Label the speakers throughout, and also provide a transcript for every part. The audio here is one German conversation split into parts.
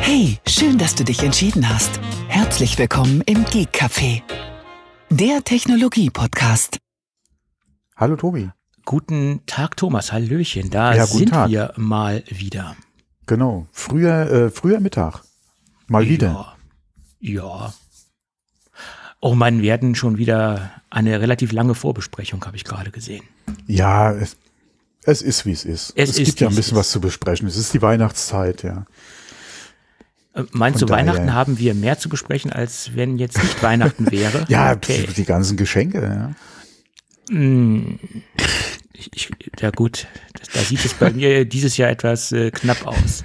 Speaker 1: Hey, schön, dass du dich entschieden hast. Herzlich willkommen im Geek Café, der Technologie-Podcast.
Speaker 2: Hallo Tobi.
Speaker 3: Guten Tag Thomas, hallöchen, da sind wir mal wieder.
Speaker 2: Genau, früher Mittag, mal wieder.
Speaker 3: Ja. Oh Mann, wir hatten schon wieder eine relativ lange Vorbesprechung, habe ich gerade gesehen.
Speaker 2: Ja, es ist, wie es ist. Es gibt ja ein bisschen was zu besprechen. Es ist die Weihnachtszeit, ja.
Speaker 3: Meinst du, Weihnachten haben wir mehr zu besprechen, als wenn jetzt nicht Weihnachten wäre?
Speaker 2: Ja, okay. Die ganzen Geschenke, ja.
Speaker 3: Ja gut, da sieht es bei mir dieses Jahr etwas knapp aus.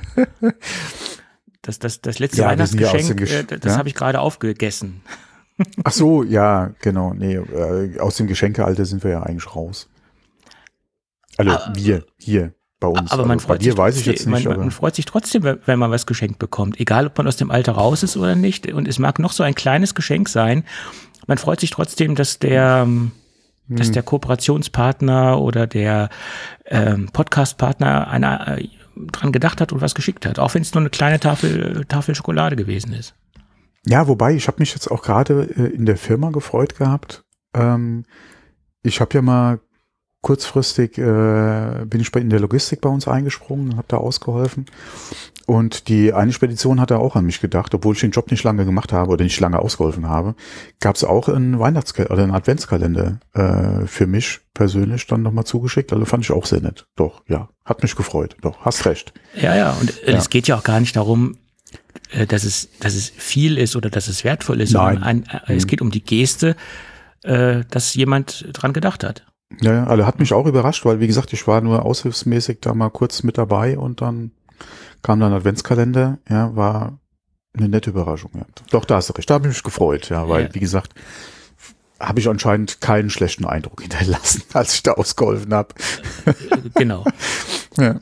Speaker 3: Das letzte Weihnachtsgeschenk, das habe ich gerade aufgegessen.
Speaker 2: Ach so, ja, genau. Nee, aus dem Geschenkealter sind wir ja eigentlich raus. Also wir hier bei uns.
Speaker 3: Aber man freut sich trotzdem,
Speaker 2: weiß ich jetzt nicht,
Speaker 3: man freut sich trotzdem, wenn man was geschenkt bekommt. Egal, ob man aus dem Alter raus ist oder nicht. Und es mag noch so ein kleines Geschenk sein. Man freut sich trotzdem, dass der Kooperationspartner oder der Podcastpartner dran gedacht hat und was geschickt hat. Auch wenn es nur eine kleine Tafel Schokolade gewesen ist.
Speaker 2: Ja, wobei, ich habe mich jetzt auch gerade in der Firma gefreut gehabt. Ich habe ja mal kurzfristig, bin ich in der Logistik bei uns eingesprungen und habe da ausgeholfen. Und die eine Spedition hat da auch an mich gedacht, obwohl ich den Job nicht lange gemacht habe oder nicht lange ausgeholfen habe, gab es auch einen einen Adventskalender für mich persönlich dann nochmal zugeschickt. Also fand ich auch sehr nett. Doch, ja, hat mich gefreut. Doch, hast recht.
Speaker 3: Ja, und es geht ja auch gar nicht darum, dass es viel ist oder dass es wertvoll ist.
Speaker 2: Nein.
Speaker 3: Es geht um die Geste, dass jemand dran gedacht hat.
Speaker 2: Ja, also hat mich auch überrascht, weil wie gesagt, ich war nur aushilfsmäßig da mal kurz mit dabei und dann kam dann Adventskalender, ja, war eine nette Überraschung. Ja. Doch, da hast du recht, da habe ich mich gefreut, ja, weil, wie gesagt, habe ich anscheinend keinen schlechten Eindruck hinterlassen, als ich da ausgeholfen habe.
Speaker 3: Genau.
Speaker 2: Ja.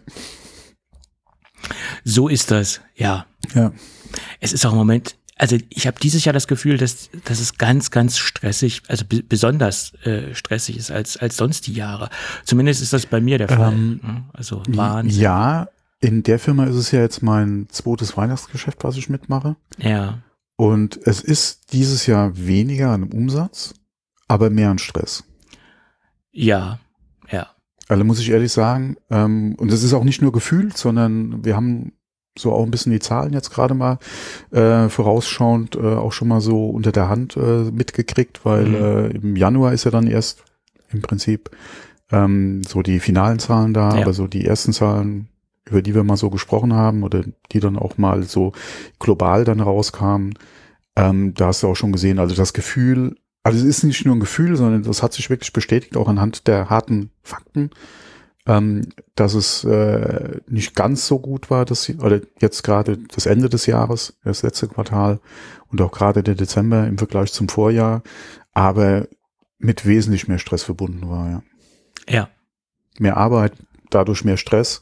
Speaker 3: So ist das, ja. Es ist auch im Moment, also ich habe dieses Jahr das Gefühl, dass es ganz, ganz stressig, also besonders stressig ist als sonst die Jahre. Zumindest ist das bei mir der Fall. Also Wahnsinn.
Speaker 2: Ja, in der Firma ist es ja jetzt mein zweites Weihnachtsgeschäft, was ich mitmache.
Speaker 3: Ja.
Speaker 2: Und es ist dieses Jahr weniger an Umsatz, aber mehr an Stress.
Speaker 3: Ja.
Speaker 2: Also muss ich ehrlich sagen, und das ist auch nicht nur gefühlt, sondern wir haben so auch ein bisschen die Zahlen jetzt gerade mal vorausschauend auch schon mal so unter der Hand mitgekriegt, weil im Januar ist ja dann erst im Prinzip so die finalen Zahlen da, aber so die ersten Zahlen, über die wir mal so gesprochen haben oder die dann auch mal so global dann rauskamen, da hast du auch schon gesehen, also das Gefühl, also es ist nicht nur ein Gefühl, sondern das hat sich wirklich bestätigt, auch anhand der harten Fakten, dass es nicht ganz so gut war, oder jetzt gerade das Ende des Jahres, das letzte Quartal und auch gerade der Dezember im Vergleich zum Vorjahr, aber mit wesentlich mehr Stress verbunden war,
Speaker 3: Ja.
Speaker 2: Mehr Arbeit, dadurch mehr Stress.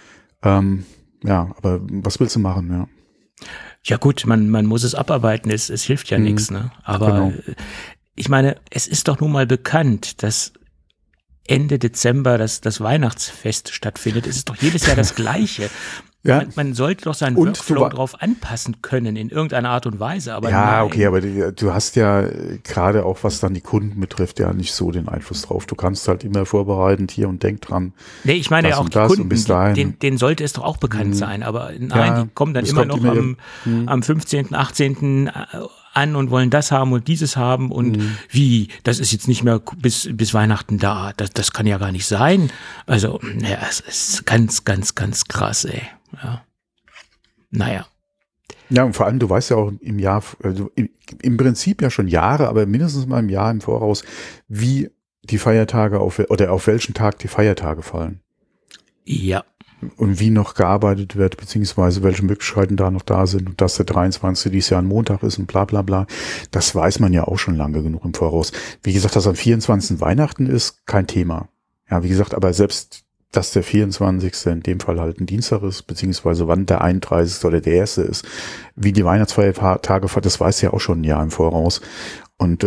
Speaker 2: Aber was willst du machen, ja?
Speaker 3: Ja gut, man muss es abarbeiten, es hilft ja nichts, ne? Aber
Speaker 2: genau.
Speaker 3: Ich meine, es ist doch nun mal bekannt, dass Ende Dezember das Weihnachtsfest stattfindet. Es ist doch jedes Jahr das Gleiche.
Speaker 2: Ja.
Speaker 3: Man sollte doch seinen Workflow drauf anpassen können in irgendeiner Art und Weise. Aber
Speaker 2: ja,
Speaker 3: nein.
Speaker 2: Okay, aber du hast ja gerade auch, was dann die Kunden betrifft, ja nicht so den Einfluss drauf. Du kannst halt immer vorbereitend hier und denk dran.
Speaker 3: Nee, ich meine ja auch die Kunden, denen sollte es doch auch bekannt sein. Aber nein, die kommen dann immer noch am 15., 18. an und wollen das haben und dieses haben und wie, das ist jetzt nicht mehr bis Weihnachten da. Das kann ja gar nicht sein. Also, ja, es ist ganz, ganz, ganz krass, ey. Ja. Naja.
Speaker 2: Ja, und vor allem, du weißt ja auch im Jahr, also im Prinzip ja schon Jahre, aber mindestens mal im Jahr im Voraus, wie die Feiertage oder auf welchen Tag die Feiertage fallen.
Speaker 3: Ja.
Speaker 2: Und wie noch gearbeitet wird, beziehungsweise welche Möglichkeiten da noch da sind und dass der 23. dieses Jahr ein Montag ist und bla bla bla. Das weiß man ja auch schon lange genug im Voraus. Wie gesagt, dass am 24. Weihnachten ist, kein Thema. Ja, wie gesagt, aber selbst dass der 24. in dem Fall halt ein Dienstag ist, beziehungsweise wann der 31. oder der 1. ist, wie die Weihnachtsfeiertage, das weiß ja auch schon ein Jahr im Voraus. Und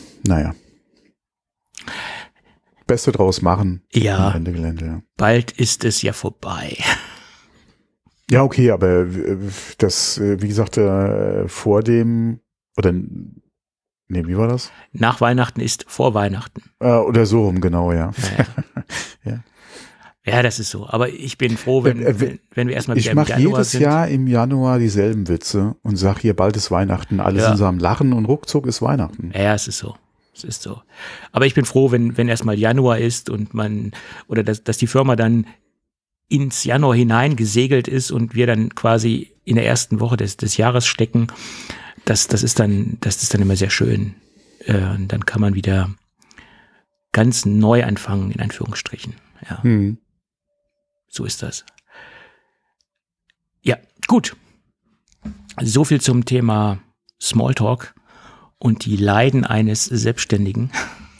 Speaker 2: Beste draus machen.
Speaker 3: Ja,
Speaker 2: Ende Gelände, ja.
Speaker 3: Bald ist es ja vorbei.
Speaker 2: Ja, okay, aber das, wie gesagt, vor dem, oder, nee, wie war das?
Speaker 3: Nach Weihnachten ist vor Weihnachten.
Speaker 2: Oder so rum, genau, ja.
Speaker 3: Ja. Ja, das ist so. Aber ich bin froh, wenn wir erstmal wieder
Speaker 2: im Januar sind. Ich mache jedes Jahr im Januar dieselben Witze und sage hier, bald ist Weihnachten. Alle sind so am Lachen und ruckzuck ist Weihnachten.
Speaker 3: Ja, es ist so. Es ist so. Aber ich bin froh, wenn erstmal Januar ist und dass die Firma dann ins Januar hinein gesegelt ist und wir dann quasi in der ersten Woche des Jahres stecken. Das ist dann immer sehr schön. Und dann kann man wieder ganz neu anfangen, in Anführungsstrichen. Ja. So ist das. Ja, gut. So viel zum Thema Smalltalk und die Leiden eines Selbstständigen.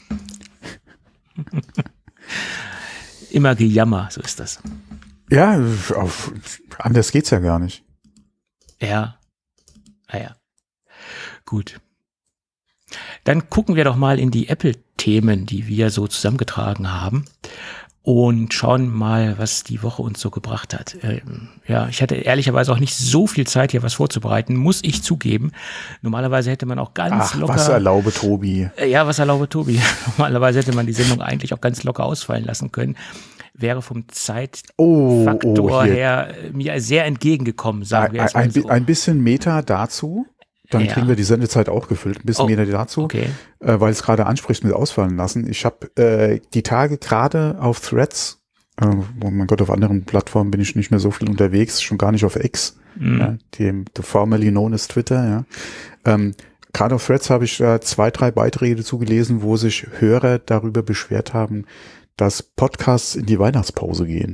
Speaker 3: Immer Gejammer, so ist das.
Speaker 2: Ja, anders geht's ja gar nicht.
Speaker 3: Ja. Naja. Gut. Dann gucken wir doch mal in die Apple-Themen, die wir so zusammengetragen haben. Und schauen mal, was die Woche uns so gebracht hat. Ja, ich hatte ehrlicherweise auch nicht so viel Zeit, hier was vorzubereiten, muss ich zugeben. Normalerweise hätte man auch ganz locker...
Speaker 2: Was erlaube Tobi.
Speaker 3: Ja, was erlaube Tobi. Normalerweise hätte man die Sendung eigentlich auch ganz locker ausfallen lassen können. Wäre vom Zeitfaktor her mir sehr entgegengekommen, sagen wir erstmal so.
Speaker 2: Ein bisschen Meta dazu. Dann kriegen wir die Sendezeit auch gefüllt. Ein bisschen mehr dazu, weil es gerade anspricht mit ausfallen lassen. Ich habe die Tage gerade auf Threads, oh mein Gott, auf anderen Plattformen bin ich nicht mehr so viel unterwegs, schon gar nicht auf X, dem formerly known as Twitter. Ja. Gerade auf Threads habe ich 2, 3 Beiträge dazu gelesen, wo sich Hörer darüber beschwert haben, dass Podcasts in die Weihnachtspause gehen.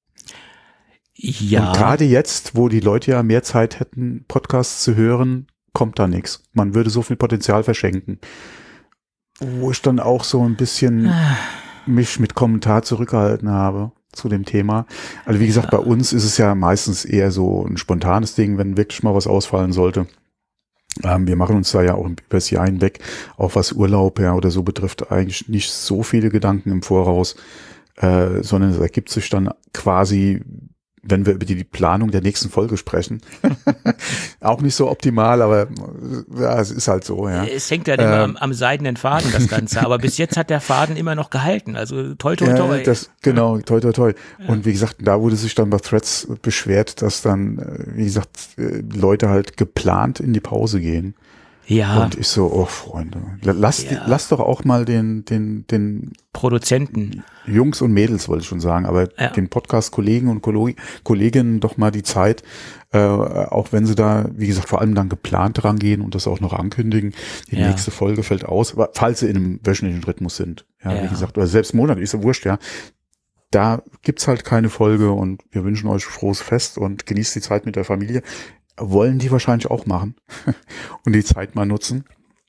Speaker 3: Ja.
Speaker 2: Und gerade jetzt, wo die Leute ja mehr Zeit hätten, Podcasts zu hören, kommt da nichts. Man würde so viel Potenzial verschenken. Wo ich dann auch so ein bisschen mich mit Kommentar zurückgehalten habe zu dem Thema. Also wie gesagt, bei uns ist es ja meistens eher so ein spontanes Ding, wenn wirklich mal was ausfallen sollte. Wir machen uns da ja auch über das Jahr hinweg, auch was Urlaub oder so betrifft, eigentlich nicht so viele Gedanken im Voraus, sondern es ergibt sich dann quasi, wenn wir über die Planung der nächsten Folge sprechen. Auch nicht so optimal, aber ja, es ist halt so. Ja.
Speaker 3: Es hängt ja immer am seidenen Faden, das Ganze. Aber bis jetzt hat der Faden immer noch gehalten. Also toi, toi, toi.
Speaker 2: Genau, toi, toi, toi. Ja. Und wie gesagt, da wurde sich dann bei Threads beschwert, dass dann, wie gesagt, Leute halt geplant in die Pause gehen.
Speaker 3: Ja.
Speaker 2: Und ich so, oh Freunde, lass doch auch mal den
Speaker 3: Produzenten,
Speaker 2: Jungs und Mädels wollte ich schon sagen, aber den Podcast-Kollegen und Kolleginnen doch mal die Zeit, auch wenn sie da, wie gesagt, vor allem dann geplant rangehen und das auch noch ankündigen, die nächste Folge fällt aus, falls sie in einem wöchentlichen Rhythmus sind. Ja, wie gesagt, oder selbst monatlich, ist ja wurscht, ja. Da gibt's halt keine Folge und wir wünschen euch frohes Fest und genießt die Zeit mit der Familie. Wollen die wahrscheinlich auch machen und die Zeit mal nutzen.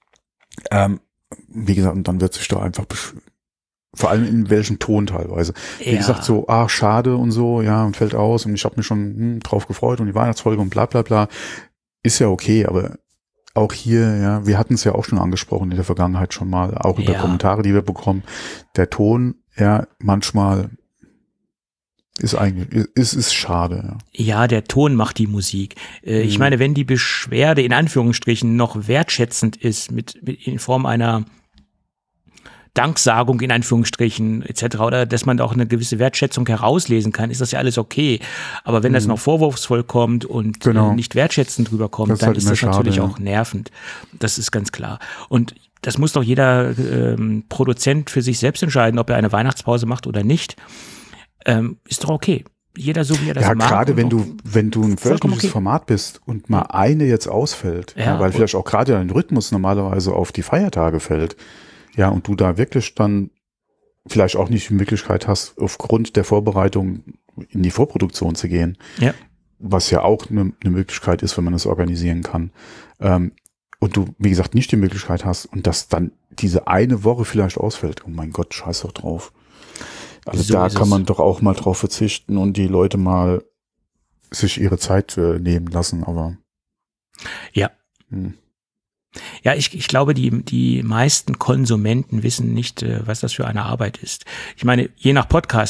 Speaker 2: Wie gesagt, und dann wird sich da einfach vor allem in welchem Ton teilweise. Wie gesagt, so, schade und so, ja, und fällt aus und ich habe mich schon drauf gefreut und die Weihnachtsfolge und bla bla bla. Ist ja okay, aber auch hier, ja, wir hatten es ja auch schon angesprochen in der Vergangenheit schon mal, auch über Kommentare, die wir bekommen. Der Ton, manchmal ist schade. Ja,
Speaker 3: der Ton macht die Musik. Ich meine, wenn die Beschwerde in Anführungsstrichen noch wertschätzend ist, in Form einer Danksagung in Anführungsstrichen etc. oder dass man da auch eine gewisse Wertschätzung herauslesen kann, ist das ja alles okay. Aber wenn das noch vorwurfsvoll kommt und nicht wertschätzend rüberkommt, dann ist das natürlich auch nervend. Das ist ganz klar. Und das muss doch jeder Produzent für sich selbst entscheiden, ob er eine Weihnachtspause macht oder nicht. Ist doch okay. Jeder so, wie er das mag.
Speaker 2: Ja, gerade wenn du ein wöchentliches Format bist und mal eine jetzt ausfällt, weil vielleicht auch gerade dein Rhythmus normalerweise auf die Feiertage fällt, und du da wirklich dann vielleicht auch nicht die Möglichkeit hast, aufgrund der Vorbereitung in die Vorproduktion zu gehen, was ja auch eine Möglichkeit ist, wenn man das organisieren kann. Und du, wie gesagt, nicht die Möglichkeit hast und dass dann diese eine Woche vielleicht ausfällt. Oh mein Gott, scheiß doch drauf. Also so da kann man doch auch mal drauf verzichten und die Leute mal sich ihre Zeit nehmen lassen, aber.
Speaker 3: Ja. Ja, ich glaube, die meisten Konsumenten wissen nicht, was das für eine Arbeit ist. Ich meine, je nach Podcast,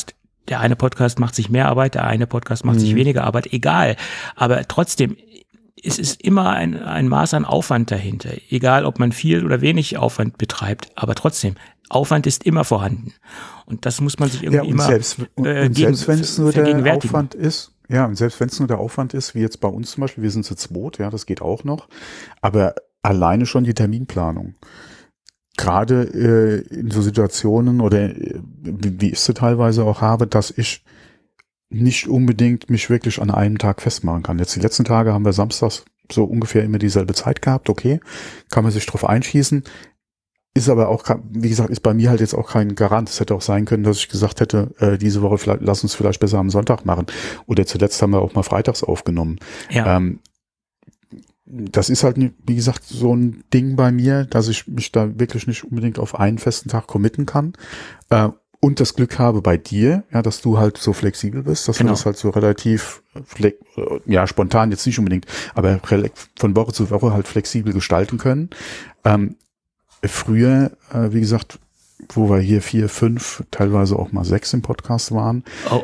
Speaker 3: der eine Podcast macht sich mehr Arbeit, der eine Podcast macht sich weniger Arbeit, egal. Aber trotzdem, es ist immer ein Maß an Aufwand dahinter. Egal, ob man viel oder wenig Aufwand betreibt, aber trotzdem, Aufwand ist immer vorhanden. Und das muss man sich irgendwie
Speaker 2: selbst wenn es nur der Aufwand ist, und selbst wenn es nur der Aufwand ist, wie jetzt bei uns zum Beispiel, wir sind zu zweit, ja, das geht auch noch, aber alleine schon die Terminplanung. Gerade in so Situationen oder wie ich sie teilweise auch habe, dass ich nicht unbedingt mich wirklich an einem Tag festmachen kann. Jetzt die letzten Tage haben wir samstags so ungefähr immer dieselbe Zeit gehabt, okay, kann man sich drauf einschießen. Ist aber auch, wie gesagt, ist bei mir halt jetzt auch kein Garant. Es hätte auch sein können, dass ich gesagt hätte, diese Woche lass uns vielleicht besser am Sonntag machen. Oder zuletzt haben wir auch mal freitags aufgenommen.
Speaker 3: Ja.
Speaker 2: Das ist halt, wie gesagt, so ein Ding bei mir, dass ich mich da wirklich nicht unbedingt auf einen festen Tag committen kann. Und das Glück habe bei dir, ja, dass du halt so flexibel bist, dass wir das halt so relativ, spontan jetzt nicht unbedingt, aber von Woche zu Woche halt flexibel gestalten können. Früher, wie gesagt, wo wir hier 4, 5, teilweise auch mal 6 im Podcast waren,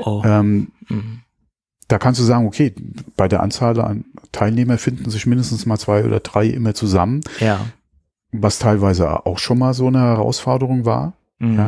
Speaker 2: da kannst du sagen, okay, bei der Anzahl an Teilnehmer finden sich mindestens mal 2 oder 3 immer zusammen, was teilweise auch schon mal so eine Herausforderung war. Ja.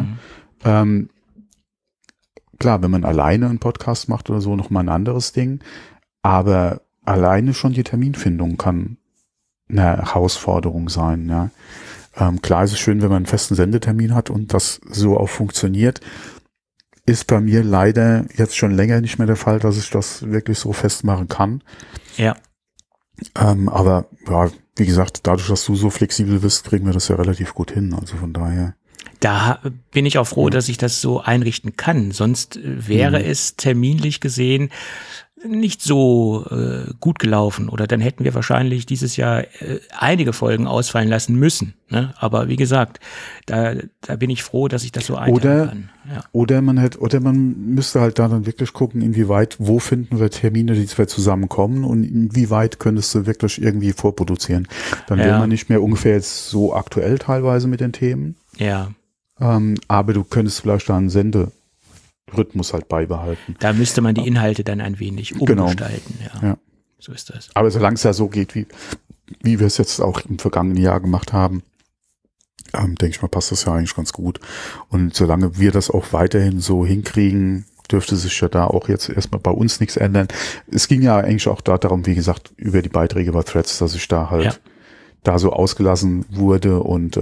Speaker 2: Klar, wenn man alleine einen Podcast macht oder so, noch mal ein anderes Ding, aber alleine schon die Terminfindung kann eine Herausforderung sein, ja. Klar ist es schön, wenn man einen festen Sendetermin hat und das so auch funktioniert. Ist bei mir leider jetzt schon länger nicht mehr der Fall, dass ich das wirklich so festmachen kann.
Speaker 3: Ja.
Speaker 2: Aber ja, wie gesagt, dadurch, dass du so flexibel bist, kriegen wir das ja relativ gut hin. Also von daher.
Speaker 3: Da bin ich auch froh, dass ich das so einrichten kann. Sonst wäre es terminlich gesehen nicht so gut gelaufen, oder dann hätten wir wahrscheinlich dieses Jahr einige Folgen ausfallen lassen müssen. Ne? Aber wie gesagt, da bin ich froh, dass ich das so einteilen kann. Ja.
Speaker 2: Oder man müsste halt da dann wirklich gucken, wo finden wir Termine, die zwei zusammenkommen und inwieweit könntest du wirklich irgendwie vorproduzieren. Dann wäre man nicht mehr ungefähr jetzt so aktuell teilweise mit den Themen.
Speaker 3: Ja.
Speaker 2: Aber du könntest vielleicht da einen Senderhythmus halt beibehalten.
Speaker 3: Da müsste man die Inhalte dann ein wenig umgestalten. Genau. Ja. So ist das.
Speaker 2: Aber solange es ja so geht, wie wir es jetzt auch im vergangenen Jahr gemacht haben, denke ich mal, passt das ja eigentlich ganz gut. Und solange wir das auch weiterhin so hinkriegen, dürfte sich ja da auch jetzt erstmal bei uns nichts ändern. Es ging ja eigentlich auch darum, wie gesagt, über die Beiträge bei Threads, dass ich da halt da so ausgelassen wurde und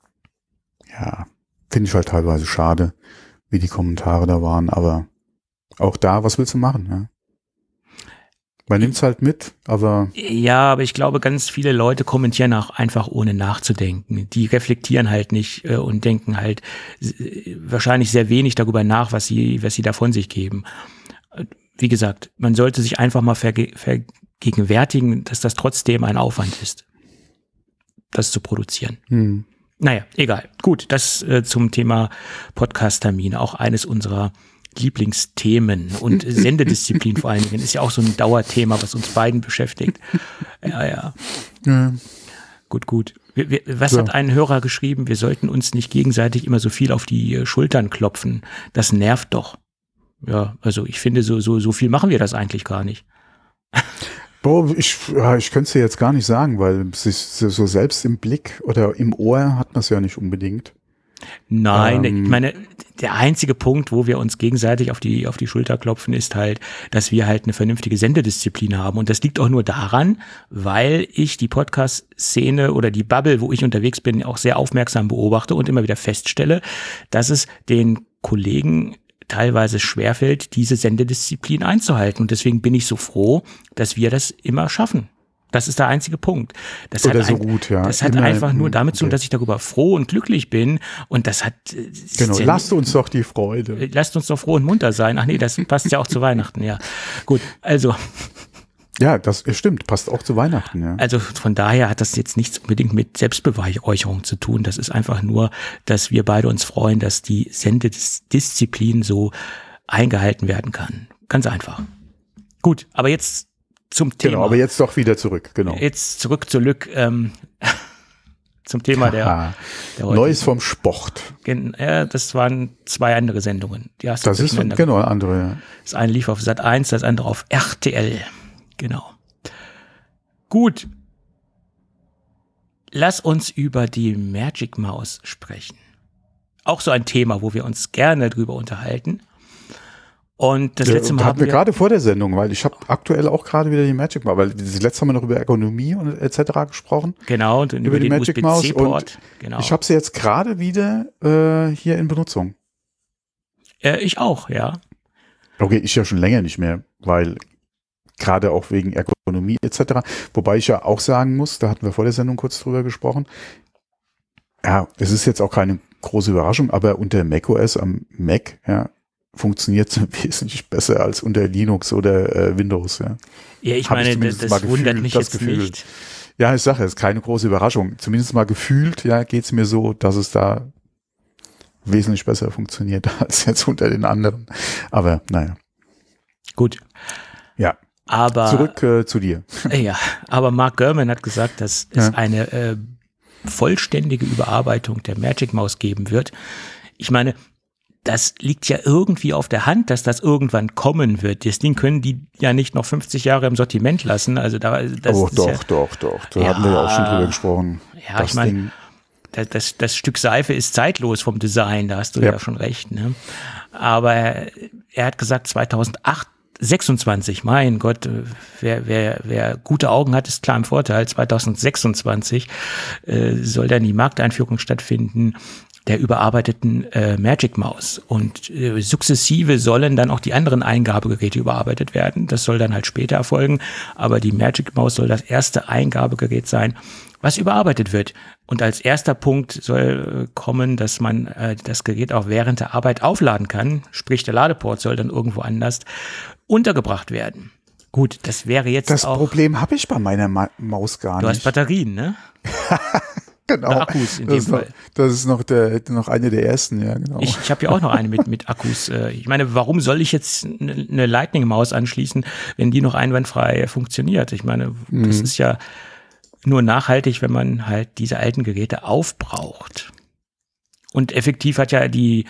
Speaker 2: finde ich halt teilweise schade, wie die Kommentare da waren, aber auch da, was willst du machen, ja? Man nimmt es halt mit, aber...
Speaker 3: Ja, aber ich glaube, ganz viele Leute kommentieren auch einfach ohne nachzudenken. Die reflektieren halt nicht und denken halt wahrscheinlich sehr wenig darüber nach, was sie da von sich geben. Wie gesagt, man sollte sich einfach mal vergegenwärtigen, dass das trotzdem ein Aufwand ist, das zu produzieren. Naja, egal. Gut, das zum Thema Podcast-Termine, auch eines unserer Lieblingsthemen und Sendedisziplin vor allen Dingen ist ja auch so ein Dauerthema, was uns beiden beschäftigt. Ja. Gut. Was hat ein Hörer geschrieben? Wir sollten uns nicht gegenseitig immer so viel auf die Schultern klopfen. Das nervt doch. Ja, also ich finde, so viel machen wir das eigentlich gar nicht.
Speaker 2: Boah, ich könnte es dir jetzt gar nicht sagen, weil sich so selbst im Blick oder im Ohr hat man es ja nicht unbedingt.
Speaker 3: Nein, ich meine, der einzige Punkt, wo wir uns gegenseitig auf die Schulter klopfen, ist halt, dass wir halt eine vernünftige Sendedisziplin haben. Und das liegt auch nur daran, weil ich die Podcast-Szene oder die Bubble, wo ich unterwegs bin, auch sehr aufmerksam beobachte und immer wieder feststelle, dass es den Kollegen teilweise schwerfällt, diese Sendedisziplin einzuhalten. Und deswegen bin ich so froh, dass wir das immer schaffen. Das ist der einzige Punkt. Das
Speaker 2: Oder
Speaker 3: hat
Speaker 2: so gut, ja.
Speaker 3: Das hat einfach nur damit zu tun, dass ich darüber froh und glücklich bin. Und das hat...
Speaker 2: Genau, lasst uns doch die Freude.
Speaker 3: Lasst uns doch froh und munter sein. Ach nee, das passt ja auch zu Weihnachten, ja. Gut, also...
Speaker 2: Ja, das stimmt, passt auch zu Weihnachten, ja.
Speaker 3: Also von daher hat das jetzt nichts unbedingt mit Selbstbeweihräucherung zu tun. Das ist einfach nur, dass wir beide uns freuen, dass die Sendedisziplin so eingehalten werden kann. Ganz einfach. Gut, aber jetzt zum Thema.
Speaker 2: Genau, aber jetzt doch wieder zurück, genau.
Speaker 3: Jetzt zurück zu Lück. zum Thema der
Speaker 2: Neues vom Sport.
Speaker 3: Ja, das waren 2 andere Sendungen. Die hast
Speaker 2: das ist genau andere. Ja.
Speaker 3: Das eine lief auf Sat.1, das andere auf RTL. Genau. Gut. Lass uns über die Magic Maus sprechen. Auch so ein Thema, wo wir uns gerne drüber unterhalten. Und das letzte Mal
Speaker 2: hatten wir gerade vor der Sendung, weil ich habe aktuell auch gerade wieder die Magic Maus, weil das letzte Mal noch über Ergonomie und etc. gesprochen.
Speaker 3: Genau, und über den USB-C-Port. Genau.
Speaker 2: Ich habe sie jetzt gerade wieder hier in Benutzung.
Speaker 3: Ich auch, ja.
Speaker 2: Okay, ich ja schon länger nicht mehr, weil gerade auch wegen Ergonomie etc. Wobei ich ja auch sagen muss, da hatten wir vor der Sendung kurz drüber gesprochen, ja, es ist jetzt auch keine große Überraschung, aber unter macOS am Mac, ja, funktioniert es wesentlich besser als unter Linux oder Windows. Ja,
Speaker 3: ja, ich meine, das wundert mich jetzt nicht.
Speaker 2: Ja, ich sage, es ist keine große Überraschung. Zumindest mal gefühlt, ja, geht es mir so, dass es da wesentlich besser funktioniert als jetzt unter den anderen. Aber naja.
Speaker 3: Gut.
Speaker 2: Ja.
Speaker 3: Aber
Speaker 2: zurück zu dir.
Speaker 3: Ja, aber Mark Gurman hat gesagt, dass es eine vollständige Überarbeitung der Magic Maus geben wird. Ich meine, das liegt ja irgendwie auf der Hand, dass das irgendwann kommen wird. Das Ding können die ja nicht noch 50 Jahre im Sortiment lassen. Also
Speaker 2: doch. Da hatten wir ja auch schon drüber gesprochen.
Speaker 3: Ja, ich meine, das Stück Seife ist zeitlos vom Design, da hast du ja schon recht. Ne? Aber er hat gesagt, 2026, mein Gott, wer gute Augen hat, ist klar im Vorteil. 2026 soll dann die Markteinführung stattfinden der überarbeiteten Magic Maus. Und sukzessive sollen dann auch die anderen Eingabegeräte überarbeitet werden. Das soll dann halt später erfolgen. Aber die Magic Maus soll das erste Eingabegerät sein, was überarbeitet wird. Und als erster Punkt soll kommen, dass man das Gerät auch während der Arbeit aufladen kann. Sprich, der Ladeport soll dann irgendwo anders untergebracht werden. Gut, das wäre jetzt
Speaker 2: das Problem habe ich bei meiner Maus gar nicht.
Speaker 3: Du hast Batterien, ne?
Speaker 2: Genau.
Speaker 3: Oder Akkus in dem Fall.
Speaker 2: Das ist noch eine der ersten, ja, genau.
Speaker 3: Ich habe ja auch noch eine mit Akkus. Ich meine, warum soll ich jetzt eine Lightning-Maus anschließen, wenn die noch einwandfrei funktioniert? Ich meine, das ist ja nur nachhaltig, wenn man halt diese alten Geräte aufbraucht. Und effektiv hat ja die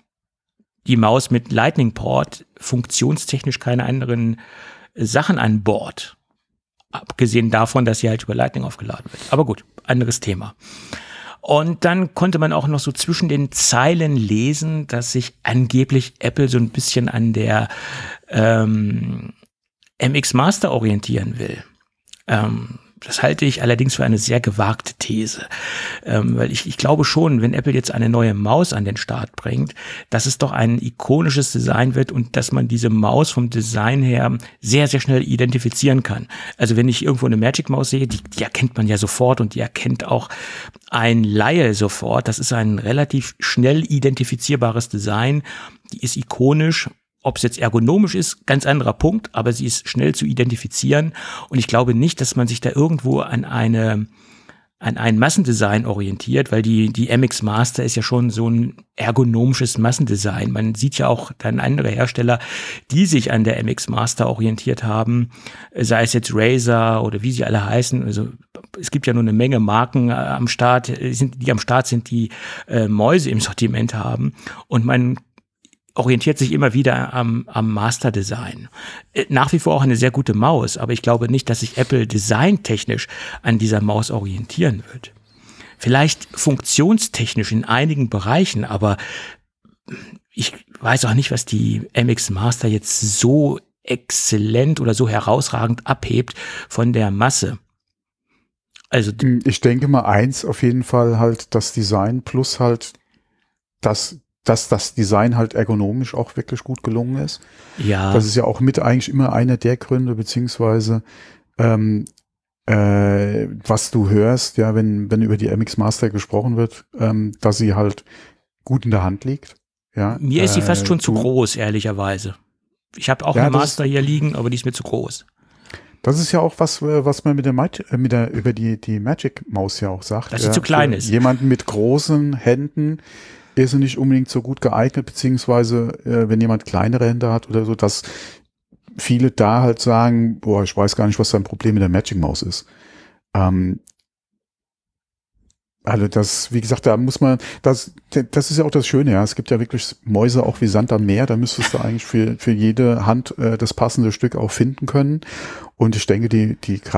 Speaker 3: Maus mit Lightning-Port funktionstechnisch keine anderen Sachen an Bord. Abgesehen davon, dass sie halt über Lightning aufgeladen wird. Aber gut, anderes Thema. Und dann konnte man auch noch so zwischen den Zeilen lesen, dass sich angeblich Apple so ein bisschen an der MX Master orientieren will. Das halte ich allerdings für eine sehr gewagte These, weil ich glaube schon, wenn Apple jetzt eine neue Maus an den Start bringt, dass es doch ein ikonisches Design wird und dass man diese Maus vom Design her sehr, sehr schnell identifizieren kann. Also wenn ich irgendwo eine Magic Maus sehe, die erkennt man ja sofort und die erkennt auch ein Laie sofort. Das ist ein relativ schnell identifizierbares Design, die ist ikonisch. Ob es jetzt ergonomisch ist, ganz anderer Punkt, aber sie ist schnell zu identifizieren und ich glaube nicht, dass man sich da irgendwo an ein Massendesign orientiert, weil die MX Master ist ja schon so ein ergonomisches Massendesign. Man sieht ja auch dann andere Hersteller, die sich an der MX Master orientiert haben, sei es jetzt Razer oder wie sie alle heißen. Also es gibt ja nur eine Menge Marken am Start, die Mäuse im Sortiment haben und man orientiert sich immer wieder am Master-Design. Nach wie vor auch eine sehr gute Maus, aber ich glaube nicht, dass sich Apple designtechnisch an dieser Maus orientieren wird. Vielleicht funktionstechnisch in einigen Bereichen, aber ich weiß auch nicht, was die MX Master jetzt so exzellent oder so herausragend abhebt von der Masse. Also
Speaker 2: ich denke mal eins auf jeden Fall halt das Design plus halt dass das Design halt ergonomisch auch wirklich gut gelungen ist.
Speaker 3: Ja.
Speaker 2: Das ist ja auch mit eigentlich immer einer der Gründe, beziehungsweise was du hörst, ja, wenn über die MX Master gesprochen wird, dass sie halt gut in der Hand liegt. Ja,
Speaker 3: mir ist sie fast schon zu groß, ehrlicherweise. Ich habe auch eine Master hier liegen, aber die ist mir zu groß.
Speaker 2: Das ist ja auch was man über die Magic Maus ja auch sagt.
Speaker 3: Dass sie zu klein ist.
Speaker 2: Jemanden mit großen Händen ist sie nicht unbedingt so gut geeignet, beziehungsweise wenn jemand kleinere Hände hat oder so, dass viele da halt sagen, boah, ich weiß gar nicht, was dein Problem mit der Magic Maus ist. Also das, wie gesagt, da muss man, das ist ja auch das Schöne, ja. Es gibt ja wirklich Mäuse auch wie Sand am Meer. Da müsstest du eigentlich für jede Hand das passende Stück auch finden können. Und ich denke, die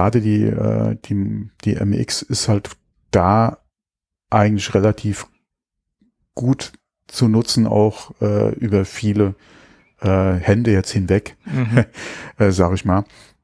Speaker 2: MX ist halt da eigentlich relativ gut zu nutzen, auch über viele Hände jetzt hinweg, sag ich mal.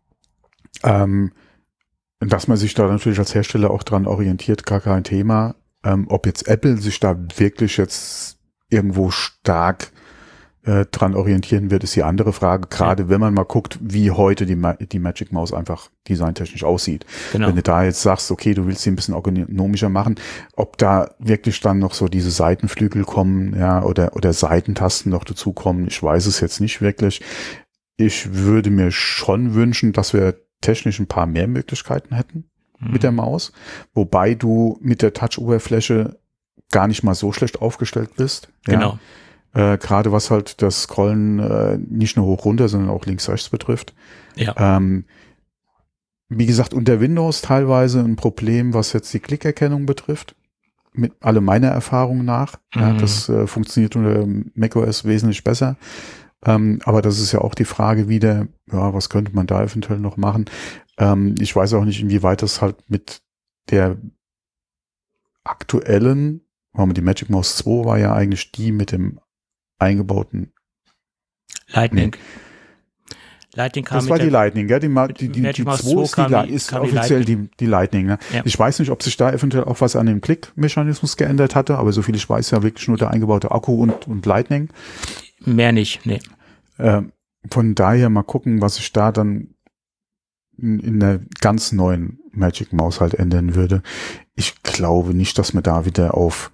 Speaker 2: Dass man sich da natürlich als Hersteller auch dran orientiert, gar kein Thema. Ob jetzt Apple sich da wirklich jetzt irgendwo stark dran orientieren wird, ist die andere Frage. Gerade wenn man mal guckt, wie heute die Magic Maus einfach designtechnisch aussieht. Genau. Wenn du da jetzt sagst, okay, du willst sie ein bisschen ergonomischer machen, ob da wirklich dann noch so diese Seitenflügel kommen, ja, oder Seitentasten noch dazukommen, ich weiß es jetzt nicht wirklich. Ich würde mir schon wünschen, dass wir technisch ein paar mehr Möglichkeiten hätten mit der Maus, wobei du mit der Touch-Oberfläche gar nicht mal so schlecht aufgestellt bist.
Speaker 3: Genau.
Speaker 2: Ja? Gerade was halt das Scrollen nicht nur hoch runter, sondern auch links-rechts betrifft.
Speaker 3: Ja.
Speaker 2: Wie gesagt, unter Windows teilweise ein Problem, was jetzt die Klickerkennung betrifft. Mit alle meiner Erfahrungen nach. Ja, das funktioniert unter macOS wesentlich besser. Aber das ist ja auch die Frage wieder, ja, was könnte man da eventuell noch machen? Ich weiß auch nicht, inwieweit das halt mit der aktuellen, die Magic Mouse 2 war ja eigentlich die mit dem eingebauten
Speaker 3: Lightning. Lightning kam
Speaker 2: das war die Lightning, gell? Die
Speaker 3: 2
Speaker 2: ist offiziell die Lightning. Ne? Ja. Ich weiß nicht, ob sich da eventuell auch was an dem Klickmechanismus geändert hatte, aber soviel ich weiß, ja wirklich nur der eingebaute Akku und Lightning.
Speaker 3: Mehr nicht, nee.
Speaker 2: Von daher mal gucken, was sich da dann in der ganz neuen Magic Maus halt ändern würde. Ich glaube nicht, dass man da wieder auf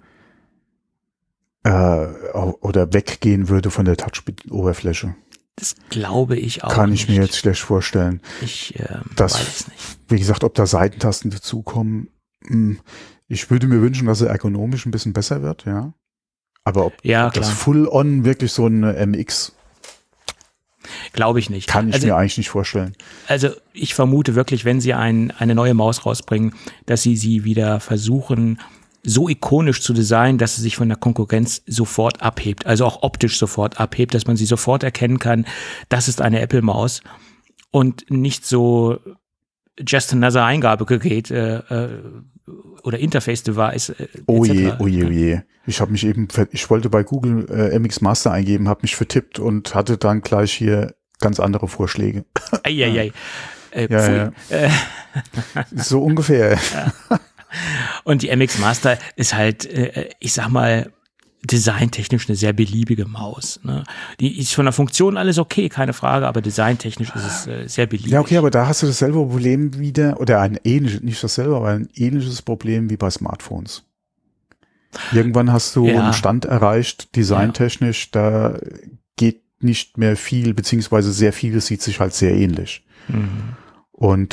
Speaker 2: oder weggehen würde von der Touch-Oberfläche.
Speaker 3: Das glaube ich auch.
Speaker 2: Kann ich mir jetzt schlecht vorstellen.
Speaker 3: Ich weiß es nicht.
Speaker 2: Wie gesagt, ob da Seitentasten dazukommen, ich würde mir wünschen, dass er ergonomisch ein bisschen besser wird, ja. Aber ob das Full-On wirklich so eine MX
Speaker 3: glaube ich nicht.
Speaker 2: Kann ich mir eigentlich nicht vorstellen.
Speaker 3: Also ich vermute wirklich, wenn sie eine neue Maus rausbringen, dass sie wieder versuchen, so ikonisch zu designen, dass sie sich von der Konkurrenz sofort abhebt, also auch optisch sofort abhebt, dass man sie sofort erkennen kann, das ist eine Apple-Maus und nicht so just another Eingabegerät oder Interface-Device.
Speaker 2: Oh je. Ich wollte bei Google MX Master eingeben, habe mich vertippt und hatte dann gleich hier ganz andere Vorschläge.
Speaker 3: Eieiei.
Speaker 2: Ja. So ungefähr.
Speaker 3: Ja. Und die MX Master ist halt, ich sag mal, designtechnisch eine sehr beliebige Maus. Ne? Die ist von der Funktion alles okay, keine Frage, aber designtechnisch ist es sehr beliebig.
Speaker 2: Ja, okay, aber da hast du dasselbe Problem wieder, oder ein ähnliches, nicht dasselbe, aber ein ähnliches Problem wie bei Smartphones. Irgendwann hast du einen Stand erreicht, designtechnisch, da geht nicht mehr viel, beziehungsweise sehr viel sieht sich halt sehr ähnlich. Und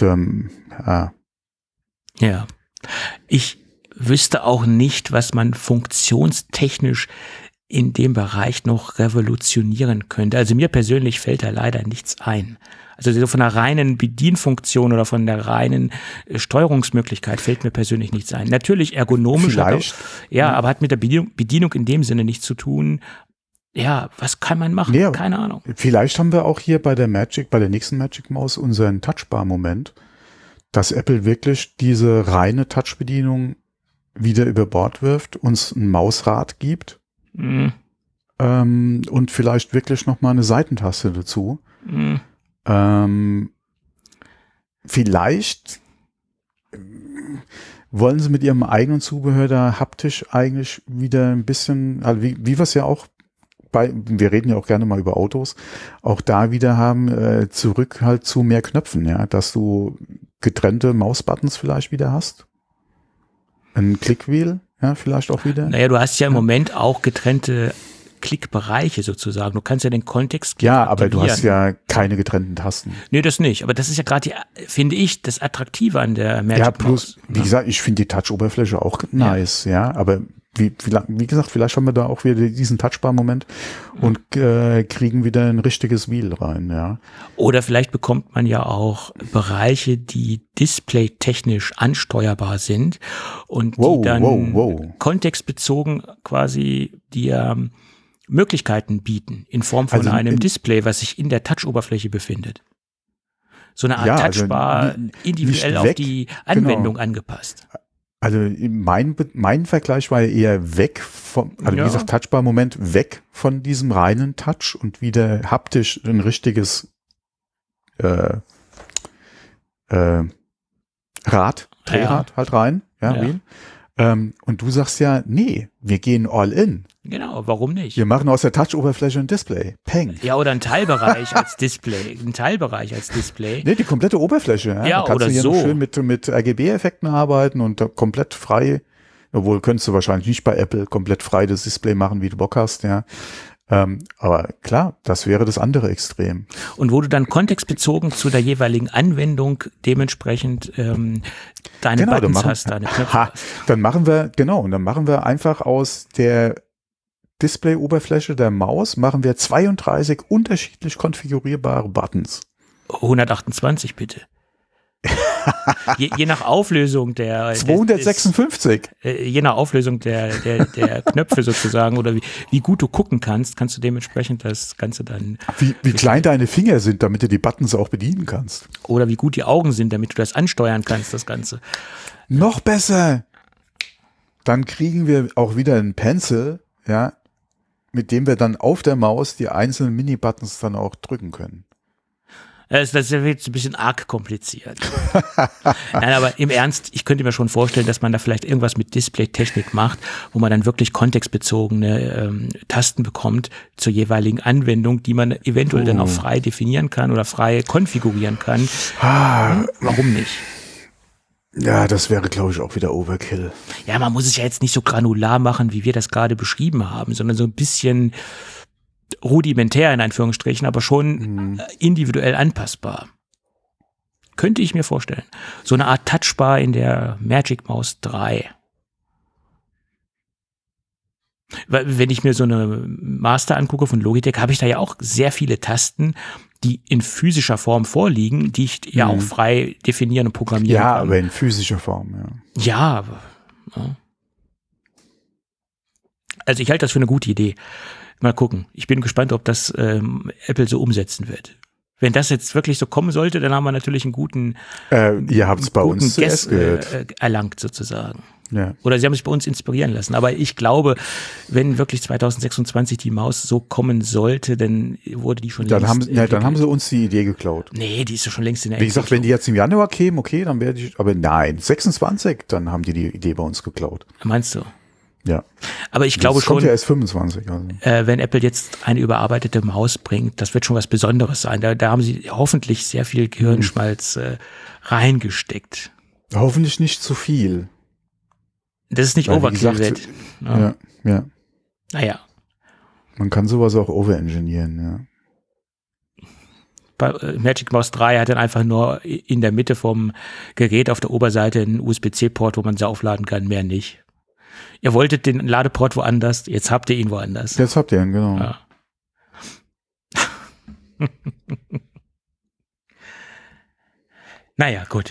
Speaker 3: Ja. Ich wüsste auch nicht, was man funktionstechnisch in dem Bereich noch revolutionieren könnte. Also mir persönlich fällt da leider nichts ein. Also so von der reinen Bedienfunktion oder von der reinen Steuerungsmöglichkeit fällt mir persönlich nichts ein. Natürlich ergonomisch, aber hat mit der Bedienung in dem Sinne nichts zu tun. Ja, was kann man machen? Nee, keine Ahnung.
Speaker 2: Vielleicht haben wir auch hier bei der nächsten Magic Maus unseren Touchbar-Moment, dass Apple wirklich diese reine Touch-Bedienung wieder über Bord wirft, uns ein Mausrad gibt und vielleicht wirklich nochmal eine Seitentaste dazu. Vielleicht wollen sie mit ihrem eigenen Zubehör da haptisch eigentlich wieder ein bisschen, also wie wir es ja auch wir reden ja auch gerne mal über Autos, auch da wieder haben, zurück halt zu mehr Knöpfen, ja, dass du getrennte Mausbuttons vielleicht wieder hast. Ein Clickwheel, ja, vielleicht auch wieder.
Speaker 3: Naja, du hast ja im Moment auch getrennte Klickbereiche sozusagen. Du kannst ja den Kontext
Speaker 2: ja, aber du hast ja keine getrennten Tasten.
Speaker 3: Nee, das nicht. Aber das ist ja gerade, finde ich, das Attraktive an der Magic Maus.
Speaker 2: Wie gesagt, ich finde die Touch-Oberfläche auch nice, ja, aber wie gesagt, vielleicht haben wir da auch wieder diesen Touchbar-Moment und kriegen wieder ein richtiges Wheel rein, ja.
Speaker 3: Oder vielleicht bekommt man ja auch Bereiche, die displaytechnisch ansteuerbar sind und die dann kontextbezogen quasi dir Möglichkeiten bieten in Form von einem Display, was sich in der Touch-Oberfläche befindet. So eine Art Touchbar, individuell auf die Anwendung angepasst.
Speaker 2: Also mein Vergleich war ja eher weg vom, also wie gesagt, Touchbar-Moment weg von diesem reinen Touch und wieder haptisch ein richtiges Drehrad halt rein. Und du sagst ja, nee, wir gehen all in.
Speaker 3: Genau, warum nicht?
Speaker 2: Wir machen aus der Touch-Oberfläche ein Display. Peng.
Speaker 3: Ja, oder ein Teilbereich als Display.
Speaker 2: Nee, die komplette Oberfläche. Ja, da kannst du hier noch schön mit RGB-Effekten arbeiten und komplett frei, obwohl könntest du wahrscheinlich nicht bei Apple komplett frei das Display machen, wie du Bock hast, ja. Aber klar, das wäre das andere Extrem.
Speaker 3: Und wo du dann kontextbezogen zu der jeweiligen Anwendung dementsprechend deine Buttons hast, deine Knöpfe hast.
Speaker 2: Dann machen wir einfach aus der Display-Oberfläche der Maus machen wir 32 unterschiedlich konfigurierbare Buttons.
Speaker 3: 128 bitte. Je nach Auflösung der
Speaker 2: 256.
Speaker 3: Je nach Auflösung der Knöpfe sozusagen oder wie gut du gucken kannst du dementsprechend das Ganze dann.
Speaker 2: Wie klein deine Finger sind, damit du die Buttons auch bedienen kannst.
Speaker 3: Oder wie gut die Augen sind, damit du das ansteuern kannst, das Ganze.
Speaker 2: Noch besser. Dann kriegen wir auch wieder einen Pencil, ja, mit dem wir dann auf der Maus die einzelnen Mini-Buttons dann auch drücken können.
Speaker 3: Das wird jetzt ein bisschen arg kompliziert. Nein, aber im Ernst, ich könnte mir schon vorstellen, dass man da vielleicht irgendwas mit Display-Technik macht, wo man dann wirklich kontextbezogene Tasten bekommt zur jeweiligen Anwendung, die man eventuell dann auch frei definieren kann oder frei konfigurieren kann. Warum nicht?
Speaker 2: Ja, das wäre, glaube ich, auch wieder Overkill.
Speaker 3: Ja, man muss es ja jetzt nicht so granular machen, wie wir das gerade beschrieben haben, sondern so ein bisschen rudimentär in Anführungsstrichen, aber schon individuell anpassbar. Könnte ich mir vorstellen. So eine Art Touchbar in der Magic Mouse 3. Wenn ich mir so eine Master angucke von Logitech, habe ich da ja auch sehr viele Tasten, die in physischer Form vorliegen, die ich ja auch frei definieren und programmieren kann.
Speaker 2: Ja, aber in physischer Form, ja.
Speaker 3: Ja, aber. Ja. Also ich halte das für eine gute Idee. Mal gucken. Ich bin gespannt, ob das Apple so umsetzen wird. Wenn das jetzt wirklich so kommen sollte, dann haben wir natürlich einen guten
Speaker 2: ihr habt es bei uns zuerst gehört.
Speaker 3: Erlangt sozusagen.
Speaker 2: Ja.
Speaker 3: Oder sie haben sich bei uns inspirieren lassen. Aber ich glaube, wenn wirklich 2026 die Maus so kommen sollte, dann wurde die schon
Speaker 2: dann haben sie uns die Idee geklaut.
Speaker 3: Nee, die ist doch schon längst in der
Speaker 2: Wie gesagt, wenn die jetzt im Januar kämen, okay, dann werde ich, aber nein, 26, dann haben die Idee bei uns geklaut.
Speaker 3: Meinst du?
Speaker 2: Ja.
Speaker 3: Aber ich glaube schon,
Speaker 2: kommt ja erst 25. Also.
Speaker 3: Wenn Apple jetzt eine überarbeitete Maus bringt, das wird schon was Besonderes sein. Da haben sie hoffentlich sehr viel Gehirnschmalz reingesteckt.
Speaker 2: Hoffentlich nicht zu viel.
Speaker 3: Das ist nicht Overkill wird.
Speaker 2: Ja.
Speaker 3: Naja.
Speaker 2: Man kann sowas auch overengineeren, ja.
Speaker 3: Bei Magic Mouse 3 hat dann einfach nur in der Mitte vom Gerät auf der Oberseite einen USB-C-Port, wo man sie aufladen kann, mehr nicht. Ihr wolltet den Ladeport woanders, jetzt habt ihr ihn woanders.
Speaker 2: Jetzt habt ihr ihn, genau.
Speaker 3: Ja. Naja, gut.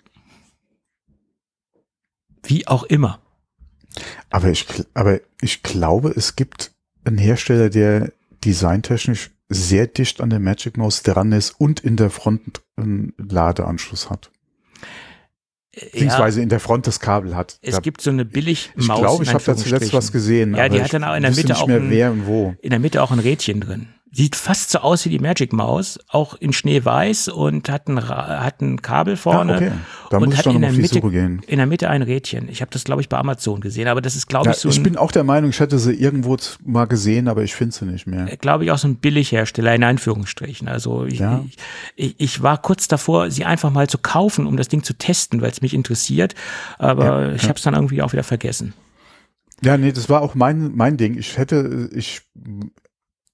Speaker 3: Wie auch immer.
Speaker 2: Aber ich glaube, es gibt einen Hersteller, der designtechnisch sehr dicht an der Magic Mouse dran ist und in der Front einen Ladeanschluss hat. Beziehungsweise in der Front das Kabel hat.
Speaker 3: Es gibt so eine Billig-Maus.
Speaker 2: Ich glaube, ich habe da zuletzt was gesehen.
Speaker 3: Ja, die hat dann auch in der Mitte auch ein Rädchen drin. Sieht fast so aus wie die Magic Maus, auch in Schneeweiß und hat ein Kabel vorne.
Speaker 2: Ja, okay. Da muss ich dann noch auf die Suche gehen.
Speaker 3: In der Mitte ein Rädchen. Ich habe das, glaube ich, bei Amazon gesehen, aber das ist, glaube ich, so
Speaker 2: ich bin auch der Meinung, ich hätte sie irgendwo mal gesehen, aber ich finde sie nicht mehr.
Speaker 3: Glaube ich, auch so ein Billighersteller in Anführungsstrichen. Also ich war kurz davor, sie einfach mal zu kaufen, um das Ding zu testen, weil es mich interessiert, aber ich habe es dann irgendwie auch wieder vergessen.
Speaker 2: Ja, nee, das war auch mein Ding.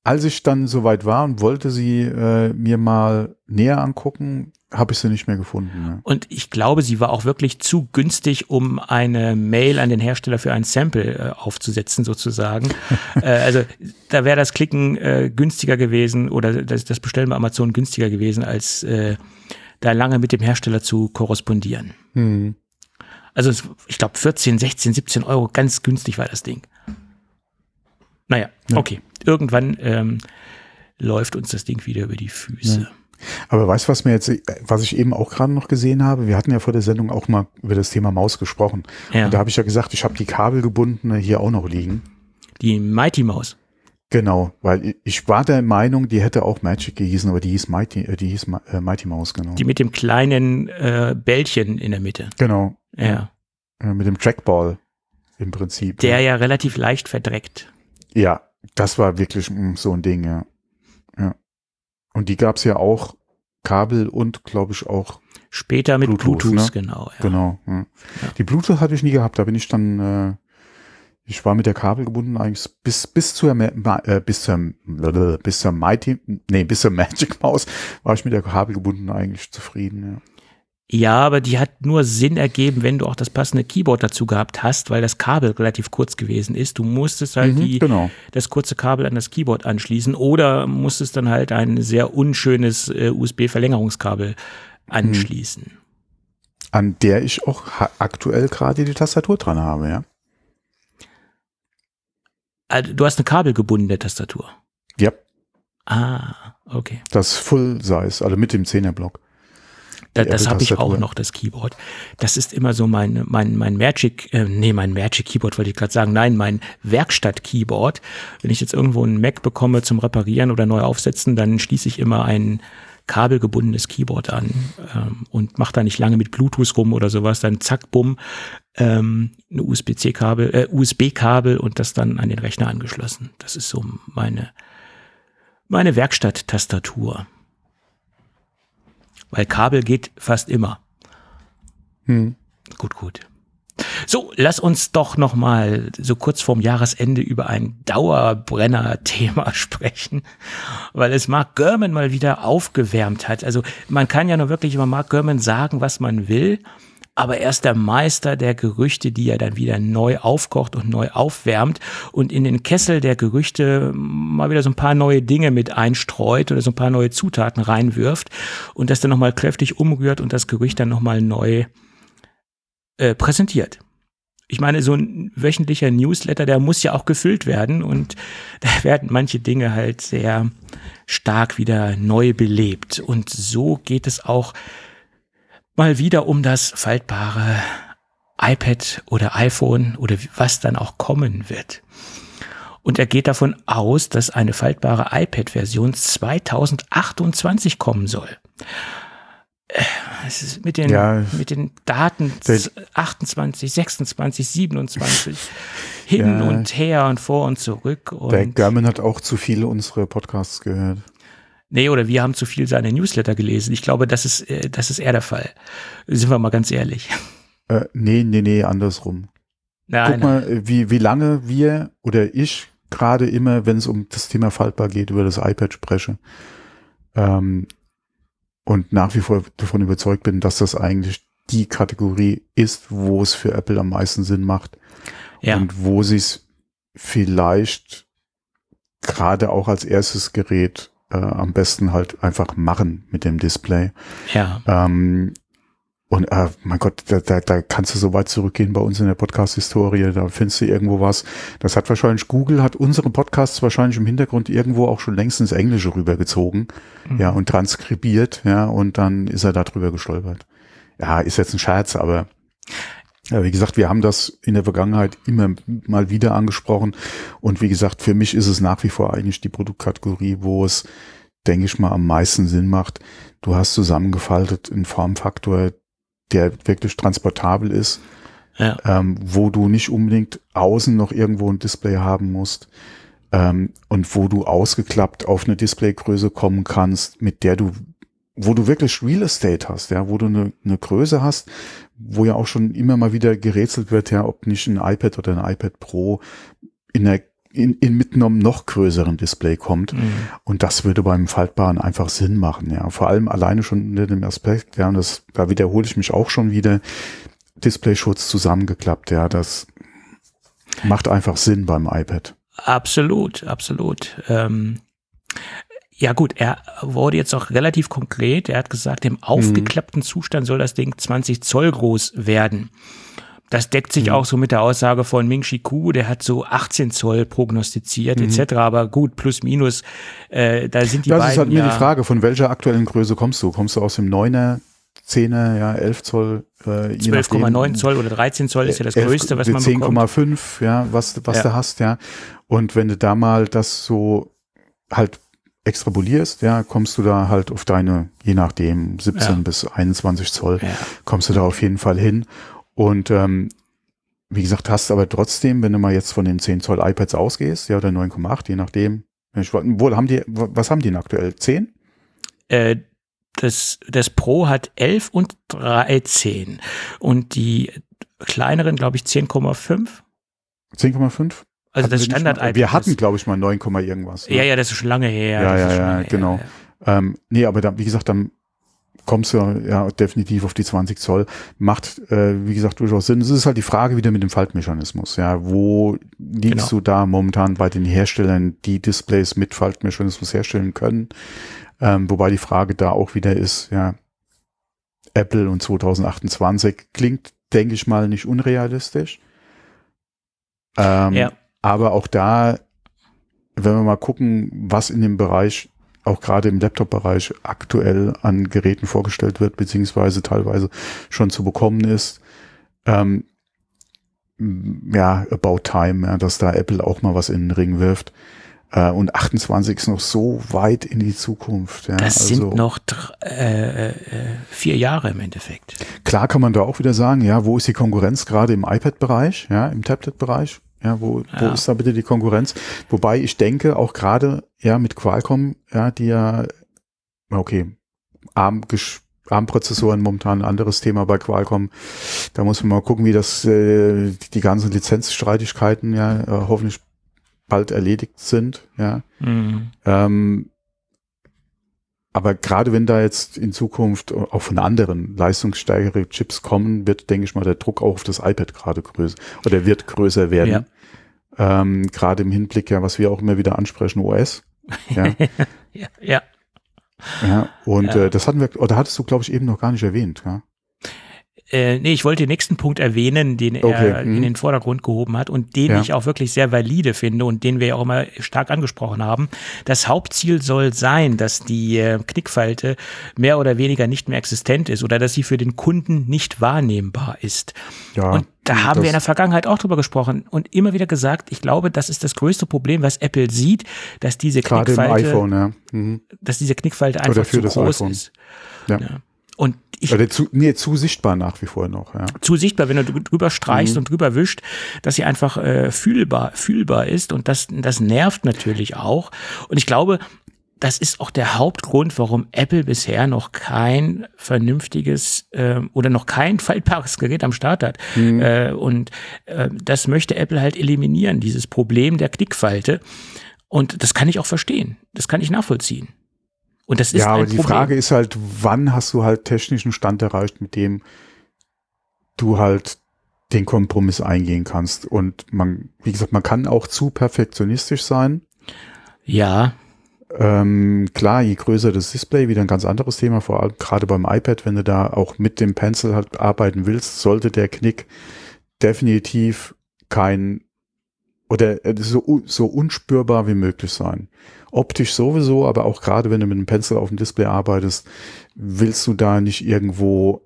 Speaker 2: als ich dann soweit war und wollte sie mir mal näher angucken, habe ich sie nicht mehr gefunden. Ne?
Speaker 3: Und ich glaube, sie war auch wirklich zu günstig, um eine Mail an den Hersteller für ein Sample aufzusetzen, sozusagen. Also da wäre das Klicken günstiger gewesen oder das Bestellen bei Amazon günstiger gewesen, als da lange mit dem Hersteller zu korrespondieren. Also ich glaube 14, 16, 17 Euro, ganz günstig war das Ding. Naja, okay. Irgendwann läuft uns das Ding wieder über die Füße.
Speaker 2: Ja. Aber weißt du, was ich eben auch gerade noch gesehen habe? Wir hatten ja vor der Sendung auch mal über das Thema Maus gesprochen. Ja. Und da habe ich ja gesagt, ich habe die kabelgebundene hier auch noch liegen.
Speaker 3: Die Mighty Maus.
Speaker 2: Genau, weil ich war der Meinung, die hätte auch Magic gehießen, aber die hieß Mighty Maus, genau.
Speaker 3: Die mit dem kleinen Bällchen in der Mitte.
Speaker 2: Genau.
Speaker 3: Ja.
Speaker 2: Mit dem Trackball im Prinzip.
Speaker 3: Der ja relativ leicht verdreckt.
Speaker 2: Ja, das war wirklich so ein Ding, ja. Und die gab es ja auch Kabel und, glaube ich, auch
Speaker 3: später mit Bluetooth, ne? Genau. Ja.
Speaker 2: Genau. Ja. Die Bluetooth hatte ich nie gehabt. Da bin ich dann, ich war mit der Kabel gebunden eigentlich bis zur Magic Maus war ich mit der Kabel gebunden eigentlich zufrieden. Ja.
Speaker 3: Ja, aber die hat nur Sinn ergeben, wenn du auch das passende Keyboard dazu gehabt hast, weil das Kabel relativ kurz gewesen ist. Du musstest halt das kurze Kabel an das Keyboard anschließen oder musstest dann halt ein sehr unschönes USB-Verlängerungskabel anschließen.
Speaker 2: An der ich auch aktuell gerade die Tastatur dran habe, ja.
Speaker 3: Also, du hast eine kabelgebundene Tastatur?
Speaker 2: Ja.
Speaker 3: Ah, okay.
Speaker 2: Das Full-Size, also mit dem 10er-Block.
Speaker 3: Das habe ich auch noch, das Keyboard. Das ist immer so mein Magic Keyboard wollte ich gerade sagen. Nein, mein Werkstatt-Keyboard. Wenn ich jetzt irgendwo einen Mac bekomme zum Reparieren oder neu aufsetzen, dann schließe ich immer ein kabelgebundenes Keyboard an und mache da nicht lange mit Bluetooth rum oder sowas. Dann zack, bumm, eine USB-Kabel und das dann an den Rechner angeschlossen. Das ist so meine Werkstatt-Tastatur. Weil Kabel geht fast immer. Gut. So, lass uns doch noch mal so kurz vorm Jahresende über ein Dauerbrenner-Thema sprechen, weil es Mark Gurman mal wieder aufgewärmt hat. Also man kann ja nur wirklich über Mark Gurman sagen, was man will, aber er ist der Meister der Gerüchte, die er dann wieder neu aufkocht und neu aufwärmt und in den Kessel der Gerüchte mal wieder so ein paar neue Dinge mit einstreut oder so ein paar neue Zutaten reinwirft und das dann nochmal kräftig umrührt und das Gerücht dann nochmal neu präsentiert. Ich meine, so ein wöchentlicher Newsletter, der muss ja auch gefüllt werden und da werden manche Dinge halt sehr stark wieder neu belebt und so geht es auch mal wieder um das faltbare iPad oder iPhone oder was dann auch kommen wird. Und er geht davon aus, dass eine faltbare iPad-Version 2028 kommen soll. Es ist mit den Daten 28, 26, 27 hin und her und vor und zurück. Und
Speaker 2: der Gurman hat auch zu viele unsere Podcasts gehört.
Speaker 3: Nee, oder wir haben zu viel seine Newsletter gelesen. Ich glaube, das ist eher der Fall. Sind wir mal ganz ehrlich.
Speaker 2: Nee, andersrum. Guck mal, wie lange wir oder ich gerade immer, wenn es um das Thema faltbar geht, über das iPad spreche. Und nach wie vor davon überzeugt bin, dass das eigentlich die Kategorie ist, wo es für Apple am meisten Sinn macht. Ja. Und wo sie es vielleicht gerade auch als erstes Gerät am besten halt einfach machen mit dem Display.
Speaker 3: Ja.
Speaker 2: Und mein Gott, da kannst du so weit zurückgehen bei uns in der Podcast-Historie, da findest du irgendwo was. Das hat wahrscheinlich, Google hat unsere Podcasts wahrscheinlich im Hintergrund irgendwo auch schon längst ins Englische rübergezogen, ja, und transkribiert, ja, und dann ist er da drüber gestolpert. Ja, ist jetzt ein Scherz, aber wie gesagt, wir haben das in der Vergangenheit immer mal wieder angesprochen und wie gesagt, für mich ist es nach wie vor eigentlich die Produktkategorie, wo es, denke ich mal, am meisten Sinn macht. Du hast zusammengefaltet einen Formfaktor, der wirklich transportabel ist, ja. Wo du nicht unbedingt außen noch irgendwo ein Display haben musst und wo du ausgeklappt auf eine Displaygröße kommen kannst, mit der wo du wirklich Real Estate hast, ja, wo du eine Größe hast, wo ja auch schon immer mal wieder gerätselt wird, ja, ob nicht ein iPad oder ein iPad Pro in der mit einem noch größeren Display kommt. Und das würde beim Faltbaren einfach Sinn machen, ja. Vor allem alleine schon unter dem Aspekt, ja, und da wiederhole ich mich auch schon wieder, Displayschutz zusammengeklappt, ja, das macht einfach Sinn beim iPad.
Speaker 3: Absolut. Ja gut, er wurde jetzt auch relativ konkret. Er hat gesagt, im aufgeklappten Zustand soll das Ding 20 Zoll groß werden. Das deckt sich auch so mit der Aussage von Ming-Chi Kuo, der hat so 18 Zoll prognostiziert etc. Aber gut, plus minus, da sind die beiden.
Speaker 2: Das ist halt mir die Frage, von welcher aktuellen Größe kommst du? Kommst du aus dem 9er, 10er, ja, 11 Zoll?
Speaker 3: 12,9 Zoll oder 13 Zoll ist ja das Größte, was man
Speaker 2: 10,
Speaker 3: bekommt.
Speaker 2: 10,5, ja, was du hast, ja. Und wenn du da mal das so halt extrapolierst, ja, kommst du da halt auf deine, je nachdem, 17 bis 21 Zoll, kommst du da auf jeden Fall hin. Und wie gesagt, hast aber trotzdem, wenn du mal jetzt von den 10 Zoll iPads ausgehst, ja, oder 9,8, je nachdem, was haben die denn aktuell? 10?
Speaker 3: Das Pro hat 11 und 13 und die kleineren, glaube ich, 10,5.
Speaker 2: 10,5?
Speaker 3: Also das Standard-iPad.
Speaker 2: Wir hatten, glaube ich, mal 9, irgendwas.
Speaker 3: Ne? Ja, das ist schon lange her.
Speaker 2: Ja, genau. Nee, aber da, wie gesagt, dann kommst du ja definitiv auf die 20 Zoll. Macht, wie gesagt, durchaus Sinn. Es ist halt die Frage wieder mit dem Faltmechanismus. Ja, wo liegst du da momentan bei den Herstellern, die Displays mit Faltmechanismus herstellen können? Wobei die Frage da auch wieder ist, ja, Apple und 2028 klingt, denke ich mal, nicht unrealistisch. Aber auch da, wenn wir mal gucken, was in dem Bereich, auch gerade im Laptop-Bereich aktuell an Geräten vorgestellt wird, beziehungsweise teilweise schon zu bekommen ist, about time, ja, dass da Apple auch mal was in den Ring wirft. Und 28 ist noch so weit in die Zukunft. Ja,
Speaker 3: das sind noch 4 Jahre im Endeffekt.
Speaker 2: Klar kann man da auch wieder sagen, ja, wo ist die Konkurrenz gerade im iPad-Bereich, ja, im Tablet-Bereich? Ja, wo ist da bitte die Konkurrenz? Wobei ich denke, auch gerade ja mit Qualcomm, ja, die ja, okay, ARM-Prozessoren momentan ein anderes Thema bei Qualcomm. Da muss man mal gucken, wie das die ganzen Lizenzstreitigkeiten ja hoffentlich bald erledigt sind. Ja. Aber gerade wenn da jetzt in Zukunft auch von anderen leistungsstärkere Chips kommen, wird, denke ich mal, der Druck auch auf das iPad gerade größer oder wird größer werden. Ja. Gerade im Hinblick, ja, was wir auch immer wieder ansprechen, OS. Ja.
Speaker 3: Ja.
Speaker 2: Und das hatten wir, oder hattest du, glaube ich, eben noch gar nicht erwähnt, ja?
Speaker 3: Nee, ich wollte den nächsten Punkt erwähnen, den er in den Vordergrund gehoben hat und den ich auch wirklich sehr valide finde und den wir ja auch immer stark angesprochen haben. Das Hauptziel soll sein, dass die Knickfalte mehr oder weniger nicht mehr existent ist oder dass sie für den Kunden nicht wahrnehmbar ist. Ja, und da haben wir in der Vergangenheit auch drüber gesprochen und immer wieder gesagt, ich glaube, das ist das größte Problem, was Apple sieht, dass diese Knickfalte,
Speaker 2: gerade im iPhone,
Speaker 3: dass diese Knickfalte einfach zu groß ist.
Speaker 2: Ja. Und zu sichtbar nach wie vor noch. Ja.
Speaker 3: Zu sichtbar, wenn du drüber streichst und drüber wischt, dass sie einfach fühlbar ist und das nervt natürlich auch. Und ich glaube, das ist auch der Hauptgrund, warum Apple bisher noch kein vernünftiges oder noch kein faltbares Gerät am Start hat. Und das möchte Apple halt eliminieren, dieses Problem der Knickfalte. Und das kann ich auch verstehen. Das kann ich nachvollziehen. Und das ist
Speaker 2: ja, aber die Frage ist halt, wann hast du halt technischen Stand erreicht, mit dem du halt den Kompromiss eingehen kannst. Und wie gesagt, man kann auch zu perfektionistisch sein.
Speaker 3: Ja.
Speaker 2: Klar, je größer das Display, wieder ein ganz anderes Thema, vor allem gerade beim iPad, wenn du da auch mit dem Pencil halt arbeiten willst, sollte der Knick definitiv so unspürbar wie möglich sein. Optisch sowieso, aber auch gerade wenn du mit einem Pencil auf dem Display arbeitest, willst du da nicht irgendwo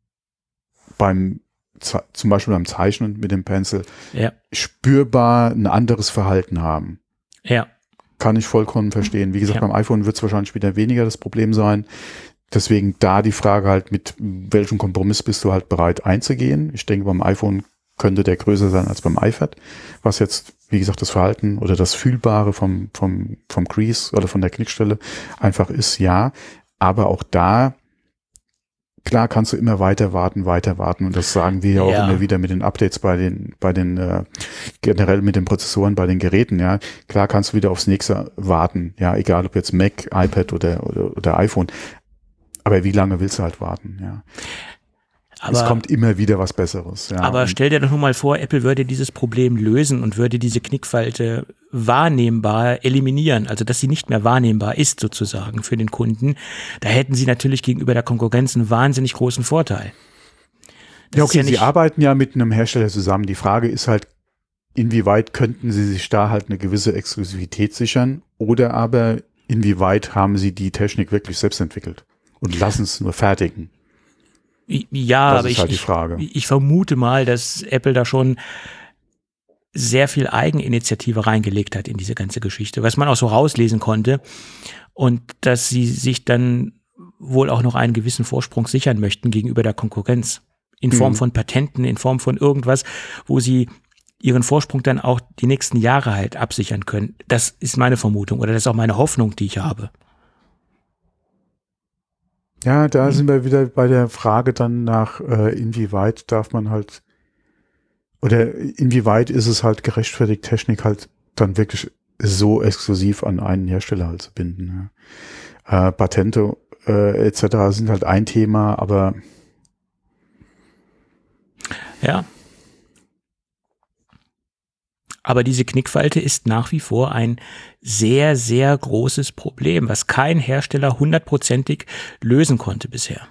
Speaker 2: zum Beispiel beim Zeichnen mit dem Pencil spürbar ein anderes Verhalten haben.
Speaker 3: Ja.
Speaker 2: Kann ich vollkommen verstehen. Wie gesagt, beim iPhone wird es wahrscheinlich wieder weniger das Problem sein. Deswegen da die Frage halt, mit welchem Kompromiss bist du halt bereit einzugehen. Ich denke, beim iPhone könnte der größer sein als beim iPad, was jetzt, wie gesagt, das Verhalten oder das Fühlbare vom Crease oder von der Knickstelle einfach ist, ja. Aber auch da klar kannst du immer weiter warten und das sagen wir ja auch immer wieder mit den Updates bei den generell mit den Prozessoren bei den Geräten, ja. Klar kannst du wieder aufs nächste warten, ja, egal ob jetzt Mac, iPad oder iPhone. Aber wie lange willst du halt warten, ja. Aber es kommt immer wieder was Besseres. Ja.
Speaker 3: Aber stell dir doch nur mal vor, Apple würde dieses Problem lösen und würde diese Knickfalte wahrnehmbar eliminieren, also dass sie nicht mehr wahrnehmbar ist sozusagen für den Kunden. Da hätten sie natürlich gegenüber der Konkurrenz einen wahnsinnig großen Vorteil.
Speaker 2: Ja, okay, sie arbeiten ja mit einem Hersteller zusammen. Die Frage ist halt, inwieweit könnten sie sich da halt eine gewisse Exklusivität sichern oder aber inwieweit haben sie die Technik wirklich selbst entwickelt und lassen es nur fertigen.
Speaker 3: Ja, aber ich vermute mal, dass Apple da schon sehr viel Eigeninitiative reingelegt hat in diese ganze Geschichte, was man auch so rauslesen konnte und dass sie sich dann wohl auch noch einen gewissen Vorsprung sichern möchten gegenüber der Konkurrenz in Form von Patenten, in Form von irgendwas, wo sie ihren Vorsprung dann auch die nächsten Jahre halt absichern können. Das ist meine Vermutung oder das ist auch meine Hoffnung, die ich habe.
Speaker 2: Ja, da sind wir wieder bei der Frage dann nach, inwieweit darf man halt, oder inwieweit ist es halt gerechtfertigt, Technik halt dann wirklich so exklusiv an einen Hersteller halt zu binden. Ja. Patente etc. sind halt ein Thema, aber
Speaker 3: ja. Aber diese Knickfalte ist nach wie vor ein sehr, sehr großes Problem, was kein Hersteller 100%ig lösen konnte bisher.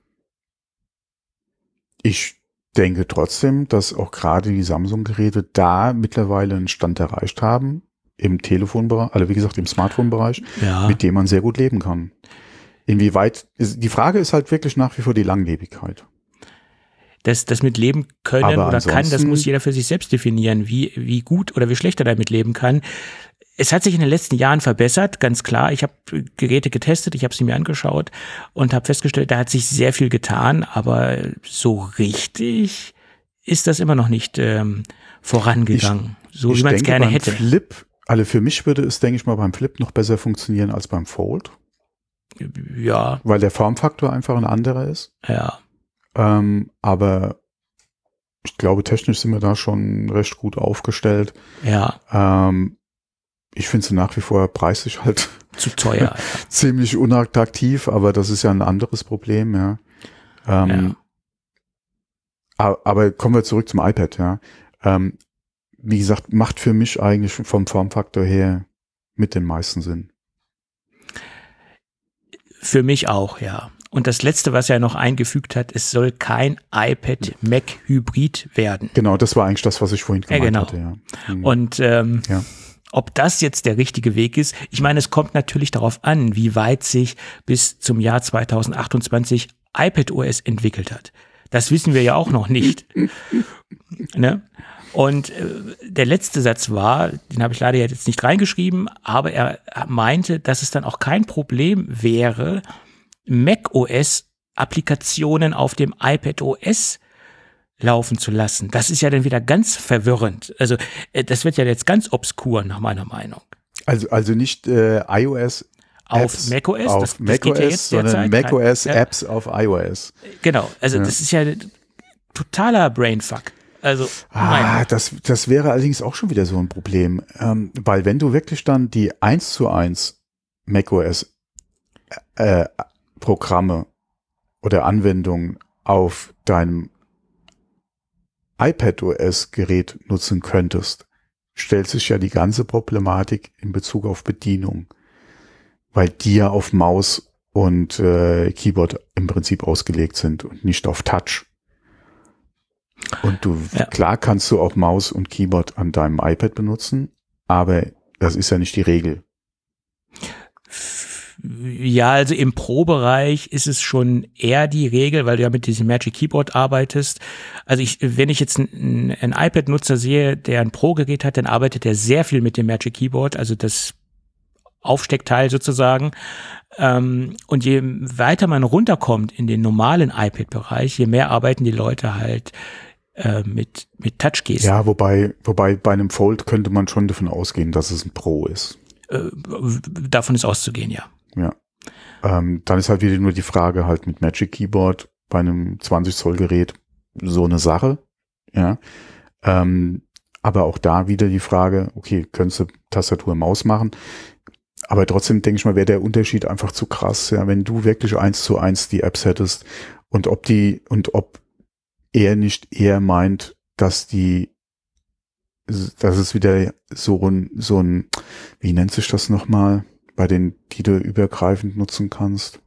Speaker 2: Ich denke trotzdem, dass auch gerade die Samsung-Geräte da mittlerweile einen Stand erreicht haben, im Telefonbereich, also wie gesagt im Smartphone-Bereich, mit dem man sehr gut leben kann. Inwieweit, die Frage ist halt wirklich nach wie vor die Langlebigkeit.
Speaker 3: Das mit leben können oder kann, das muss jeder für sich selbst definieren, wie gut oder wie schlecht er damit leben kann. Es hat sich in den letzten Jahren verbessert, ganz klar. Ich habe Geräte getestet, ich habe sie mir angeschaut und habe festgestellt, da hat sich sehr viel getan, aber so richtig ist das immer noch nicht vorangegangen, so wie man es gerne hätte.
Speaker 2: Flip, also für mich würde es, denke ich mal, beim Flip noch besser funktionieren als beim Fold.
Speaker 3: Ja.
Speaker 2: Weil der Formfaktor einfach ein anderer ist.
Speaker 3: Ja.
Speaker 2: Aber ich glaube, technisch sind wir da schon recht gut aufgestellt.
Speaker 3: Ja.
Speaker 2: Ich finde sie nach wie vor preislich halt
Speaker 3: zu teuer.
Speaker 2: ziemlich unattraktiv, aber das ist ja ein anderes Problem, ja. Aber kommen wir zurück zum iPad, ja. Wie gesagt, macht für mich eigentlich vom Formfaktor her mit den meisten Sinn.
Speaker 3: Für mich auch, ja. Und das Letzte, was er noch eingefügt hat, es soll kein iPad-Mac-Hybrid werden.
Speaker 2: Genau, das war eigentlich das, was ich vorhin gemeint hatte. Ja.
Speaker 3: Und ob das jetzt der richtige Weg ist, ich meine, es kommt natürlich darauf an, wie weit sich bis zum Jahr 2028 iPadOS entwickelt hat. Das wissen wir ja auch noch nicht. Ne? Und der letzte Satz war, den habe ich leider jetzt nicht reingeschrieben, aber er meinte, dass es dann auch kein Problem wäre, macOS-Applikationen auf dem iPadOS laufen zu lassen. Das ist ja dann wieder ganz verwirrend. Also das wird ja jetzt ganz obskur nach meiner Meinung.
Speaker 2: Also nicht iOS
Speaker 3: auf macOS,
Speaker 2: auf macOS, ja sondern macOS-Apps auf iOS.
Speaker 3: Genau, also das ist ja totaler Brainfuck. Also
Speaker 2: das wäre allerdings auch schon wieder so ein Problem, weil wenn du wirklich dann die 1:1 macOS Programme oder Anwendungen auf deinem iPadOS-Gerät nutzen könntest, stellt sich ja die ganze Problematik in Bezug auf Bedienung, weil die ja auf Maus und Keyboard im Prinzip ausgelegt sind und nicht auf Touch. Und klar kannst du auch Maus und Keyboard an deinem iPad benutzen, aber das ist ja nicht die Regel.
Speaker 3: Ja, also im Pro-Bereich ist es schon eher die Regel, weil du ja mit diesem Magic Keyboard arbeitest. Also wenn ich jetzt einen iPad-Nutzer sehe, der ein Pro-Gerät hat, dann arbeitet er sehr viel mit dem Magic Keyboard, also das Aufsteckteil sozusagen. Und je weiter man runterkommt in den normalen iPad-Bereich, je mehr arbeiten die Leute halt mit Touchgesten.
Speaker 2: Ja, wobei bei einem Fold könnte man schon davon ausgehen, dass es ein Pro ist.
Speaker 3: Davon ist auszugehen, ja.
Speaker 2: Ja. Dann ist halt wieder nur die Frage halt mit Magic Keyboard, bei einem 20 Zoll Gerät so eine Sache, ja. Aber auch da wieder die Frage, okay, könntest du Tastatur und Maus machen? Aber trotzdem denke ich mal, wäre der Unterschied einfach zu krass, ja, wenn du wirklich 1:1 die Apps hättest und ob er nicht eher meint, dass es wieder so ein, wie nennt sich das nochmal, bei denen, die du übergreifend nutzen kannst?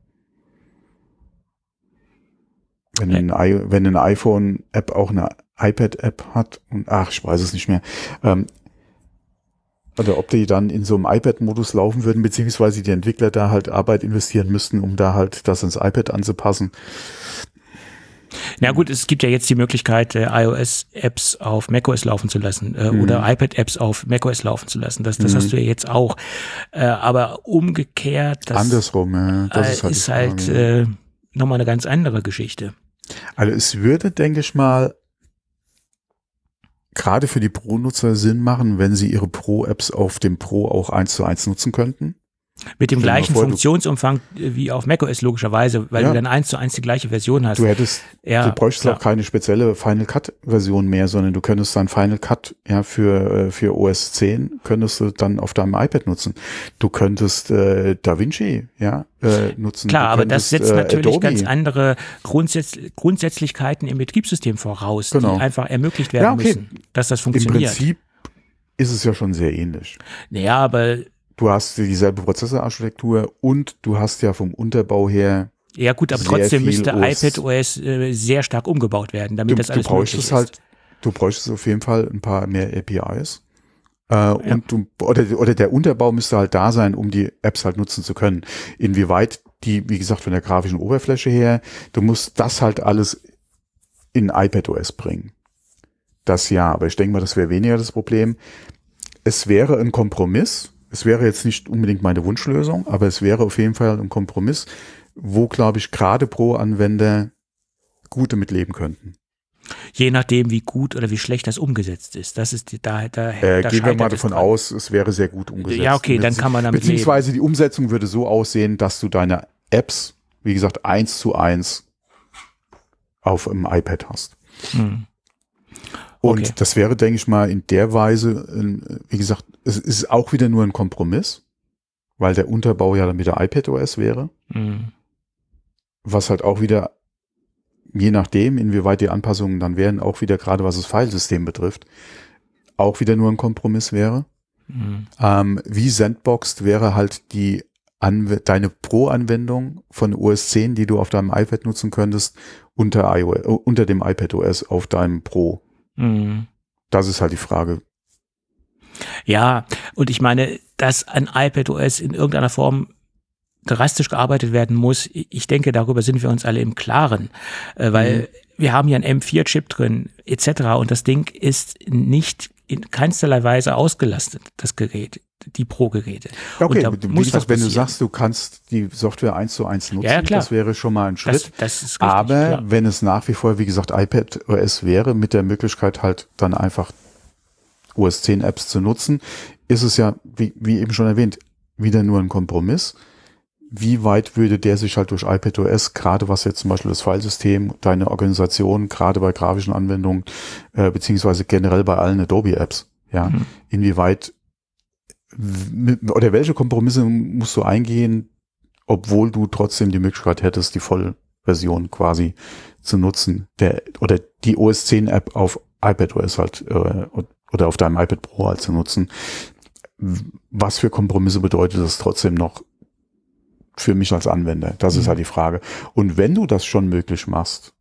Speaker 2: Wenn eine iPhone-App auch eine iPad-App hat und ich weiß es nicht mehr. Oder ob die dann in so einem iPad-Modus laufen würden, beziehungsweise die Entwickler da halt Arbeit investieren müssten, um da halt das ins iPad anzupassen.
Speaker 3: Na gut, es gibt ja jetzt die Möglichkeit, iOS-Apps auf macOS laufen zu lassen oder iPad-Apps auf macOS laufen zu lassen. Das hast du ja jetzt auch. Aber umgekehrt,
Speaker 2: andersrum, ja. Das
Speaker 3: ist halt nochmal eine ganz andere Geschichte.
Speaker 2: Also es würde, denke ich mal, gerade für die Pro-Nutzer Sinn machen, wenn sie ihre Pro-Apps auf dem Pro auch 1:1 nutzen könnten.
Speaker 3: Mit dem gleichen Funktionsumfang wie auf macOS logischerweise, weil du dann 1:1 die gleiche Version hast.
Speaker 2: Du bräuchtest auch keine spezielle Final Cut Version mehr, sondern du könntest dann Final Cut für OS 10 könntest du dann auf deinem iPad nutzen. Du könntest DaVinci nutzen.
Speaker 3: Klar, aber das setzt natürlich Adobe. Ganz andere Grundsätzlichkeiten im Betriebssystem voraus, die einfach ermöglicht werden müssen, dass das funktioniert.
Speaker 2: Im Prinzip ist es ja schon sehr ähnlich.
Speaker 3: Naja, aber
Speaker 2: du hast dieselbe Prozessorarchitektur und du hast ja vom Unterbau her.
Speaker 3: Ja gut, aber trotzdem müsste iPadOS sehr stark umgebaut werden, damit das alles möglich ist.
Speaker 2: Du bräuchtest auf jeden Fall ein paar mehr APIs. Oder der Unterbau müsste halt da sein, um die Apps halt nutzen zu können. Inwieweit die, wie gesagt, von der grafischen Oberfläche her, du musst das halt alles in iPadOS bringen. Das ja, aber ich denke mal, das wäre weniger das Problem. Es wäre ein Kompromiss. Es wäre jetzt nicht unbedingt meine Wunschlösung, aber es wäre auf jeden Fall ein Kompromiss, wo, glaube ich, gerade Pro-Anwender gut damit leben könnten.
Speaker 3: Je nachdem, wie gut oder wie schlecht das umgesetzt ist. Das ist da
Speaker 2: gehen wir mal davon aus, es wäre sehr gut umgesetzt.
Speaker 3: Ja, okay, dann kann man damit
Speaker 2: beziehungsweise leben. Die Umsetzung würde so aussehen, dass du deine Apps, wie gesagt, 1:1 auf dem iPad hast. Und das wäre, denke ich mal, in der Weise, wie gesagt, es ist auch wieder nur ein Kompromiss, weil der Unterbau ja dann wieder iPadOS wäre. Was halt auch wieder, je nachdem, inwieweit die Anpassungen dann wären, auch wieder, gerade was das Filesystem betrifft, auch wieder nur ein Kompromiss wäre. Wie Sandboxed wäre halt deine Pro-Anwendung von OS 10, die du auf deinem iPad nutzen könntest, unter dem iPadOS auf deinem Pro. Das ist halt die Frage.
Speaker 3: Ja, und ich meine, dass an iPadOS in irgendeiner Form drastisch gearbeitet werden muss, ich denke, darüber sind wir uns alle im Klaren, weil wir haben ja einen M4-Chip drin, etc. Und das Ding ist nicht in keinsterlei Weise ausgelastet, das Gerät, die Pro-Geräte.
Speaker 2: Okay, wie gesagt, wenn du sagst, du kannst die Software 1:1 nutzen, das wäre schon mal ein Schritt.
Speaker 3: Das ist richtig,
Speaker 2: aber
Speaker 3: klar.
Speaker 2: Wenn es nach wie vor, wie gesagt, iPadOS wäre, mit der Möglichkeit halt dann einfach OS 10 Apps zu nutzen, ist es ja, wie eben schon erwähnt, wieder nur ein Kompromiss. Wie weit würde der sich halt durch iPadOS, gerade was jetzt zum Beispiel das Filesystem, deine Organisation, gerade bei grafischen Anwendungen, beziehungsweise generell bei allen Adobe-Apps, inwieweit oder welche Kompromisse musst du eingehen, obwohl du trotzdem die Möglichkeit hättest, die Vollversion quasi zu nutzen, oder die OS 10 App auf iPadOS halt, oder auf deinem iPad Pro halt zu nutzen. Was für Kompromisse bedeutet das trotzdem noch für mich als Anwender? Das ist halt die Frage. Und wenn du das schon möglich machst,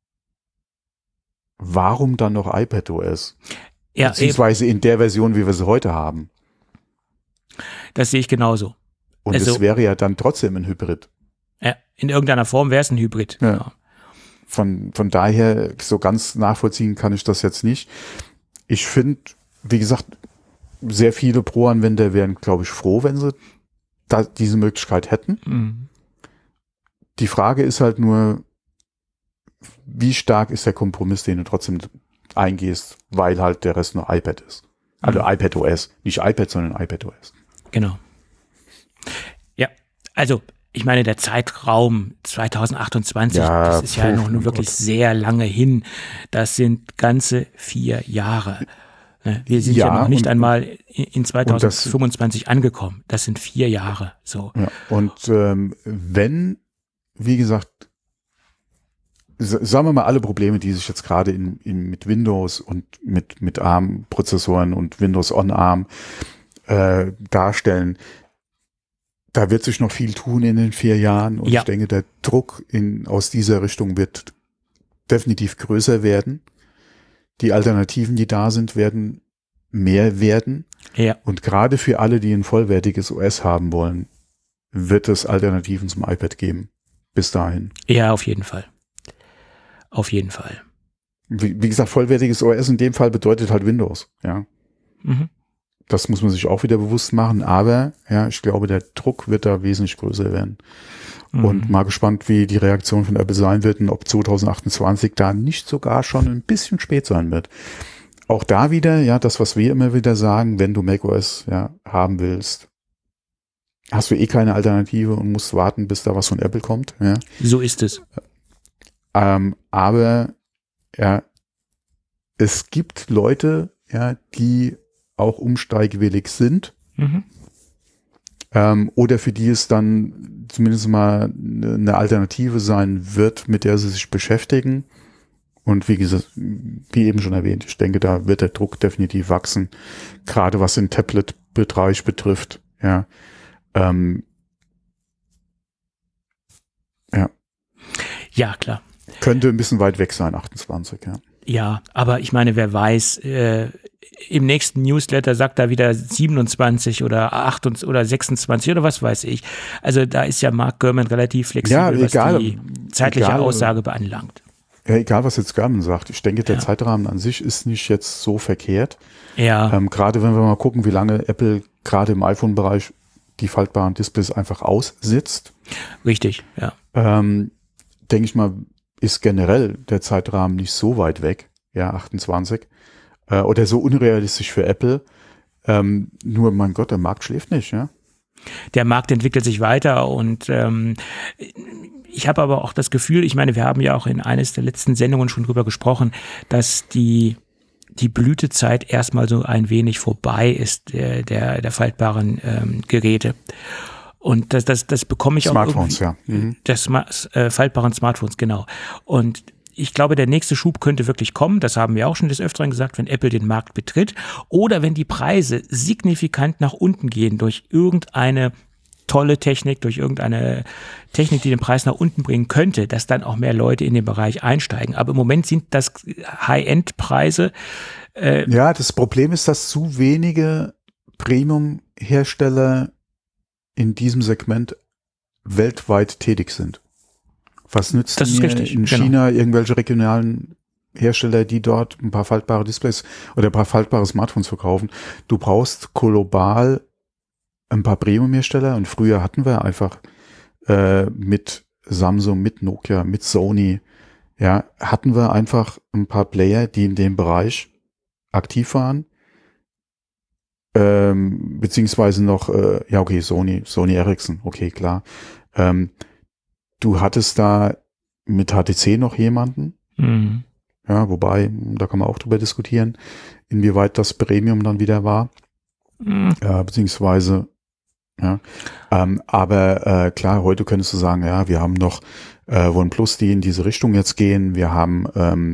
Speaker 2: warum dann noch iPadOS? Ja, beziehungsweise in der Version, wie wir sie heute haben.
Speaker 3: Das sehe ich genauso.
Speaker 2: Und es wäre ja dann trotzdem ein Hybrid.
Speaker 3: Ja, in irgendeiner Form wäre es ein Hybrid.
Speaker 2: Ja.
Speaker 3: Genau.
Speaker 2: Von daher, so ganz nachvollziehen kann ich das jetzt nicht. Ich finde, wie gesagt, sehr viele Pro-Anwender wären, glaube ich, froh, wenn sie diese Möglichkeit hätten. Die Frage ist halt nur, wie stark ist der Kompromiss, den du trotzdem eingehst, weil halt der Rest nur iPad ist. Also iPadOS. Nicht iPad, sondern iPadOS.
Speaker 3: Genau. Ja, also ich meine, der Zeitraum 2028, das ist ja noch wirklich sehr lange hin. Das sind ganze 4 Jahre. Wir sind ja noch nicht einmal in 2025 angekommen. Das sind 4 Jahre. So.
Speaker 2: Ja, und wenn, wie gesagt, sagen wir mal, alle Probleme, die sich jetzt gerade mit Windows und mit ARM-Prozessoren und Windows on ARM darstellen, da wird sich noch viel tun in den 4 Jahren. Und ich denke, der Druck aus dieser Richtung wird definitiv größer werden. Die Alternativen, die da sind, werden mehr werden.
Speaker 3: Ja.
Speaker 2: Und gerade für alle, die ein vollwertiges OS haben wollen, wird es Alternativen zum iPad geben. Bis dahin.
Speaker 3: Ja, auf jeden Fall. Auf jeden Fall.
Speaker 2: Wie gesagt, vollwertiges OS in dem Fall bedeutet halt Windows. Ja.
Speaker 3: Mhm.
Speaker 2: Das muss man sich auch wieder bewusst machen. Aber ja, ich glaube, der Druck wird da wesentlich größer werden. Und mal gespannt, wie die Reaktion von Apple sein wird und ob 2028 da nicht sogar schon ein bisschen spät sein wird. Auch da wieder, ja, das, was wir immer wieder sagen, wenn du macOS haben willst, hast du eh keine Alternative und musst warten, bis da was von Apple kommt. Ja.
Speaker 3: So ist es.
Speaker 2: Aber ja, es gibt Leute, ja, die auch umsteigwillig sind.
Speaker 3: Mhm.
Speaker 2: Oder für die es dann zumindest mal eine Alternative sein wird, mit der sie sich beschäftigen. Und wie gesagt, wie eben schon erwähnt, ich denke, da wird der Druck definitiv wachsen, gerade was den Tablet-Bereich betrifft. Ja,
Speaker 3: ja, klar.
Speaker 2: Könnte ein bisschen weit weg sein, 28, ja.
Speaker 3: Ja, aber ich meine, wer weiß, im nächsten Newsletter sagt er wieder 27 oder 28 oder 26 oder was weiß ich. Also da ist ja Mark Gurman relativ flexibel, was die zeitliche Aussage beanlangt.
Speaker 2: Ja, egal, was jetzt Gurman sagt. Ich denke, der Zeitrahmen an sich ist nicht jetzt so verkehrt.
Speaker 3: Ja.
Speaker 2: Gerade wenn wir mal gucken, wie lange Apple gerade im iPhone-Bereich die faltbaren Displays einfach aussitzt.
Speaker 3: Richtig, ja.
Speaker 2: Denke ich mal, ist generell der Zeitrahmen nicht so weit weg, ja, 28, oder so unrealistisch für Apple. Nur, mein Gott, der Markt schläft nicht, ja.
Speaker 3: Der Markt entwickelt sich weiter und ich habe aber auch das Gefühl, ich meine, wir haben ja auch in eines der letzten Sendungen schon drüber gesprochen, dass die Blütezeit erstmal so ein wenig vorbei ist, der faltbaren Geräte. Und das bekomme ich
Speaker 2: Smartphones,
Speaker 3: auch irgendwie. Das faltbaren Smartphones, genau. Und ich glaube, der nächste Schub könnte wirklich kommen, das haben wir auch schon des Öfteren gesagt, wenn Apple den Markt betritt oder wenn die Preise signifikant nach unten gehen durch irgendeine tolle Technik, durch irgendeine Technik, die den Preis nach unten bringen könnte, dass dann auch mehr Leute in den Bereich einsteigen. Aber im Moment sind das High-End-Preise.
Speaker 2: Ja, das Problem ist, dass zu wenige Premium-Hersteller in diesem Segment weltweit tätig sind. Was nützt mir in China irgendwelche regionalen Hersteller, die dort ein paar faltbare Displays oder ein paar faltbare Smartphones verkaufen? Du brauchst global ein paar Premium-Hersteller und früher hatten wir einfach mit Samsung, mit Nokia, mit Sony, ja, hatten wir einfach ein paar Player, die in dem Bereich aktiv waren. Beziehungsweise noch, ja okay, Sony Ericsson, okay, klar. Du hattest da mit HTC noch jemanden, ja, wobei, da kann man auch drüber diskutieren, inwieweit das Premium dann wieder war, beziehungsweise, ja, aber klar, heute könntest du sagen, ja, wir haben noch OnePlus, die in diese Richtung jetzt gehen, wir haben,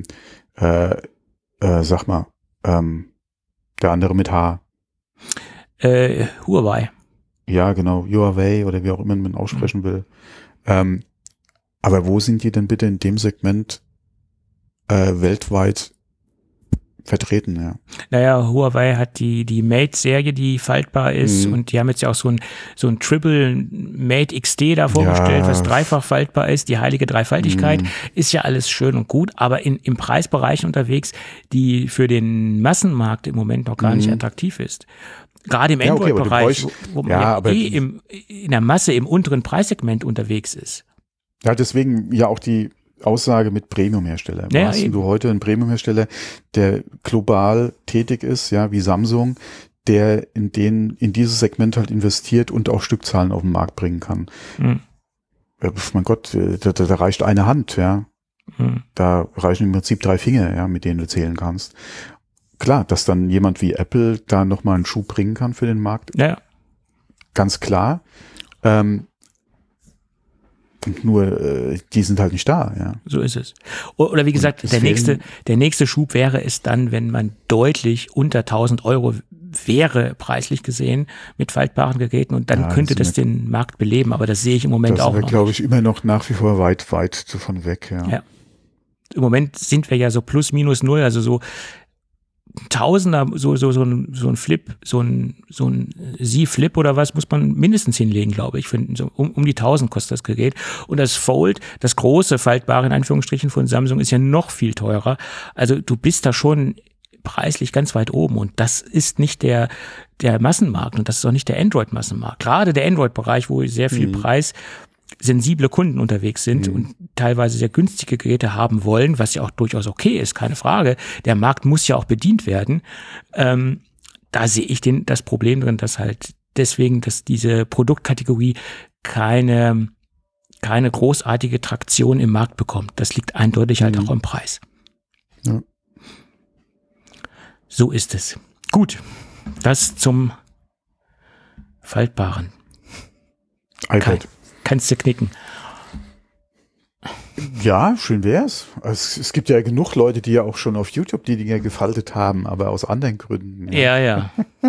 Speaker 2: sag mal, der andere mit H.
Speaker 3: Huawei.
Speaker 2: Ja, genau, Huawei oder wie auch immer man aussprechen will. Aber wo sind die denn bitte in dem Segment weltweit vertreten? Ja.
Speaker 3: Naja, Huawei hat die Mate-Serie, die faltbar ist und die haben jetzt ja auch so ein Triple Mate XT da vorgestellt, was dreifach faltbar ist. Die heilige Dreifaltigkeit ist ja alles schön und gut, aber im Preisbereich unterwegs, die für den Massenmarkt im Moment noch gar nicht attraktiv ist. Gerade im Android-Bereich, wo man in der Masse im unteren Preissegment unterwegs ist.
Speaker 2: Ja, deswegen ja auch die Aussage mit Premium-Hersteller. Hast du heute einen Premium-Hersteller, der global tätig ist, ja, wie Samsung, der in dieses Segment halt investiert und auch Stückzahlen auf den Markt bringen kann. mein Gott, da reicht eine Hand, ja. Da reichen im Prinzip 3 Finger, ja, mit denen du zählen kannst. Klar, dass dann jemand wie Apple da nochmal einen Schub bringen kann für den Markt.
Speaker 3: Ja.
Speaker 2: Ganz klar. Nur, die sind halt nicht da, ja.
Speaker 3: So ist es. Oder wie gesagt, der nächste Schub wäre es dann, wenn man deutlich unter 1.000 Euro wäre, preislich gesehen, mit faltbaren Geräten, und dann könnte das den Markt beleben, aber das sehe ich im Moment auch noch.
Speaker 2: Das ist, glaube ich, immer noch nach wie vor weit davon weg, ja.
Speaker 3: Im Moment sind wir ja so plus minus null, also so Tausender, so ein Flip, so ein Z-Flip oder was, muss man mindestens hinlegen, glaube ich. So um die 1.000 kostet das Gerät. Und das Fold, das große faltbare in Anführungsstrichen von Samsung, ist ja noch viel teurer. Also du bist da schon preislich ganz weit oben, und das ist nicht der Massenmarkt, und das ist auch nicht der Android-Massenmarkt. Gerade der Android-Bereich, wo sehr viel preissensible Kunden unterwegs sind und teilweise sehr günstige Geräte haben wollen, was ja auch durchaus okay ist, keine Frage. Der Markt muss ja auch bedient werden. Da sehe ich das Problem drin, dass halt deswegen, dass diese Produktkategorie keine großartige Traktion im Markt bekommt. Das liegt eindeutig halt auch am Preis. Ja. So ist es. Gut, das zum Faltbaren.
Speaker 2: iPad.
Speaker 3: Kannst du knicken.
Speaker 2: Ja, schön wär's. Es gibt ja genug Leute, die ja auch schon auf YouTube die Dinger gefaltet haben, aber aus anderen Gründen.
Speaker 3: Ja.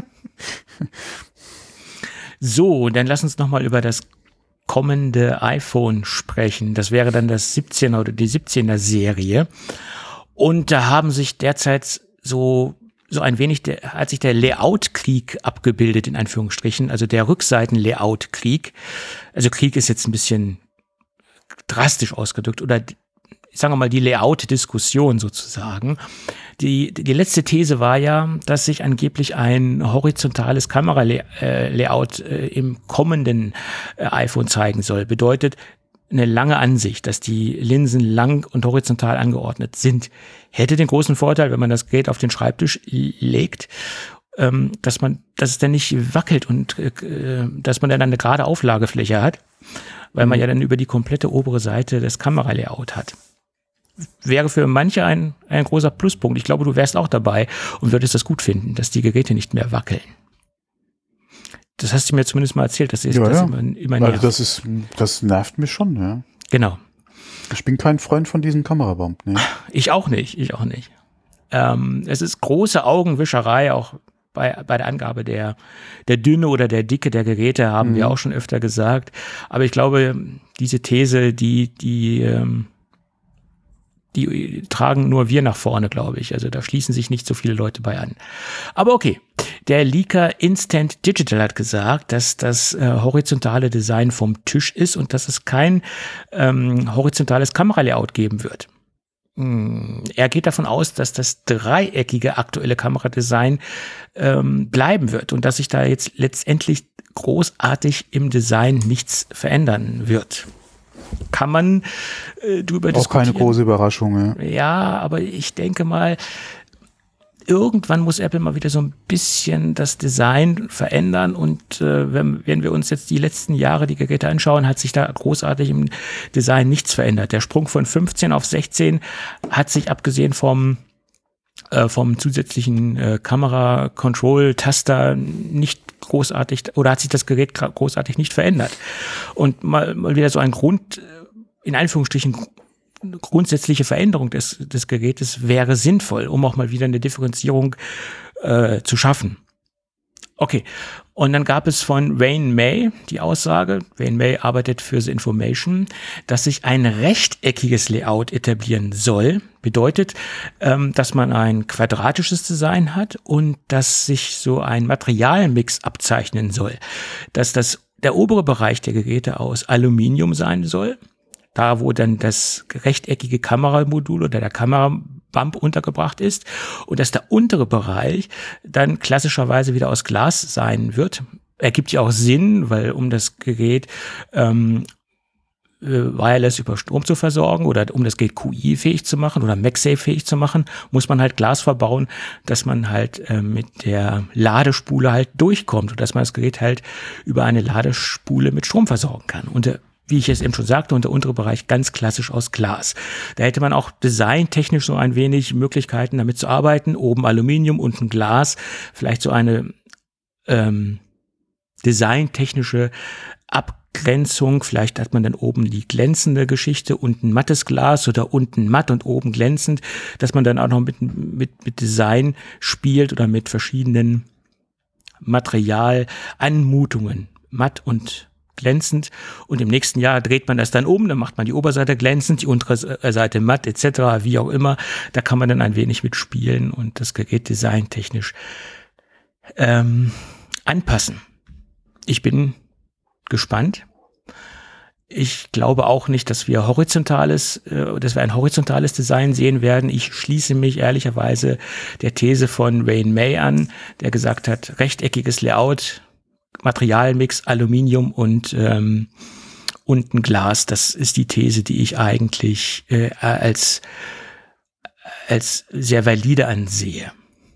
Speaker 3: So, dann lass uns nochmal über das kommende iPhone sprechen. Das wäre dann das 17er oder die 17er Serie. Und da haben sich derzeit so ein wenig hat sich der Layout-Krieg abgebildet, in Anführungsstrichen, also der Rückseiten-Layout-Krieg. Also Krieg ist jetzt ein bisschen drastisch ausgedrückt, oder sagen wir mal die Layout-Diskussion sozusagen. Die letzte These war ja, dass sich angeblich ein horizontales Kamera-Layout im kommenden iPhone zeigen soll. Bedeutet eine lange Ansicht, dass die Linsen lang und horizontal angeordnet sind. Hätte den großen Vorteil, wenn man das Gerät auf den Schreibtisch legt, dass es dann nicht wackelt und dass man dann eine gerade Auflagefläche hat, weil man ja dann über die komplette obere Seite das Kameralayout hat. Wäre für manche ein großer Pluspunkt. Ich glaube, du wärst auch dabei und würdest das gut finden, dass die Geräte nicht mehr wackeln. Das hast du mir zumindest mal erzählt, dass das immer nervt.
Speaker 2: Also das nervt mich schon, ja.
Speaker 3: Genau.
Speaker 2: Ich bin kein Freund von diesem Kamerabump, ne?
Speaker 3: Ich auch nicht. Es ist große Augenwischerei, auch bei der Angabe der Dünne oder der Dicke der Geräte, haben wir auch schon öfter gesagt. Aber ich glaube, diese These, die tragen nur wir nach vorne, glaube ich. Also da schließen sich nicht so viele Leute bei an. Aber okay, der Leaker Instant Digital hat gesagt, dass das horizontale Design vom Tisch ist und dass es kein horizontales Kameralayout geben wird. Er geht davon aus, dass das dreieckige aktuelle Kameradesign bleiben wird und dass sich da jetzt letztendlich großartig im Design nichts verändern wird. Kann man drüber diskutieren.
Speaker 2: Auch keine große Überraschung, ja.
Speaker 3: Ja, aber ich denke mal, irgendwann muss Apple mal wieder so ein bisschen das Design verändern, und wenn wir uns jetzt die letzten Jahre die Geräte anschauen, hat sich da großartig im Design nichts verändert. Der Sprung von 15 auf 16 hat sich abgesehen vom zusätzlichen Kamera-Control-Taster nicht großartig, oder hat sich das Gerät großartig nicht verändert. Und mal wieder so ein in Anführungsstrichen, grundsätzliche Veränderung des Gerätes wäre sinnvoll, um auch mal wieder eine Differenzierung zu schaffen. Okay, und dann gab es von Wayne May die Aussage, Wayne May arbeitet für The Information, dass sich ein rechteckiges Layout etablieren soll. Bedeutet, dass man ein quadratisches Design hat und dass sich so ein Materialmix abzeichnen soll. Dass der obere Bereich der Geräte aus Aluminium sein soll, da wo dann das rechteckige Kameramodul oder der Kamerabump untergebracht ist, und dass der untere Bereich dann klassischerweise wieder aus Glas sein wird. Ergibt ja auch Sinn, weil um das Gerät wireless über Strom zu versorgen oder um das Gerät QI-fähig zu machen oder MagSafe-fähig zu machen, muss man halt Glas verbauen, dass man halt mit der Ladespule halt durchkommt und dass man das Gerät halt über eine Ladespule mit Strom versorgen kann. Und wie ich es eben schon sagte, und der untere Bereich ganz klassisch aus Glas. Da hätte man auch designtechnisch so ein wenig Möglichkeiten, damit zu arbeiten. Oben Aluminium, unten Glas. Vielleicht so eine designtechnische Abgrenzung. Vielleicht hat man dann oben die glänzende Geschichte, unten mattes Glas oder unten matt und oben glänzend, dass man dann auch noch mit Design spielt oder mit verschiedenen Materialanmutungen. Matt und glänzend, und im nächsten Jahr dreht man das dann um, dann macht man die Oberseite glänzend, die untere Seite matt etc., wie auch immer. Da kann man dann ein wenig mitspielen und das Gerät designtechnisch anpassen. Ich bin gespannt. Ich glaube auch nicht, dass wir ein horizontales Design sehen werden. Ich schließe mich ehrlicherweise der These von Wayne May an, der gesagt hat, rechteckiges Layout, Materialmix, Aluminium und unten Glas. Das ist die These, die ich eigentlich als sehr valide ansehe.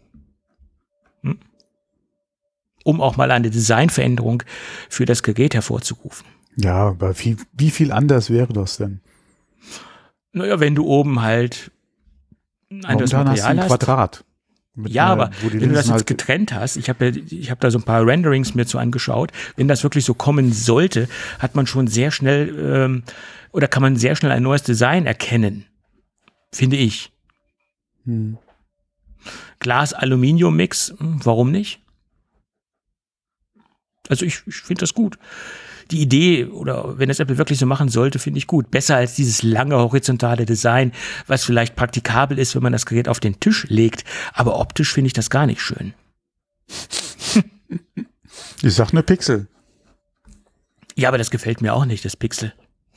Speaker 3: Um auch mal eine Designveränderung für das Gerät hervorzurufen.
Speaker 2: Ja, aber wie viel anders wäre das denn?
Speaker 3: Naja, wenn du oben halt ein anderes Material hast.
Speaker 2: Quadrat.
Speaker 3: Ja, aber wenn du das jetzt getrennt hast, ich hab da so ein paar Renderings mir zu angeschaut, wenn das wirklich so kommen sollte, hat man schon sehr schnell oder kann man sehr schnell ein neues Design erkennen, finde ich. Glas-Aluminium-Mix, warum nicht? Also ich finde das gut. Die Idee, oder wenn das Apple wirklich so machen sollte, finde ich gut. Besser als dieses lange horizontale Design, was vielleicht praktikabel ist, wenn man das Gerät auf den Tisch legt. Aber optisch finde ich das gar nicht schön.
Speaker 2: Ich sag nur Pixel.
Speaker 3: Ja, aber das gefällt mir auch nicht, das Pixel.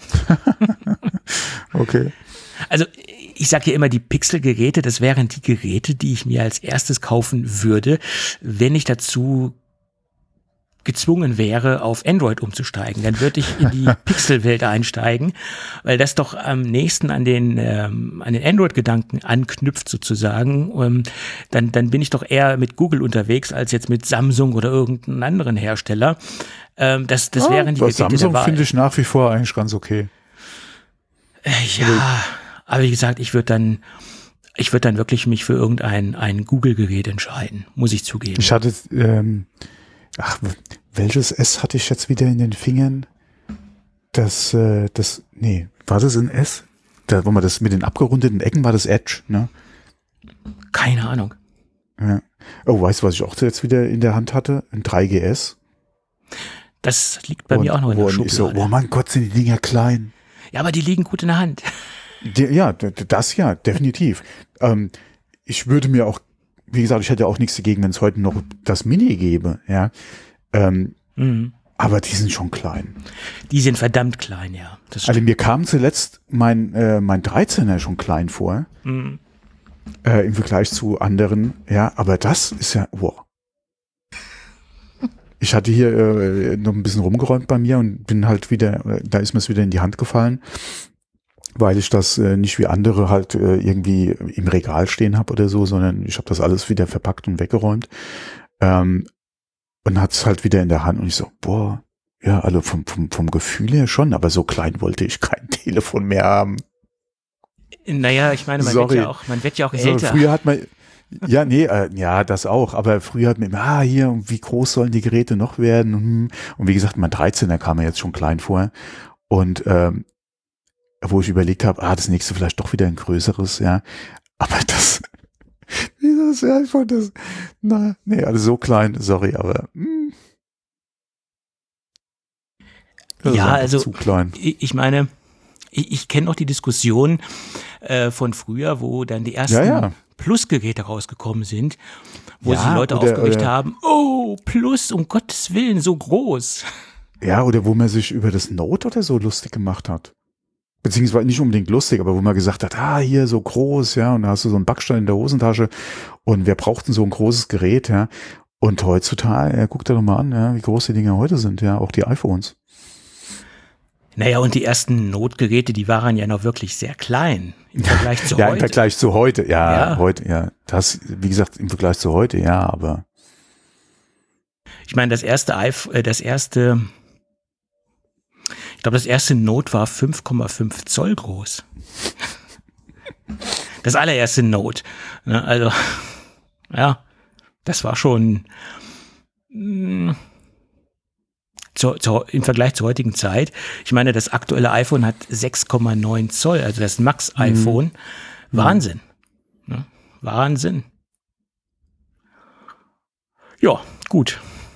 Speaker 2: Okay.
Speaker 3: Also ich sage ja immer, die Pixel-Geräte, das wären die Geräte, die ich mir als erstes kaufen würde, wenn ich dazu gezwungen wäre, auf Android umzusteigen. Dann würde ich in die Pixel-Welt einsteigen, weil das doch am nächsten an den Android-Gedanken anknüpft sozusagen. Dann bin ich doch eher mit Google unterwegs, als jetzt mit Samsung oder irgendeinem anderen Hersteller. Das wären die Geräte
Speaker 2: Samsung der Wahl. Finde ich nach wie vor eigentlich ganz okay.
Speaker 3: Ja, aber wie gesagt, ich würde dann wirklich mich für irgendein Google-Gerät entscheiden, muss ich zugeben.
Speaker 2: Ich hatte welches S hatte ich jetzt wieder in den Fingern? War das ein S? Wo man das mit den abgerundeten Ecken war das Edge, ne?
Speaker 3: Keine Ahnung.
Speaker 2: Ja. Oh, weißt du, was ich auch jetzt wieder in der Hand hatte? Ein 3GS.
Speaker 3: Das liegt bei mir auch noch in der Schublade. Ich so,
Speaker 2: oh mein Gott, sind die Dinger klein.
Speaker 3: Ja, aber die liegen gut in der Hand.
Speaker 2: Ja, das ja, definitiv. Ich würde mir auch, wie gesagt, ich hätte auch nichts dagegen, wenn es heute noch das Mini gäbe, ja. Aber die sind schon klein.
Speaker 3: Die sind verdammt klein, ja.
Speaker 2: Also mir kam zuletzt mein 13er schon klein vor, im Vergleich zu anderen, ja, aber das ist ja, wow. Ich hatte hier noch ein bisschen rumgeräumt bei mir und bin halt wieder, da ist mir es wieder in die Hand gefallen, weil ich das nicht wie andere halt irgendwie im Regal stehen habe oder so, sondern ich habe das alles wieder verpackt und weggeräumt und hat es halt wieder in der Hand und ich so, boah, ja, also vom Gefühl her schon, aber so klein wollte ich kein Telefon mehr haben.
Speaker 3: Naja, ich meine, man wird ja auch älter.
Speaker 2: Früher hat man, ja, das auch, aber früher hat man immer, hier, und wie groß sollen die Geräte noch werden? Und wie gesagt, mein 13er kam mir jetzt schon klein vor und wo ich überlegt habe, das nächste vielleicht doch wieder ein größeres, ja. Aber das, ja, ich fand das, also so klein, sorry, aber
Speaker 3: ja, also
Speaker 2: zu klein.
Speaker 3: Ich meine, ich kenne noch die Diskussion von früher, wo dann die ersten Plus-Geräte rausgekommen sind, wo sich die Leute aufgeregt haben, oh, Plus, um Gottes Willen, so groß.
Speaker 2: Ja, oder wo man sich über das Note oder so lustig gemacht hat. Beziehungsweise nicht unbedingt lustig, aber wo man gesagt hat, hier so groß, ja, und da hast du so einen Backstein in der Hosentasche und wer braucht denn so ein großes Gerät, ja. Und heutzutage, guck dir doch mal an, ja, wie groß die Dinger heute sind, ja, auch die iPhones.
Speaker 3: Naja, und die ersten Notgeräte, die waren ja noch wirklich sehr klein im Vergleich zu heute.
Speaker 2: Ja, im Vergleich zu heute, heute, ja. Das, wie gesagt, im Vergleich zu heute, ja, aber.
Speaker 3: Ich meine, ich glaube, das erste Note war 5,5 Zoll groß. Das allererste Note. Also, ja, das war schon im Vergleich zur heutigen Zeit. Ich meine, das aktuelle iPhone hat 6,9 Zoll, also das Max-iPhone. Wahnsinn. Ne? Wahnsinn. Ja, gut.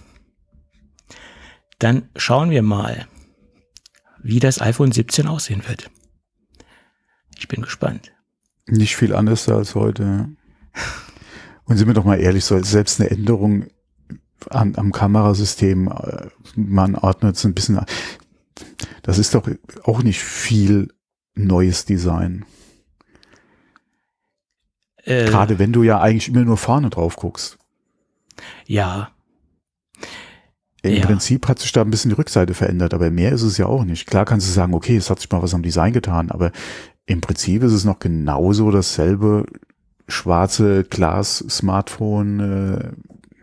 Speaker 3: Dann schauen wir mal, wie das iPhone 17 aussehen wird. Ich bin gespannt.
Speaker 2: Nicht viel anders als heute. Und sind wir doch mal ehrlich, so selbst eine Änderung am Kamerasystem, man ordnet es ein bisschen, das ist doch auch nicht viel neues Design. Gerade wenn du ja eigentlich immer nur vorne drauf guckst.
Speaker 3: Ja.
Speaker 2: Im Prinzip hat sich da ein bisschen die Rückseite verändert, aber mehr ist es ja auch nicht. Klar kannst du sagen, okay, es hat sich mal was am Design getan, aber im Prinzip ist es noch genauso dasselbe schwarze Glas-Smartphone.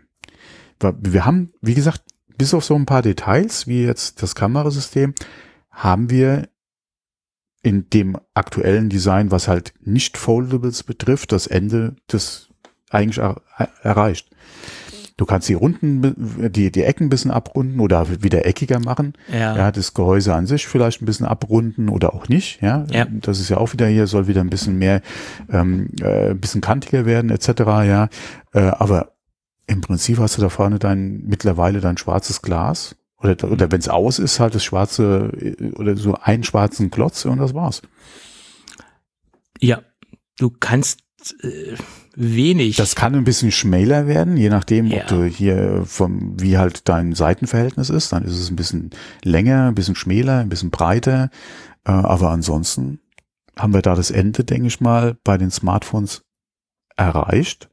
Speaker 2: Wir haben, wie gesagt, bis auf so ein paar Details, wie jetzt das Kamerasystem, haben wir in dem aktuellen Design, was halt nicht Foldables betrifft, das Ende des eigentlich erreicht. Du kannst die Ecken ein bisschen abrunden oder wieder eckiger machen. Ja, das Gehäuse an sich vielleicht ein bisschen abrunden oder auch nicht. Ja, das ist ja auch wieder hier, soll wieder ein bisschen mehr, ein bisschen kantiger werden etc. Ja, aber im Prinzip hast du da vorne mittlerweile dein schwarzes Glas oder wenn es aus ist, halt das schwarze oder so einen schwarzen Klotz und das war's.
Speaker 3: Ja, du kannst wenig.
Speaker 2: Das kann ein bisschen schmäler werden, je nachdem, ob du hier wie halt dein Seitenverhältnis ist. Dann ist es ein bisschen länger, ein bisschen schmäler, ein bisschen breiter. Aber ansonsten haben wir da das Ende, denke ich mal, bei den Smartphones erreicht.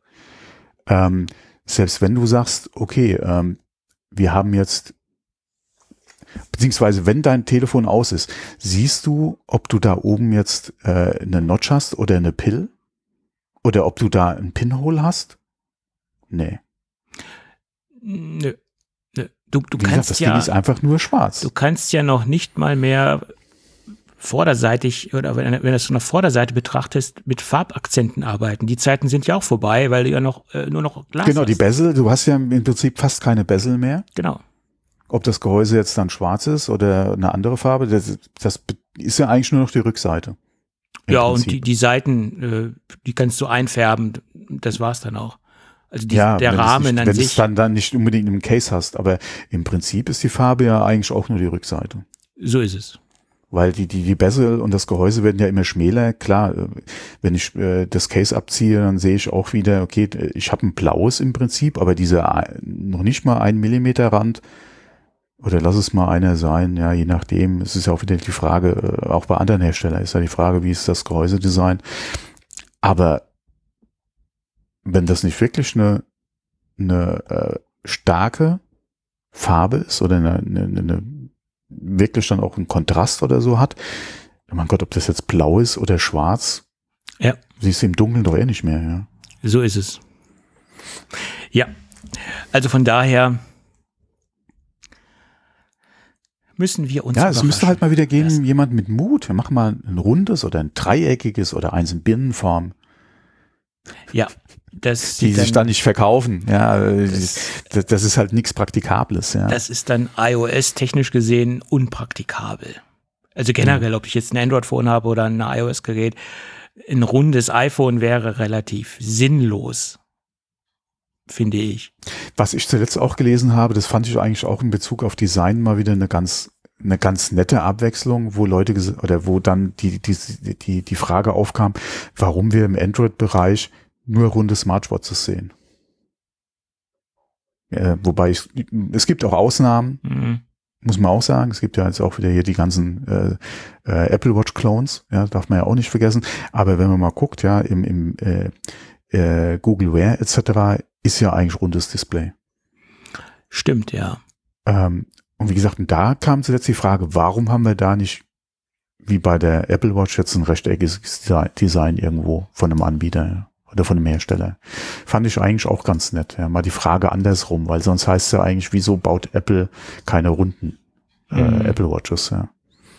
Speaker 2: Selbst wenn du sagst, okay, wir haben jetzt, beziehungsweise wenn dein Telefon aus ist, siehst du, ob du da oben jetzt eine Notch hast oder eine Pill? Oder ob du da ein Pinhole hast? Nee.
Speaker 3: Nö. Du kannst
Speaker 2: gesagt, das Ding ist einfach nur schwarz.
Speaker 3: Du kannst ja noch nicht mal mehr vorderseitig, oder wenn du das von der Vorderseite betrachtest, mit Farbakzenten arbeiten. Die Zeiten sind ja auch vorbei, weil du ja nur noch Glas hast.
Speaker 2: Genau, die Bezel, du hast ja im Prinzip fast keine Bezel mehr.
Speaker 3: Genau.
Speaker 2: Ob das Gehäuse jetzt dann schwarz ist oder eine andere Farbe, das ist ja eigentlich nur noch die Rückseite.
Speaker 3: Ja, Prinzip. Und die Seiten, die kannst du einfärben, das war's dann auch. Also der Rahmen an sich. Wenn du es
Speaker 2: dann nicht unbedingt im Case hast, aber im Prinzip ist die Farbe ja eigentlich auch nur die Rückseite.
Speaker 3: So ist es.
Speaker 2: Weil die Bezel und das Gehäuse werden ja immer schmäler. Klar, wenn ich das Case abziehe, dann sehe ich auch wieder, okay, ich habe ein blaues im Prinzip, aber dieser noch nicht mal 1 Millimeter Rand, oder lass es mal einer sein, ja, je nachdem. Es ist ja auch wieder die Frage, auch bei anderen Herstellern ist ja die Frage, wie ist das Gehäusedesign. Aber wenn das nicht wirklich eine starke Farbe ist oder eine wirklich dann auch einen Kontrast oder so hat, mein Gott, ob das jetzt blau ist oder schwarz, siehst du im Dunkeln doch nicht mehr, ja.
Speaker 3: So ist es. Ja, also von daher müssen wir uns
Speaker 2: es müsste halt mal wieder gehen, jemand mit Mut. Wir machen mal ein rundes oder ein dreieckiges oder eins in Birnenform.
Speaker 3: Ja,
Speaker 2: die sich dann nicht verkaufen. Ja, das ist halt nichts Praktikables. Ja.
Speaker 3: Das ist dann iOS technisch gesehen unpraktikabel. Also generell, ob ich jetzt ein Android-Phone habe oder ein iOS-Gerät, ein rundes iPhone wäre relativ sinnlos, finde ich.
Speaker 2: Was ich zuletzt auch gelesen habe, das fand ich eigentlich auch in Bezug auf Design mal wieder eine ganz nette Abwechslung, wo Leute oder wo dann die Frage aufkam, warum wir im Android-Bereich nur runde Smartwatches sehen. Wobei es gibt auch Ausnahmen, muss man auch sagen. Es gibt ja jetzt auch wieder hier die ganzen Apple Watch Clones, ja, darf man ja auch nicht vergessen. Aber wenn man mal guckt, ja, im Google Wear etc. ist ja eigentlich rundes Display.
Speaker 3: Stimmt, ja.
Speaker 2: Und wie gesagt, da kam zuletzt die Frage, warum haben wir da nicht, wie bei der Apple Watch, jetzt ein rechteckiges Design irgendwo von einem Anbieter oder von einem Hersteller. Fand ich eigentlich auch ganz nett. Ja. Mal die Frage andersrum, weil sonst heißt es ja eigentlich, wieso baut Apple keine runden Apple Watches? Ja.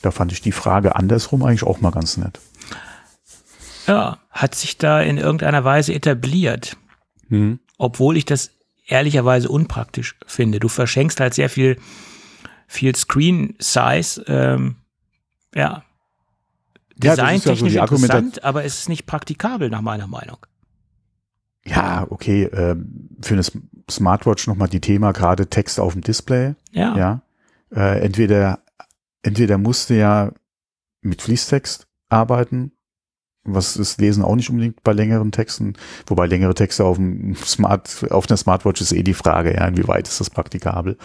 Speaker 2: Da fand ich die Frage andersrum eigentlich auch mal ganz nett.
Speaker 3: Ja, hat sich da in irgendeiner Weise etabliert. Obwohl ich das ehrlicherweise unpraktisch finde. Du verschenkst halt sehr viel Screen Size, designtechnisch ja so interessant, aber es ist nicht praktikabel nach meiner Meinung.
Speaker 2: Ja, okay, für eine Smartwatch nochmal die Thema, gerade Text auf dem Display. Ja. Entweder musst du ja mit Fließtext arbeiten, was das Lesen auch nicht unbedingt bei längeren Texten, wobei längere Texte auf einer Smartwatch ist die Frage, ja, inwieweit ist das praktikabel.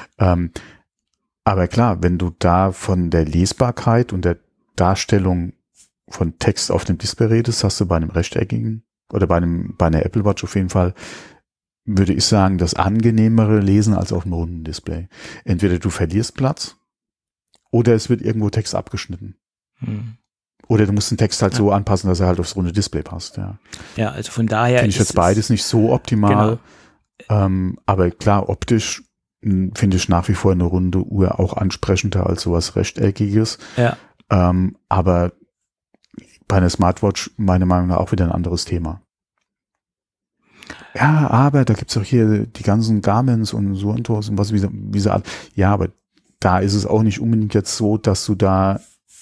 Speaker 2: Aber klar, wenn du da von der Lesbarkeit und der Darstellung von Text auf dem Display redest, hast du bei einem rechteckigen oder bei einer Apple Watch auf jeden Fall, würde ich sagen, das angenehmere Lesen als auf einem runden Display. Entweder du verlierst Platz oder es wird irgendwo Text abgeschnitten. Oder du musst den Text halt so anpassen, dass er halt aufs runde Display passt.
Speaker 3: Ja, also von daher
Speaker 2: finde ich jetzt beides nicht so optimal. Genau. Aber klar, optisch finde ich nach wie vor eine runde Uhr auch ansprechender als sowas Rechteckiges.
Speaker 3: Ja.
Speaker 2: Aber bei einer Smartwatch meiner Meinung nach auch wieder ein anderes Thema. Ja, aber da gibt's auch hier die ganzen Garments und Suuntos und was wie so Art. Ja, aber da ist es auch nicht unbedingt jetzt so, dass du da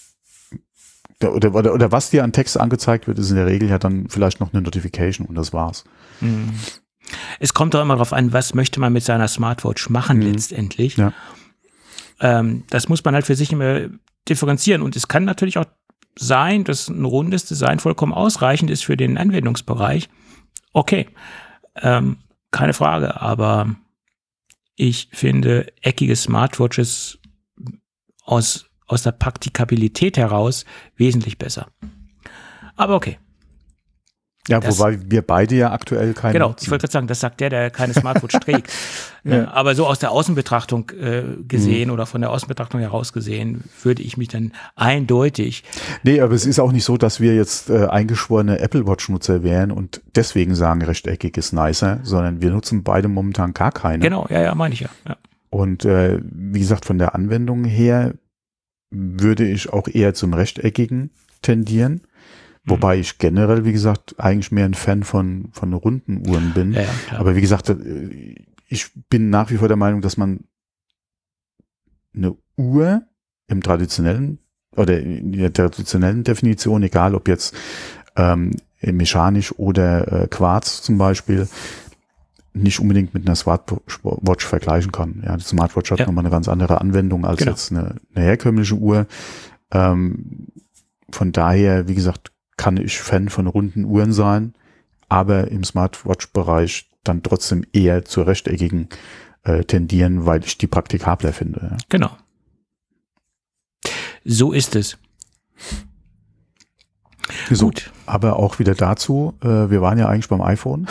Speaker 2: oder was dir an Text angezeigt wird, ist in der Regel ja dann vielleicht noch eine Notification und das war's.
Speaker 3: Es kommt doch immer darauf an, was möchte man mit seiner Smartwatch machen letztendlich.
Speaker 2: Ja.
Speaker 3: Das muss man halt für sich immer differenzieren und es kann natürlich auch sein, dass ein rundes Design vollkommen ausreichend ist für den Anwendungsbereich. Okay, keine Frage, aber ich finde eckige Smartwatches aus der Praktikabilität heraus wesentlich besser. Aber okay.
Speaker 2: Ja, wobei wir beide ja aktuell keine.
Speaker 3: Genau, ich wollte gerade sagen, das sagt der keine Smartwatch trägt. Ja. Aber so aus der Außenbetrachtung gesehen oder von der Außenbetrachtung heraus gesehen, würde ich mich dann eindeutig.
Speaker 2: Nee, aber es ist auch nicht so, dass wir jetzt eingeschworene Apple Watch-Nutzer wären und deswegen sagen, rechteckig ist nicer, sondern wir nutzen beide momentan gar keine.
Speaker 3: Genau, ja, meine ich ja.
Speaker 2: Und wie gesagt, von der Anwendung her würde ich auch eher zum rechteckigen tendieren. Wobei ich generell, wie gesagt, eigentlich mehr ein Fan von runden Uhren bin.
Speaker 3: Ja,
Speaker 2: aber wie gesagt, ich bin nach wie vor der Meinung, dass man eine Uhr im traditionellen oder in der traditionellen Definition, egal ob jetzt mechanisch oder Quarz zum Beispiel, nicht unbedingt mit einer Smartwatch vergleichen kann. Ja, die Smartwatch hat nochmal eine ganz andere Anwendung als jetzt eine herkömmliche Uhr. Von daher, wie gesagt, kann ich Fan von runden Uhren sein, aber im Smartwatch-Bereich dann trotzdem eher zur rechteckigen tendieren, weil ich die praktikabler finde. Ja.
Speaker 3: Genau. So ist es.
Speaker 2: So, gut. Aber auch wieder dazu, wir waren ja eigentlich beim iPhone.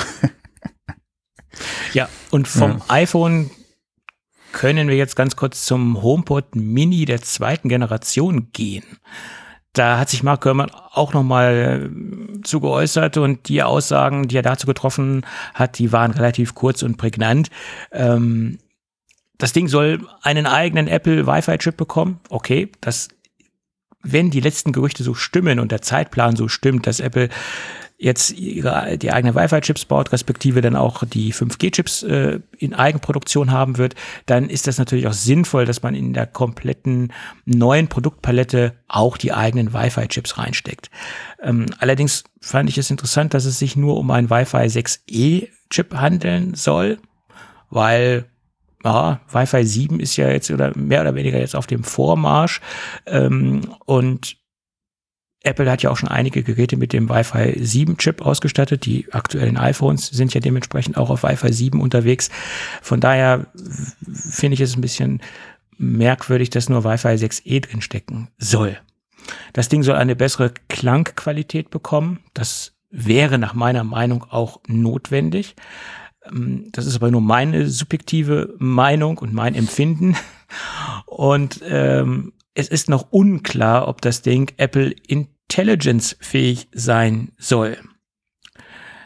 Speaker 3: Ja, und vom iPhone können wir jetzt ganz kurz zum HomePod Mini der 2. Generation gehen. Da hat sich Mark Gurman auch nochmal zu geäußert und die Aussagen, die er dazu getroffen hat, die waren relativ kurz und prägnant. Das Ding soll einen eigenen Apple Wi-Fi-Chip bekommen. Okay, wenn die letzten Gerüchte so stimmen und der Zeitplan so stimmt, dass Apple jetzt die eigenen Wi-Fi-Chips baut, respektive dann auch die 5G-Chips in Eigenproduktion haben wird, dann ist das natürlich auch sinnvoll, dass man in der kompletten neuen Produktpalette auch die eigenen Wi-Fi-Chips reinsteckt. Allerdings fand ich es interessant, dass es sich nur um einen Wi-Fi 6E-Chip handeln soll, weil Wi-Fi 7 ist ja jetzt oder mehr oder weniger jetzt auf dem Vormarsch und Apple hat ja auch schon einige Geräte mit dem Wi-Fi 7 Chip ausgestattet. Die aktuellen iPhones sind ja dementsprechend auch auf Wi-Fi 7 unterwegs. Von daher finde ich es ein bisschen merkwürdig, dass nur Wi-Fi 6E drinstecken soll. Das Ding soll eine bessere Klangqualität bekommen. Das wäre nach meiner Meinung auch notwendig. Das ist aber nur meine subjektive Meinung und mein Empfinden. Und es ist noch unklar, ob das Ding Apple Intelligence-fähig sein soll. Ja,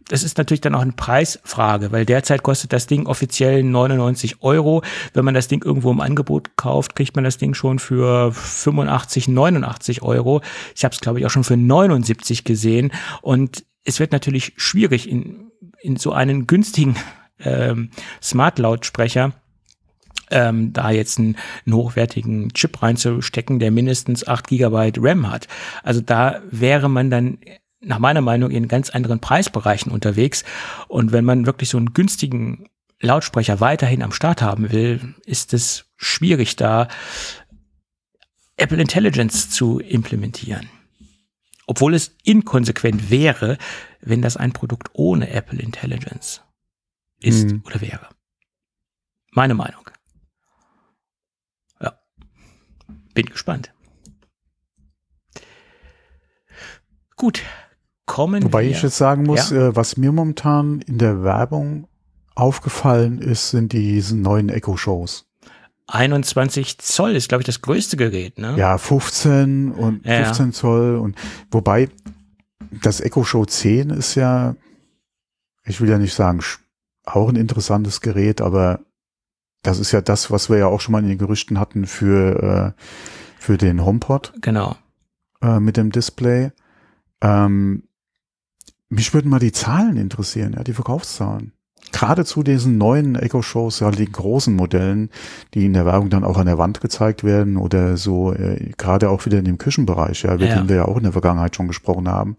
Speaker 3: das ist natürlich dann auch eine Preisfrage, weil derzeit kostet das Ding offiziell 99 €. Wenn man das Ding irgendwo im Angebot kauft, kriegt man das Ding schon für 85, 89 €. Ich habe es, glaube ich, auch schon für 79 gesehen. Und es wird natürlich schwierig, in so einen günstigen Smart-Lautsprecher da jetzt einen hochwertigen Chip reinzustecken, der mindestens 8 GB RAM hat. Also da wäre man dann nach meiner Meinung in ganz anderen Preisbereichen unterwegs. Und wenn man wirklich so einen günstigen Lautsprecher weiterhin am Start haben will, ist es schwierig, da Apple Intelligence zu implementieren. Obwohl es inkonsequent wäre, wenn das ein Produkt ohne Apple Intelligence ist oder wäre. Meine Meinung. Ja. Bin gespannt. Gut.
Speaker 2: Wobei ich jetzt sagen muss, was mir momentan in der Werbung aufgefallen ist, sind diese neuen Echo-Shows.
Speaker 3: 21 Zoll ist, glaube ich, das größte Gerät, ne?
Speaker 2: Ja, 15 und 15 Zoll. Und wobei das Echo Show 10 ist ja, ich will ja nicht sagen, auch ein interessantes Gerät, aber das ist ja das, was wir ja auch schon mal in den Gerüchten hatten für den HomePod.
Speaker 3: Genau.
Speaker 2: Mit dem Display. Mich würden mal die Zahlen interessieren, ja, die Verkaufszahlen. Gerade zu diesen neuen Echo-Shows, ja, die großen Modellen, die in der Werbung dann auch an der Wand gezeigt werden oder so, gerade auch wieder in dem Küchenbereich, ja, über den wir ja auch in der Vergangenheit schon gesprochen haben.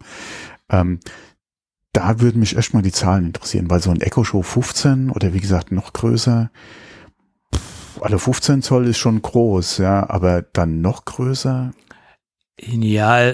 Speaker 2: Da würden mich echt mal die Zahlen interessieren, weil so ein Echo-Show 15 oder wie gesagt noch größer, also 15 Zoll ist schon groß, ja, aber dann noch größer?
Speaker 3: Ja,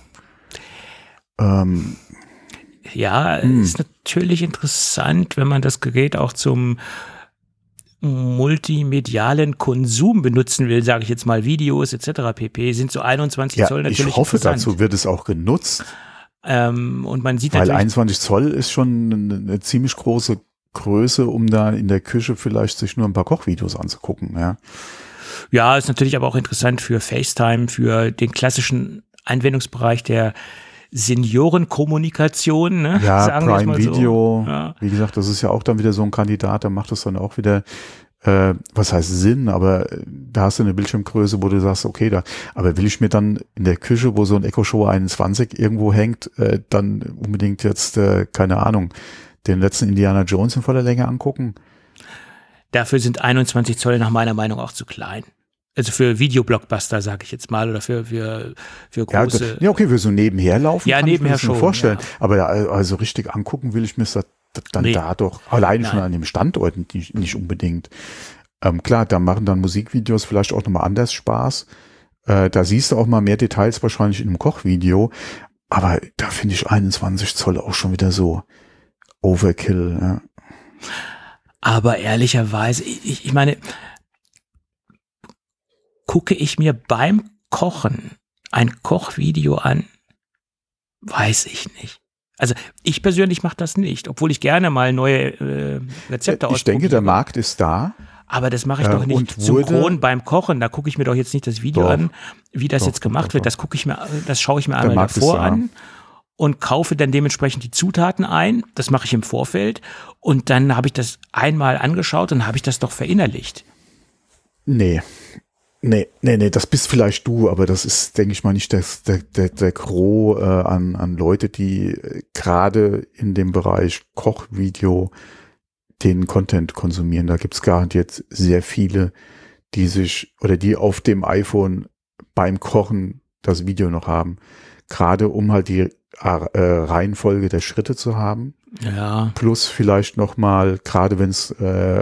Speaker 3: ist natürlich interessant, wenn man das Gerät auch zum multimedialen Konsum benutzen will, sage ich jetzt mal, Videos etc. pp. Sind so 21 Zoll natürlich
Speaker 2: ich hoffe,
Speaker 3: interessant.
Speaker 2: dazu wird es auch genutzt.
Speaker 3: Und man sieht
Speaker 2: weil 21 Zoll ist schon eine ziemlich große Größe, um da in der Küche vielleicht sich nur ein paar Kochvideos anzugucken. Ja,
Speaker 3: ja, ist natürlich aber auch interessant für FaceTime, für den klassischen Anwendungsbereich der Seniorenkommunikation, ne?
Speaker 2: Ja,
Speaker 3: sagen
Speaker 2: Prime Video,
Speaker 3: so. Ja.
Speaker 2: Wie gesagt, das ist ja auch dann wieder so ein Kandidat, da macht es dann auch wieder, was heißt Sinn, aber da hast du eine Bildschirmgröße, wo du sagst, okay, aber will ich mir dann in der Küche, wo so ein Echo Show 21 irgendwo hängt, dann unbedingt jetzt, keine Ahnung, den letzten Indiana Jones in voller Länge angucken?
Speaker 3: Dafür sind 21 Zoll nach meiner Meinung auch zu klein. Also für Videoblockbuster, sage ich jetzt mal, oder für große.
Speaker 2: Ja, okay, für so nebenher laufen.
Speaker 3: Ja,
Speaker 2: kann
Speaker 3: nebenher
Speaker 2: ich mir
Speaker 3: schon
Speaker 2: vorstellen.
Speaker 3: Ja.
Speaker 2: Aber also richtig angucken will ich mir das dann da doch alleine schon an dem Standort nicht unbedingt. Klar, da machen dann Musikvideos vielleicht auch nochmal anders Spaß. Da siehst du auch mal mehr Details wahrscheinlich in einem Kochvideo. Aber da finde ich 21 Zoll auch schon wieder so Overkill. Ja.
Speaker 3: Aber ehrlicherweise, ich meine, gucke ich mir beim Kochen ein Kochvideo an? Weiß ich nicht. Also ich persönlich mache das nicht, obwohl ich gerne mal neue Rezepte ausprobiere.
Speaker 2: Ich denke, der Markt ist da.
Speaker 3: Aber das mache ich doch nicht synchron beim Kochen. Da gucke ich mir doch jetzt nicht das Video an, wie das jetzt gemacht wird. Das schaue ich mir einmal davor an und kaufe dann dementsprechend die Zutaten ein. Das mache ich im Vorfeld. Und dann habe ich das einmal angeschaut und habe ich das doch verinnerlicht.
Speaker 2: Nee, das bist vielleicht du, aber das ist, denke ich mal, nicht der Gros an Leute, die gerade in dem Bereich Kochvideo den Content konsumieren. Da gibt's garantiert sehr viele, die auf dem iPhone beim Kochen das Video noch haben. Gerade um halt die Reihenfolge der Schritte zu haben.
Speaker 3: Ja.
Speaker 2: Plus vielleicht nochmal, gerade wenn es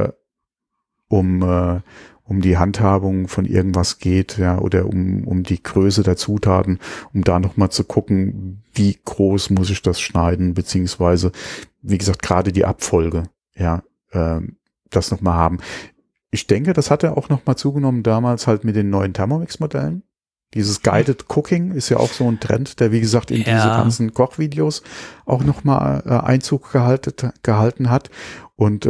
Speaker 2: um die Handhabung von irgendwas geht, ja, oder um die Größe der Zutaten, um da nochmal zu gucken, wie groß muss ich das schneiden, beziehungsweise, wie gesagt, gerade die Abfolge, ja, das nochmal haben. Ich denke, das hat ja auch nochmal zugenommen damals halt mit den neuen Thermomix-Modellen. Dieses Guided Cooking ist ja auch so ein Trend, der, wie gesagt, in diese ganzen Kochvideos auch nochmal Einzug gehalten hat. Und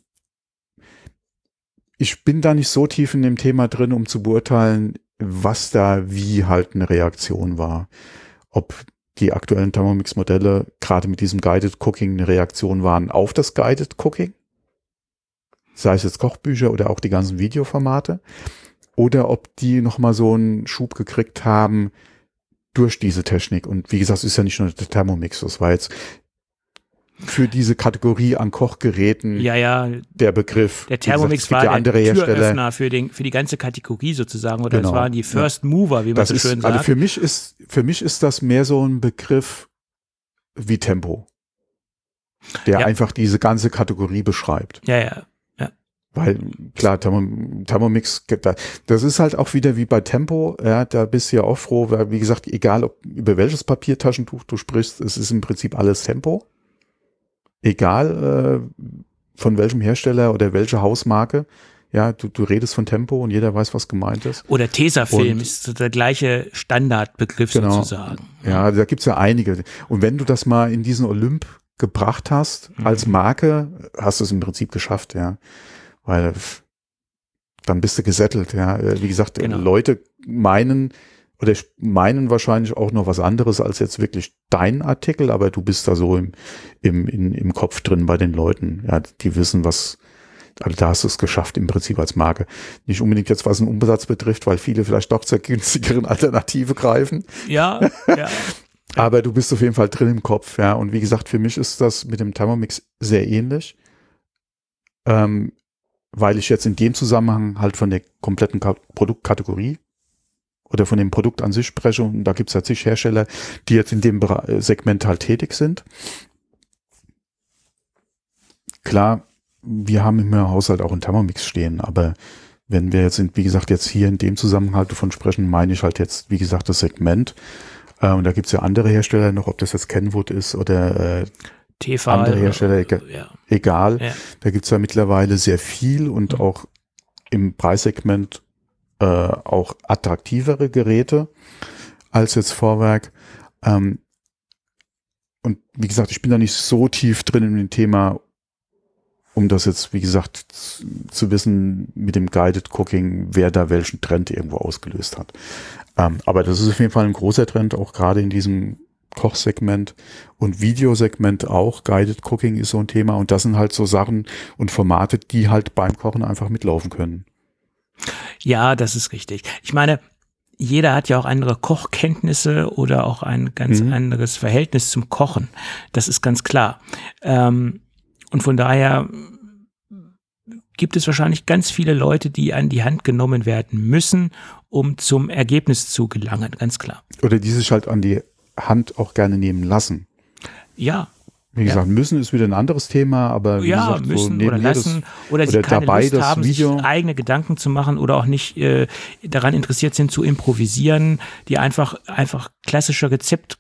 Speaker 2: ich bin da nicht so tief in dem Thema drin, um zu beurteilen, was da wie halt eine Reaktion war. Ob die aktuellen Thermomix-Modelle gerade mit diesem Guided Cooking eine Reaktion waren auf das Guided Cooking, sei es jetzt Kochbücher oder auch die ganzen Videoformate, oder ob die nochmal so einen Schub gekriegt haben durch diese Technik. Und wie gesagt, es ist ja nicht nur der Thermomix, das war jetzt für diese Kategorie an Kochgeräten der Begriff.
Speaker 3: Der Thermomix war
Speaker 2: ja der
Speaker 3: Türöffner für die ganze Kategorie sozusagen, oder das waren die First Mover, wie man so schön sagt.
Speaker 2: Also für mich ist das mehr so ein Begriff wie Tempo, der einfach diese ganze Kategorie beschreibt.
Speaker 3: Ja.
Speaker 2: Weil, klar, Thermomix, das ist halt auch wieder wie bei Tempo, ja, da bist du ja auch froh, weil, wie gesagt, egal über welches Papiertaschentuch du sprichst, es ist im Prinzip alles Tempo. Egal von welchem Hersteller oder welche Hausmarke, ja, du redest von Tempo und jeder weiß, was gemeint ist.
Speaker 3: Oder Tesafilm ist der gleiche Standardbegriff sozusagen.
Speaker 2: Ja, da gibt's ja einige. Und wenn du das mal in diesen Olymp gebracht hast, als Marke, hast du es im Prinzip geschafft, ja. Weil dann bist du gesettelt, ja. Wie gesagt, Leute meinen wahrscheinlich auch noch was anderes als jetzt wirklich dein Artikel, aber du bist da so im Kopf drin bei den Leuten. Ja, die wissen, also da hast du es geschafft im Prinzip als Marke. Nicht unbedingt jetzt, was den Umsatz betrifft, weil viele vielleicht doch zur günstigeren Alternative greifen.
Speaker 3: Ja.
Speaker 2: Aber du bist auf jeden Fall drin im Kopf, ja. Und wie gesagt, für mich ist das mit dem Thermomix sehr ähnlich. Weil ich jetzt in dem Zusammenhang halt von der kompletten Produktkategorie oder von dem Produkt an sich spreche, und da gibt es ja zig Hersteller, die jetzt in dem Segment halt tätig sind. Klar, wir haben im Haushalt auch einen Thermomix stehen, aber wenn wir jetzt, wie gesagt, jetzt hier in dem Zusammenhang davon sprechen, meine ich halt jetzt, wie gesagt, das Segment. Und da gibt es ja andere Hersteller noch, ob das jetzt Kenwood ist oder
Speaker 3: Tefal,
Speaker 2: andere Hersteller, egal.
Speaker 3: Ja.
Speaker 2: Da gibt es ja mittlerweile sehr viel und auch im Preissegment auch attraktivere Geräte als jetzt Vorwerk. Und wie gesagt, ich bin da nicht so tief drin in dem Thema, um das jetzt, wie gesagt, zu wissen mit dem Guided Cooking, wer da welchen Trend irgendwo ausgelöst hat. Aber das ist auf jeden Fall ein großer Trend, auch gerade in diesem Kochsegment und Videosegment auch. Guided Cooking ist so ein Thema, und das sind halt so Sachen und Formate, die halt beim Kochen einfach mitlaufen können.
Speaker 3: Ja, das ist richtig. Ich meine, jeder hat ja auch andere Kochkenntnisse oder auch ein ganz anderes Verhältnis zum Kochen. Das ist ganz klar. Und von daher gibt es wahrscheinlich ganz viele Leute, die an die Hand genommen werden müssen, um zum Ergebnis zu gelangen, ganz klar.
Speaker 2: Oder die sich halt an die Hand auch gerne nehmen lassen.
Speaker 3: Ja.
Speaker 2: Wie gesagt, müssen ist wieder ein anderes Thema, aber wie gesagt,
Speaker 3: müssen
Speaker 2: so
Speaker 3: oder lassen oder sie keine
Speaker 2: dabei
Speaker 3: Lust haben,
Speaker 2: Video,
Speaker 3: sich eigene Gedanken zu machen oder auch nicht daran interessiert sind zu improvisieren, die einfach klassische Kocher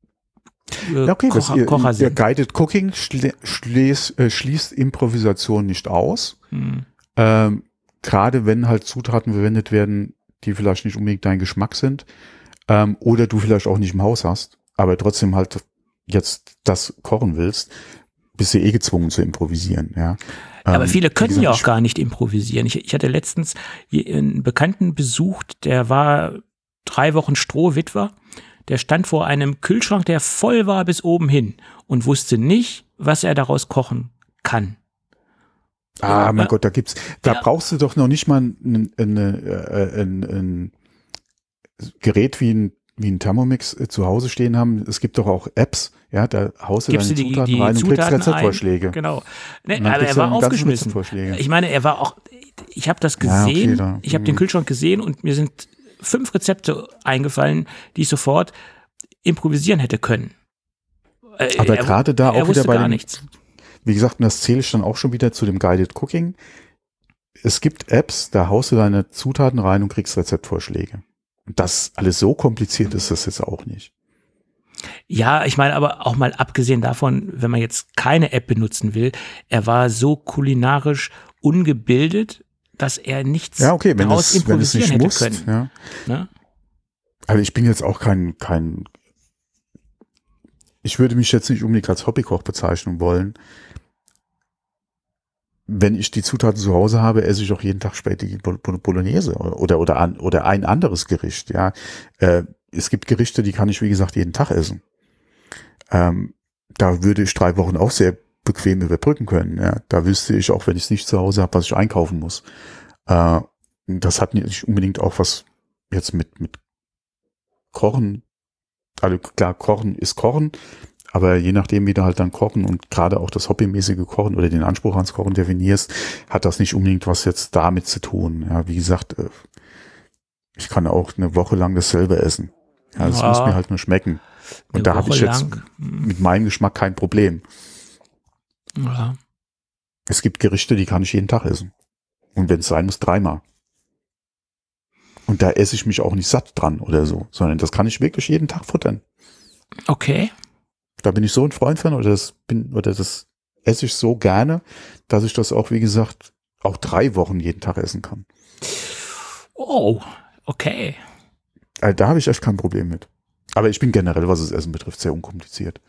Speaker 3: sind.
Speaker 2: Ihr Guided Cooking schließt Improvisation nicht aus. Gerade wenn halt Zutaten verwendet werden, die vielleicht nicht unbedingt dein Geschmack sind, oder du vielleicht auch nicht im Haus hast, aber trotzdem halt jetzt das kochen willst, bist du gezwungen zu improvisieren. Ja.
Speaker 3: Aber viele können ja auch gar nicht improvisieren. Ich hatte letztens einen Bekannten besucht, der war 3 Wochen Strohwitwer, der stand vor einem Kühlschrank, der voll war bis oben hin und wusste nicht, was er daraus kochen kann.
Speaker 2: Mein Gott, da brauchst du doch noch nicht mal ein Gerät wie ein Thermomix zu Hause stehen haben. Es gibt doch auch Apps, ja, da haust du deine Zutaten rein und kriegst Rezeptvorschläge.
Speaker 3: Genau. Ne, aber er war aufgeschmissen. Ich meine, ich habe das gesehen, ich habe den Kühlschrank gesehen und mir sind 5 Rezepte eingefallen, die ich sofort improvisieren hätte können.
Speaker 2: Aber gerade da auch wieder bei
Speaker 3: nichts.
Speaker 2: Wie gesagt, und das zähle ich dann auch schon wieder zu dem Guided Cooking. Es gibt Apps, da haust du deine Zutaten rein und kriegst Rezeptvorschläge. Das alles so kompliziert ist das jetzt auch nicht.
Speaker 3: Ja, ich meine aber auch mal abgesehen davon, wenn man jetzt keine App benutzen will, er war so kulinarisch ungebildet, dass er nichts daraus improvisieren hätte können.
Speaker 2: Ja. Ne? Also ich bin jetzt auch kein ich würde mich jetzt nicht unbedingt als Hobbykoch bezeichnen wollen. Wenn ich die Zutaten zu Hause habe, esse ich auch jeden Tag später die Bolognese oder ein anderes Gericht. Ja, es gibt Gerichte, die kann ich wie gesagt jeden Tag essen. Da würde ich 3 Wochen auch sehr bequem überbrücken können. Ja. Da wüsste ich auch, wenn ich es nicht zu Hause habe, was ich einkaufen muss. Das hat nicht unbedingt auch was jetzt mit Kochen. Also klar, Kochen ist Kochen, aber je nachdem, wie du halt dann kochen und gerade auch das hobbymäßige Kochen oder den Anspruch ans Kochen definierst, hat das nicht unbedingt was jetzt damit zu tun. Ja, wie gesagt, ich kann auch eine Woche lang dasselbe essen. Ja, das muss mir halt nur schmecken. Und da habe ich jetzt mit meinem Geschmack kein Problem.
Speaker 3: Ja.
Speaker 2: Es gibt Gerichte, die kann ich jeden Tag essen. Und wenn es sein muss, 3-mal. Und da esse ich mich auch nicht satt dran oder so, sondern das kann ich wirklich jeden Tag futtern.
Speaker 3: Okay.
Speaker 2: Da bin ich so ein Freund von, oder das esse ich so gerne, dass ich das auch, wie gesagt, auch 3 Wochen jeden Tag essen kann.
Speaker 3: Oh, okay.
Speaker 2: Also da habe ich echt kein Problem mit. Aber ich bin generell, was das Essen betrifft, sehr unkompliziert.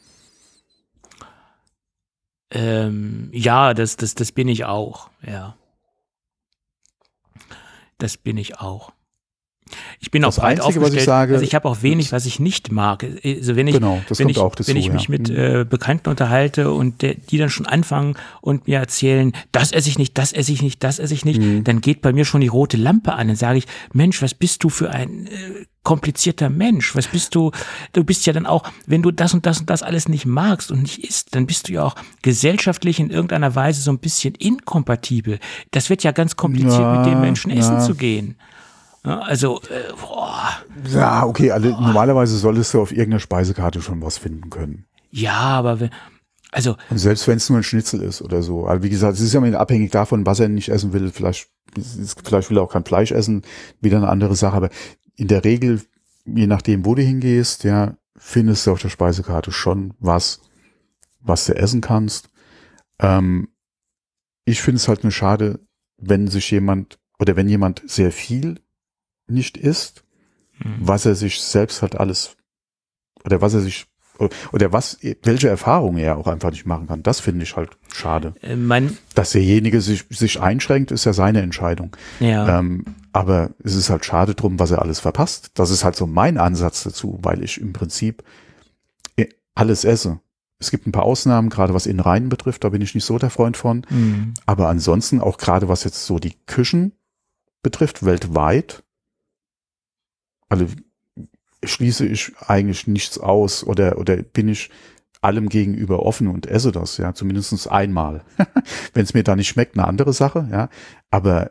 Speaker 3: Ja, das bin ich auch, ja. Das bin ich auch. Ich bin auch breit aufgestellt, also ich habe auch wenig, was ich nicht mag. Also wenn ich mich mit Bekannten unterhalte und die dann schon anfangen und mir erzählen, das esse ich nicht, dann geht bei mir schon die rote Lampe an. Dann sage ich, Mensch, was bist du für ein komplizierter Mensch? Was bist du? Du bist ja dann auch, wenn du das und das und das alles nicht magst und nicht isst, dann bist du ja auch gesellschaftlich in irgendeiner Weise so ein bisschen inkompatibel. Das wird ja ganz kompliziert, mit den Menschen essen zu gehen. Also,
Speaker 2: Ja, okay, normalerweise solltest du auf irgendeiner Speisekarte schon was finden können.
Speaker 3: Ja, aber
Speaker 2: und selbst wenn es nur ein Schnitzel ist oder so. Also wie gesagt, es ist ja immer abhängig davon, was er nicht essen will. Vielleicht will er auch kein Fleisch essen, wieder eine andere Sache. Aber in der Regel, je nachdem, wo du hingehst, ja, findest du auf der Speisekarte schon was du essen kannst. Ich finde es halt nur schade, wenn jemand sehr viel nicht isst, was er sich selbst halt alles welche Erfahrungen er auch einfach nicht machen kann. Das finde ich halt schade. Dass derjenige sich einschränkt, ist ja seine Entscheidung.
Speaker 3: Ja.
Speaker 2: Aber es ist halt schade drum, was er alles verpasst. Das ist halt so mein Ansatz dazu, weil ich im Prinzip alles esse. Es gibt ein paar Ausnahmen, gerade was Innereien betrifft, da bin ich nicht so der Freund von. Aber ansonsten auch gerade was jetzt so die Küchen betrifft, weltweit, also schließe ich eigentlich nichts aus oder bin ich allem gegenüber offen und esse das, ja, zumindest einmal. Wenn es mir da nicht schmeckt, eine andere Sache, ja, aber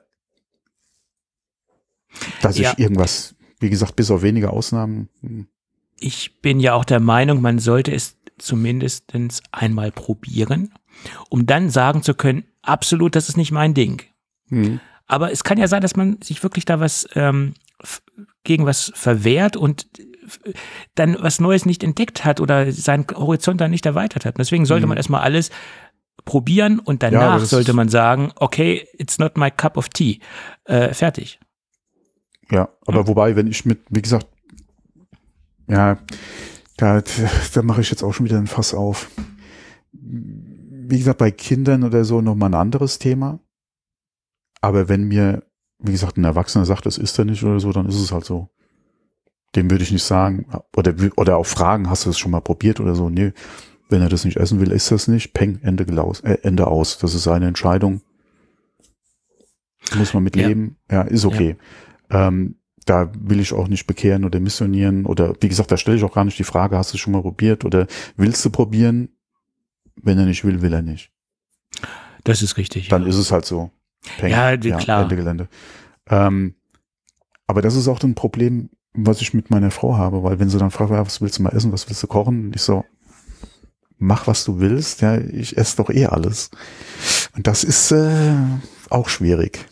Speaker 2: dass ich irgendwas, wie gesagt, bis auf wenige Ausnahmen.
Speaker 3: Ich bin ja auch der Meinung, man sollte es zumindest einmal probieren, um dann sagen zu können, absolut, das ist nicht mein Ding. Aber es kann ja sein, dass man sich wirklich da gegen was verwehrt und dann was Neues nicht entdeckt hat oder seinen Horizont dann nicht erweitert hat. Und deswegen sollte man erstmal alles probieren und danach sollte man sagen, okay, it's not my cup of tea. Fertig.
Speaker 2: Ja, aber wobei, wenn ich wie gesagt, ja, da mache ich jetzt auch schon wieder ein Fass auf. Wie gesagt, bei Kindern oder so nochmal ein anderes Thema. Aber wenn mir, wie gesagt, ein Erwachsener sagt, das ist er nicht oder so, dann ist es halt so. Dem würde ich nicht sagen, oder auch fragen, hast du das schon mal probiert oder so? Nee, wenn er das nicht essen will, ist das nicht. Peng, Ende aus. Das ist seine Entscheidung. Muss man mit leben. Ja, ist okay. Ja. Da will ich auch nicht bekehren oder missionieren oder, wie gesagt, da stelle ich auch gar nicht die Frage, hast du es schon mal probiert oder willst du probieren? Wenn er nicht will, will er nicht.
Speaker 3: Das ist richtig.
Speaker 2: Dann ist es halt so. Peng,
Speaker 3: klar.
Speaker 2: Ende Gelände. Aber das ist auch ein Problem, was ich mit meiner Frau habe, weil wenn sie dann fragt, was willst du mal essen, was willst du kochen? Und ich so, mach was du willst, ja, ich esse doch eh alles. Und das ist auch schwierig.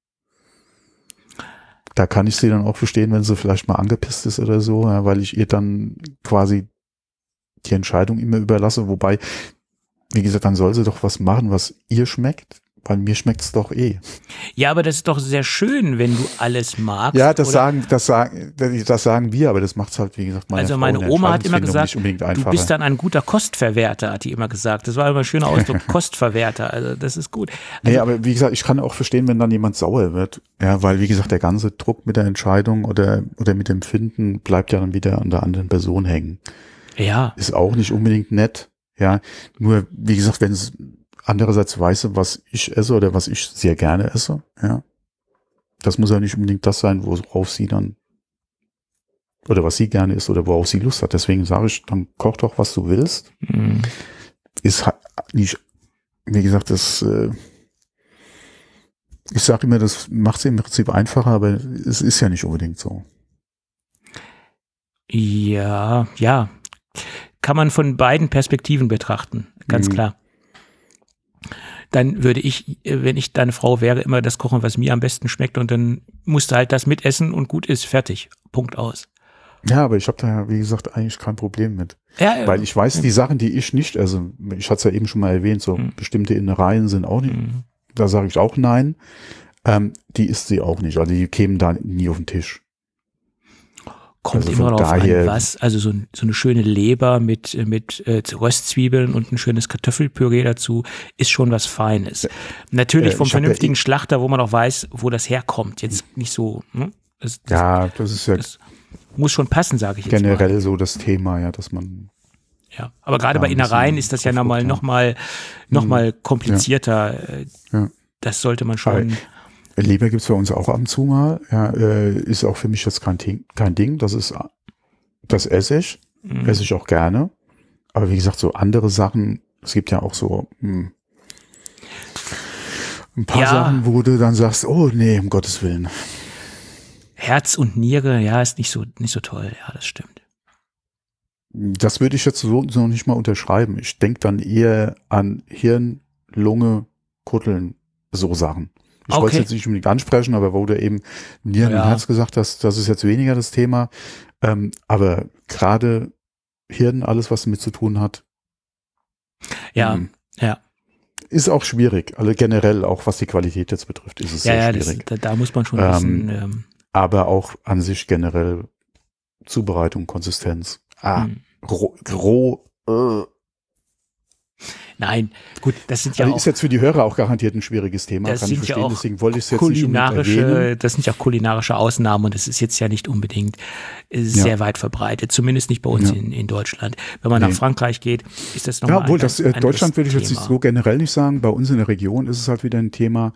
Speaker 2: Da kann ich sie dann auch verstehen, wenn sie vielleicht mal angepisst ist oder so, ja, weil ich ihr dann quasi die Entscheidung immer überlasse, wobei, wie gesagt, dann soll sie doch was machen, was ihr schmeckt. Weil mir schmeckt es doch eh.
Speaker 3: Ja, aber das ist doch sehr schön, wenn du alles magst.
Speaker 2: Ja, das sagen wir, aber das macht es halt, wie gesagt,
Speaker 3: meine Oma hat immer gesagt, du bist dann ein guter Kostverwerter, hat die immer gesagt. Das war immer ein schöner Ausdruck, Kostverwerter, also das ist gut. Also,
Speaker 2: nee, aber wie gesagt, ich kann auch verstehen, wenn dann jemand sauer wird. Ja, weil, wie gesagt, der ganze Druck mit der Entscheidung oder mit dem Finden bleibt ja dann wieder an der anderen Person hängen.
Speaker 3: Ja.
Speaker 2: Ist auch nicht unbedingt nett. Ja, nur, wie gesagt, wenn es andererseits weiß, was ich esse oder was ich sehr gerne esse, ja. Das muss ja nicht unbedingt das sein, worauf sie dann oder was sie gerne isst oder worauf sie Lust hat. Deswegen sage ich, dann koch doch, was du willst. Ist nicht, wie gesagt, das ich sage immer, das macht es im Prinzip einfacher, aber es ist ja nicht unbedingt so.
Speaker 3: Ja, kann man von beiden Perspektiven betrachten, ganz klar. Dann würde ich, wenn ich deine Frau wäre, immer das kochen, was mir am besten schmeckt und dann musst du halt das mitessen und gut ist, fertig, Punkt aus.
Speaker 2: Ja, aber ich habe da ja, wie gesagt, eigentlich kein Problem mit. Ja, weil ich weiß, die Sachen, die ich nicht esse, ich hatte es ja eben schon mal erwähnt, so bestimmte Innereien sind auch nicht, da sage ich auch nein, die isst sie auch nicht, also die kämen da nie auf den Tisch.
Speaker 3: Kommt also immer drauf an, was, also so eine schöne Leber mit Röstzwiebeln und ein schönes Kartoffelpüree dazu ist schon was Feines. Natürlich vom vernünftigen Schlachter, wo man auch weiß, wo das herkommt. Jetzt nicht so, ne? Das
Speaker 2: ist ja.
Speaker 3: Das muss schon passen, sage ich jetzt
Speaker 2: generell
Speaker 3: mal.
Speaker 2: So das Thema, ja, dass man.
Speaker 3: Ja, aber gerade bei Innereien ist das ja noch mal komplizierter.
Speaker 2: Ja.
Speaker 3: Das sollte man schon.
Speaker 2: Leber gibt's bei uns auch ab und zu mal. Ja, ist auch für mich jetzt kein Ding. Das esse ich. Esse ich auch gerne. Aber wie gesagt, so andere Sachen, es gibt ja auch so ein paar Sachen, wo du dann sagst, oh nee, um Gottes Willen.
Speaker 3: Herz und Niere, ja, ist nicht so toll. Ja, das stimmt.
Speaker 2: Das würde ich jetzt so nicht mal unterschreiben. Ich denke dann eher an Hirn, Lunge, Kutteln, so Sachen. Ich wollte es jetzt nicht unbedingt ansprechen, aber wo du eben Nieren und Herz gesagt hast, das ist jetzt weniger das Thema. Aber gerade Hirn, alles, was damit zu tun hat.
Speaker 3: Ja.
Speaker 2: Ist auch schwierig. Also generell, auch was die Qualität jetzt betrifft, ist es sehr schwierig.
Speaker 3: Da muss man schon wissen.
Speaker 2: Aber auch an sich generell Zubereitung, Konsistenz. Roh.
Speaker 3: Nein, gut, das sind ja
Speaker 2: auch. Ist jetzt für die Hörer auch garantiert ein schwieriges Thema,
Speaker 3: kann ich verstehen,
Speaker 2: deswegen wollte ich es jetzt nicht erwähnen.
Speaker 3: Das sind ja auch kulinarische Ausnahmen und das ist jetzt ja nicht unbedingt sehr weit verbreitet, zumindest nicht bei uns in Deutschland. Wenn man nach Frankreich geht, ist das nochmal
Speaker 2: Deutschland würde ich jetzt nicht so generell nicht sagen, bei uns in der Region ist es halt wieder ein Thema.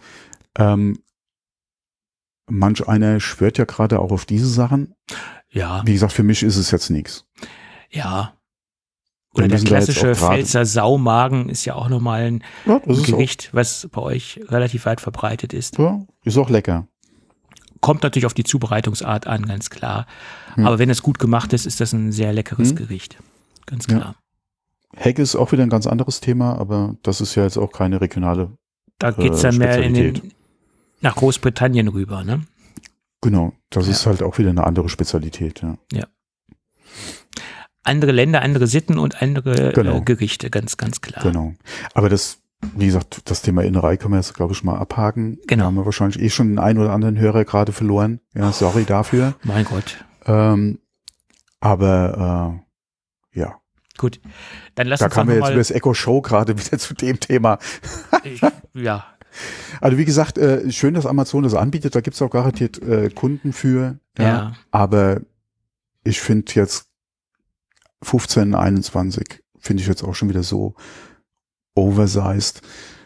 Speaker 2: Manch einer schwört ja gerade auch auf diese Sachen.
Speaker 3: Ja.
Speaker 2: Wie gesagt, für mich ist es jetzt nichts.
Speaker 3: Ja. Oder der klassische Pfälzer Saumagen ist ja auch nochmal ein Gericht, was bei euch relativ weit verbreitet ist.
Speaker 2: Ja, ist auch lecker.
Speaker 3: Kommt natürlich auf die Zubereitungsart an, ganz klar. Aber wenn es gut gemacht ist, ist das ein sehr leckeres Gericht. Ganz klar.
Speaker 2: Ja. Hecke ist auch wieder ein ganz anderes Thema, aber das ist ja jetzt auch keine regionale
Speaker 3: Da geht es dann mehr nach Großbritannien rüber, ne?
Speaker 2: Genau, das ist halt auch wieder eine andere Spezialität,
Speaker 3: ja. Andere Länder, andere Sitten und andere Gerichte, ganz klar.
Speaker 2: Genau. Aber das, wie gesagt, das Thema Innerei können wir jetzt, glaube ich, mal abhaken.
Speaker 3: Genau.
Speaker 2: Da haben wir wahrscheinlich schon den einen oder anderen Hörer gerade verloren. Ja, sorry dafür.
Speaker 3: Mein Gott.
Speaker 2: Aber ja.
Speaker 3: Gut, dann lass
Speaker 2: uns
Speaker 3: da
Speaker 2: kamen wir jetzt über das Echo Show gerade wieder zu dem Thema.
Speaker 3: Ja.
Speaker 2: Also wie gesagt, schön, dass Amazon das anbietet. Da gibt es auch garantiert Kunden für. Ja. Aber ich finde jetzt 15, 21 finde ich jetzt auch schon wieder so oversized.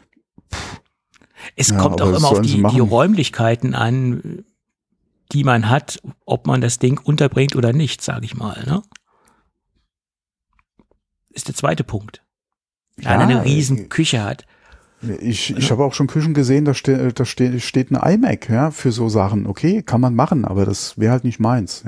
Speaker 3: Es kommt auch immer auf die Räumlichkeiten an, die man hat, ob man das Ding unterbringt oder nicht, sage ich mal. Ne? Ist der zweite Punkt. Wenn einer eine riesen Küche hat.
Speaker 2: Ich habe auch schon Küchen gesehen, da steht ein iMac, ja, für so Sachen. Okay, kann man machen, aber das wäre halt nicht meins.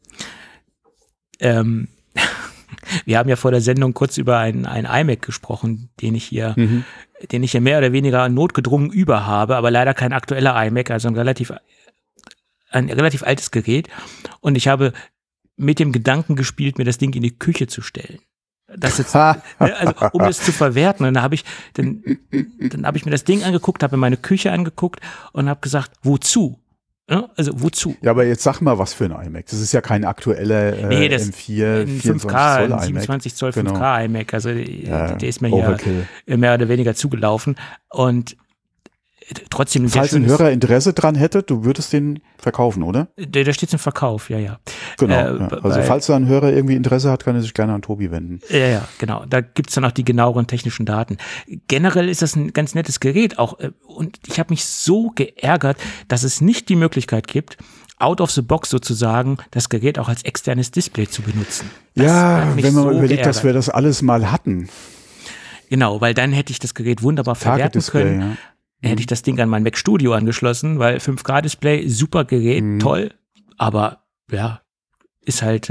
Speaker 2: Ja.
Speaker 3: Wir haben ja vor der Sendung kurz über einen iMac gesprochen, den ich hier mehr oder weniger notgedrungen über habe, aber leider kein aktueller iMac, also ein relativ altes Gerät. Und ich habe mit dem Gedanken gespielt, mir das Ding in die Küche zu stellen. Das jetzt, also um das zu verwerten. Und dann habe ich mir das Ding angeguckt, habe mir meine Küche angeguckt und habe gesagt, wozu? Ja, also wozu?
Speaker 2: Ja, aber jetzt sag mal, was für ein iMac. Das ist ja kein aktueller M4,
Speaker 3: 5K, Zoll 27 Zoll 5K iMac. Also der ist mir hier mehr oder weniger zugelaufen. Und trotzdem.
Speaker 2: Falls ein Hörer Interesse dran hätte, du würdest den verkaufen, oder?
Speaker 3: Da steht es im Verkauf, ja.
Speaker 2: Genau. Also falls da ein Hörer irgendwie Interesse hat, kann er sich gerne an Tobi wenden.
Speaker 3: Ja, genau. Da gibt es dann auch die genaueren technischen Daten. Generell ist das ein ganz nettes Gerät auch. Und ich habe mich so geärgert, dass es nicht die Möglichkeit gibt, out of the box sozusagen das Gerät auch als externes Display zu benutzen. Das
Speaker 2: wenn man überlegt, dass wir das alles mal hatten.
Speaker 3: Genau, weil dann hätte ich das Gerät wunderbar verwerten können. Ja. Hätte ich das Ding an mein Mac Studio angeschlossen, weil 5K-Display, super Gerät, toll, aber ja, ist halt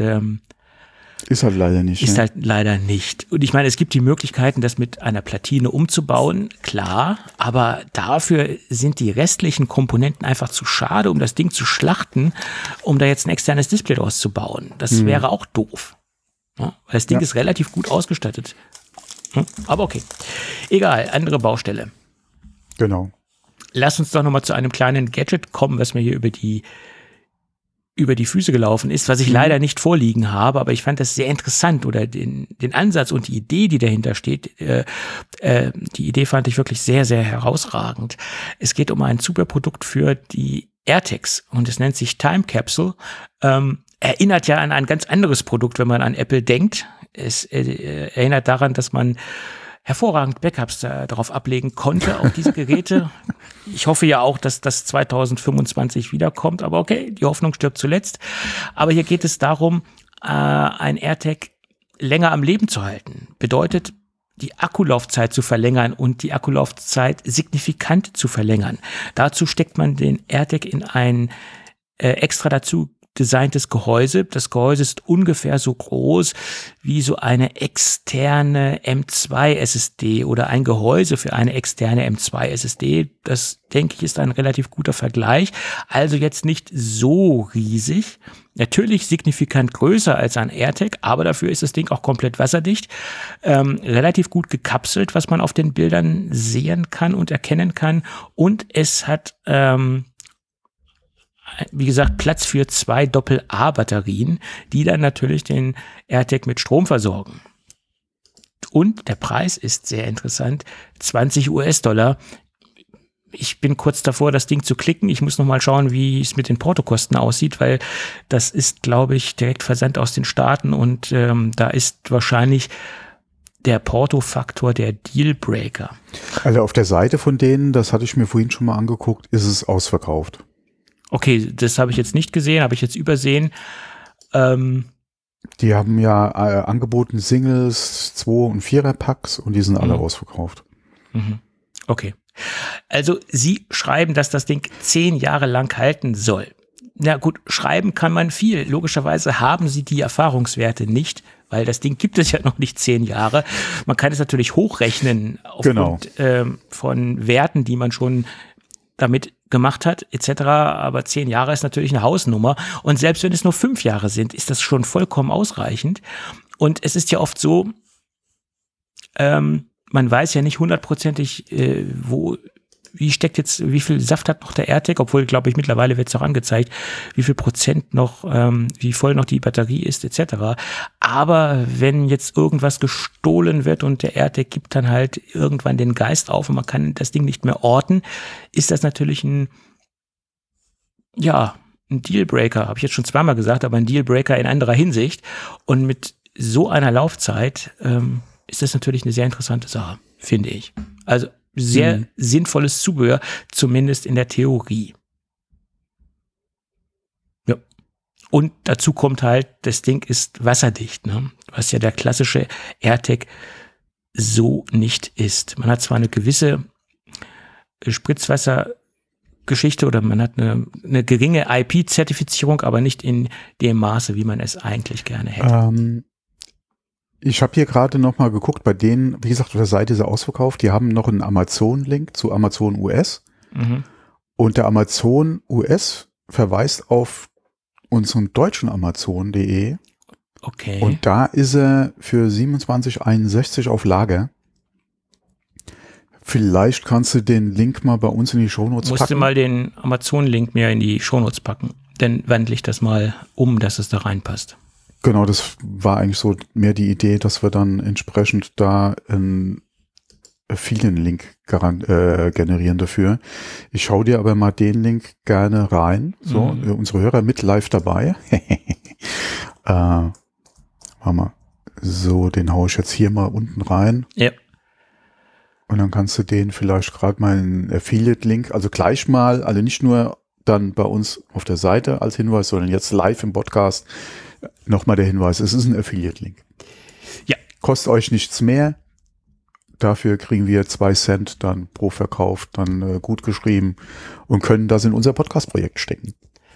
Speaker 2: leider nicht.
Speaker 3: Ist halt leider nicht. Und ich meine, es gibt die Möglichkeiten, das mit einer Platine umzubauen, klar, aber dafür sind die restlichen Komponenten einfach zu schade, um das Ding zu schlachten, um da jetzt ein externes Display draus zu bauen. Das wäre auch doof. Ja, weil das Ding ist relativ gut ausgestattet. Aber okay. Egal, andere Baustelle.
Speaker 2: Genau.
Speaker 3: Lass uns doch nochmal zu einem kleinen Gadget kommen, was mir hier über die Füße gelaufen ist, was ich leider nicht vorliegen habe, aber ich fand das sehr interessant oder den Ansatz und die Idee, die dahinter steht, die Idee fand ich wirklich sehr, sehr herausragend. Es geht um ein Zubehörprodukt für die AirTags und es nennt sich Time Capsule. Erinnert ja an ein ganz anderes Produkt, wenn man an Apple denkt. Es erinnert daran, dass man hervorragend Backups darauf ablegen konnte, auf diese Geräte. Ich hoffe ja auch, dass das 2025 wiederkommt, aber okay, die Hoffnung stirbt zuletzt. Aber hier geht es darum, ein AirTag länger am Leben zu halten. Bedeutet, die Akkulaufzeit zu verlängern und die Akkulaufzeit signifikant zu verlängern. Dazu steckt man den AirTag in ein extra dazu designtes Gehäuse. Das Gehäuse ist ungefähr so groß wie so eine externe M2 SSD oder ein Gehäuse für eine externe M2 SSD. Das, denke ich, ist ein relativ guter Vergleich. Also jetzt nicht so riesig. Natürlich signifikant größer als ein AirTag, aber dafür ist das Ding auch komplett wasserdicht. Relativ gut gekapselt, was man auf den Bildern sehen kann und erkennen kann. Und es hat wie gesagt, Platz für 2 Doppel-A-Batterien, die dann natürlich den AirTag mit Strom versorgen. Und der Preis ist sehr interessant, $20. Ich bin kurz davor, das Ding zu klicken. Ich muss noch mal schauen, wie es mit den Portokosten aussieht, weil das ist, glaube ich, direkt Versand aus den Staaten und da ist wahrscheinlich der Porto-Faktor der Dealbreaker.
Speaker 2: Also auf der Seite von denen, das hatte ich mir vorhin schon mal angeguckt, ist es ausverkauft.
Speaker 3: Okay, das habe ich jetzt nicht gesehen, habe ich jetzt übersehen.
Speaker 2: Die haben ja angeboten Singles, 2- und 4er-Packs und die sind alle ausverkauft.
Speaker 3: Okay. Also Sie schreiben, dass das Ding 10 Jahre lang halten soll. Na gut, schreiben kann man viel. Logischerweise haben Sie die Erfahrungswerte nicht, weil das Ding gibt es ja noch nicht 10 Jahre. Man kann es natürlich hochrechnen aufgrund von Werten, die man schon damit gemacht hat, etc. Aber 10 Jahre ist natürlich eine Hausnummer. Und selbst wenn es nur 5 Jahre sind, ist das schon vollkommen ausreichend. Und es ist ja oft so, man weiß ja nicht hundertprozentig, wie viel Saft hat noch der AirTag, obwohl, glaube ich, mittlerweile wird es auch angezeigt, wie viel Prozent noch, wie voll noch die Batterie ist, etc. Aber wenn jetzt irgendwas gestohlen wird und der AirTag gibt dann halt irgendwann den Geist auf und man kann das Ding nicht mehr orten, ist das natürlich ein Dealbreaker, habe ich jetzt schon zweimal gesagt, aber ein Dealbreaker in anderer Hinsicht. Und mit so einer Laufzeit ist das natürlich eine sehr interessante Sache, finde ich. Also sehr sinnvolles Zubehör, zumindest in der Theorie. Ja. Und dazu kommt halt, das Ding ist wasserdicht, ne? Was ja der klassische AirTag so nicht ist. Man hat zwar eine gewisse Spritzwassergeschichte oder man hat eine geringe IP-Zertifizierung, aber nicht in dem Maße, wie man es eigentlich gerne hätte.
Speaker 2: Ich habe hier gerade noch mal geguckt, bei denen, wie gesagt, auf der Seite ist er ausverkauft, die haben noch einen Amazon-Link zu Amazon US und der Amazon US verweist auf unseren deutschen Amazon.de.
Speaker 3: Okay.
Speaker 2: Und da ist er für 27,61 auf Lager. Vielleicht kannst du den Link mal bei uns in die Shownotes packen.
Speaker 3: Musst du mal den Amazon-Link mir in die Shownotes packen, dann wandle ich das mal dass es da reinpasst.
Speaker 2: Genau, das war eigentlich so mehr die Idee, dass wir dann entsprechend da einen Affiliate-Link generieren dafür. Ich schaue dir aber mal den Link gerne rein. So, unsere Hörer mit live dabei. Warte mal. So, den haue ich jetzt hier mal unten rein.
Speaker 3: Ja.
Speaker 2: Und dann kannst du den vielleicht gerade mal einen Affiliate-Link, also gleich mal, also nicht nur dann bei uns auf der Seite als Hinweis, sondern jetzt live im Podcast nochmal der Hinweis, es ist ein Affiliate-Link.
Speaker 3: Ja.
Speaker 2: Kostet euch nichts mehr. Dafür kriegen wir 2 Cent dann pro Verkauf, dann gut geschrieben und können das in unser Podcast-Projekt stecken.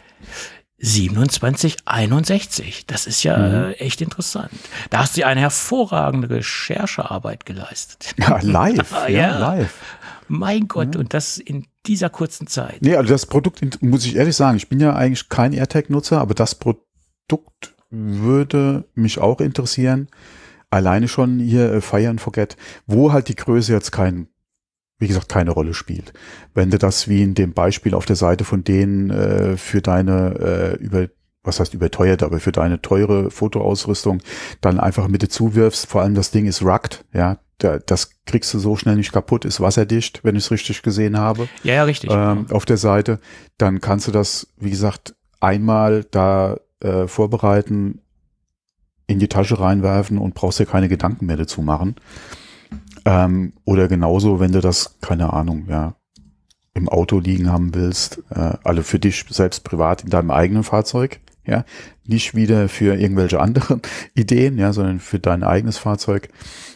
Speaker 3: 2761, das ist ja echt interessant. Da hast du eine hervorragende Recherchearbeit geleistet.
Speaker 2: Ja, live. Live.
Speaker 3: Mein Gott, und das in dieser kurzen Zeit.
Speaker 2: Nee, also das Produkt, muss ich ehrlich sagen, ich bin ja eigentlich kein AirTag-Nutzer, aber das Produkt würde mich auch interessieren. Alleine schon hier Fire and Forget, wo halt die Größe jetzt wie gesagt, keine Rolle spielt. Wenn du das wie in dem Beispiel auf der Seite von denen für deine überteuert, aber für deine teure Fotoausrüstung dann einfach Mitte zuwirfst, vor allem das Ding ist rugged, ja, das kriegst du so schnell nicht kaputt, ist wasserdicht, wenn ich es richtig gesehen habe.
Speaker 3: Ja, richtig.
Speaker 2: Auf der Seite, dann kannst du das, wie gesagt, einmal da vorbereiten, in die Tasche reinwerfen und brauchst dir keine Gedanken mehr dazu machen. Oder genauso, wenn du das, keine Ahnung, ja, im Auto liegen haben willst, also für dich selbst privat in deinem eigenen Fahrzeug, ja, nicht wieder für irgendwelche anderen Ideen, ja, sondern für dein eigenes Fahrzeug.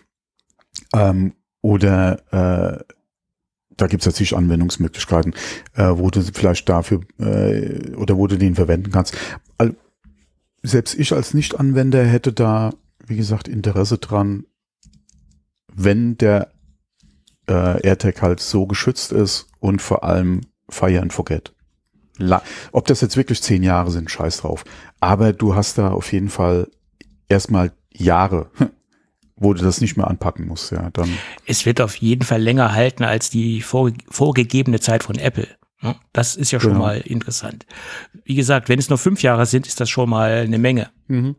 Speaker 2: Oder da gibt es natürlich Anwendungsmöglichkeiten, wo du vielleicht dafür oder wo du den verwenden kannst. Also, selbst ich als Nicht-Anwender hätte da, wie gesagt, Interesse dran, wenn der AirTag halt so geschützt ist und vor allem Fire and Forget. Ob das jetzt wirklich 10 Jahre sind, scheiß drauf. Aber du hast da auf jeden Fall erstmal Jahre, wo du das nicht mehr anpacken musst. Ja, dann.
Speaker 3: Es wird auf jeden Fall länger halten als die vorgegebene Zeit von Apple. Das ist ja schon mal interessant. Wie gesagt, wenn es nur 5 Jahre sind, ist das schon mal eine Menge.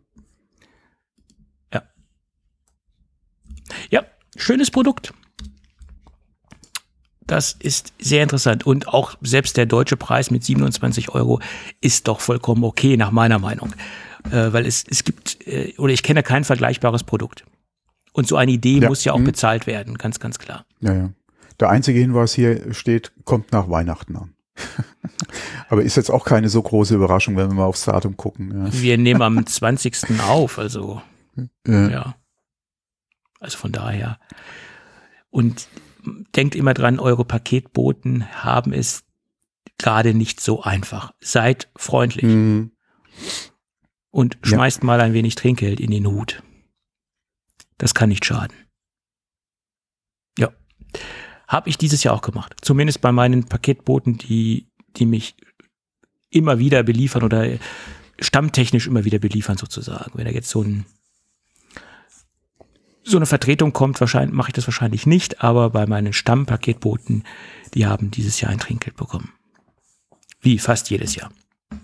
Speaker 3: Ja. Ja, schönes Produkt. Das ist sehr interessant. Und auch selbst der deutsche Preis mit 27 € ist doch vollkommen okay, nach meiner Meinung. Weil es gibt, oder ich kenne kein vergleichbares Produkt. Und so eine Idee muss ja auch bezahlt werden, ganz, ganz klar.
Speaker 2: Ja. Der einzige Hinweis hier steht, kommt nach Weihnachten an. Aber ist jetzt auch keine so große Überraschung, wenn wir mal aufs Datum gucken. Ja.
Speaker 3: Wir nehmen am 20. auf, also ja. Also von daher. Und denkt immer dran, eure Paketboten haben es gerade nicht so einfach. Seid freundlich. Und schmeißt mal ein wenig Trinkgeld in den Hut. Das kann nicht schaden. Ja. Habe ich dieses Jahr auch gemacht. Zumindest bei meinen Paketboten, die mich immer wieder beliefern oder stammtechnisch immer wieder beliefern sozusagen. Wenn da jetzt so eine Vertretung kommt, mache ich das wahrscheinlich nicht, aber bei meinen Stammpaketboten, die haben dieses Jahr ein Trinkgeld bekommen. Wie fast jedes Jahr.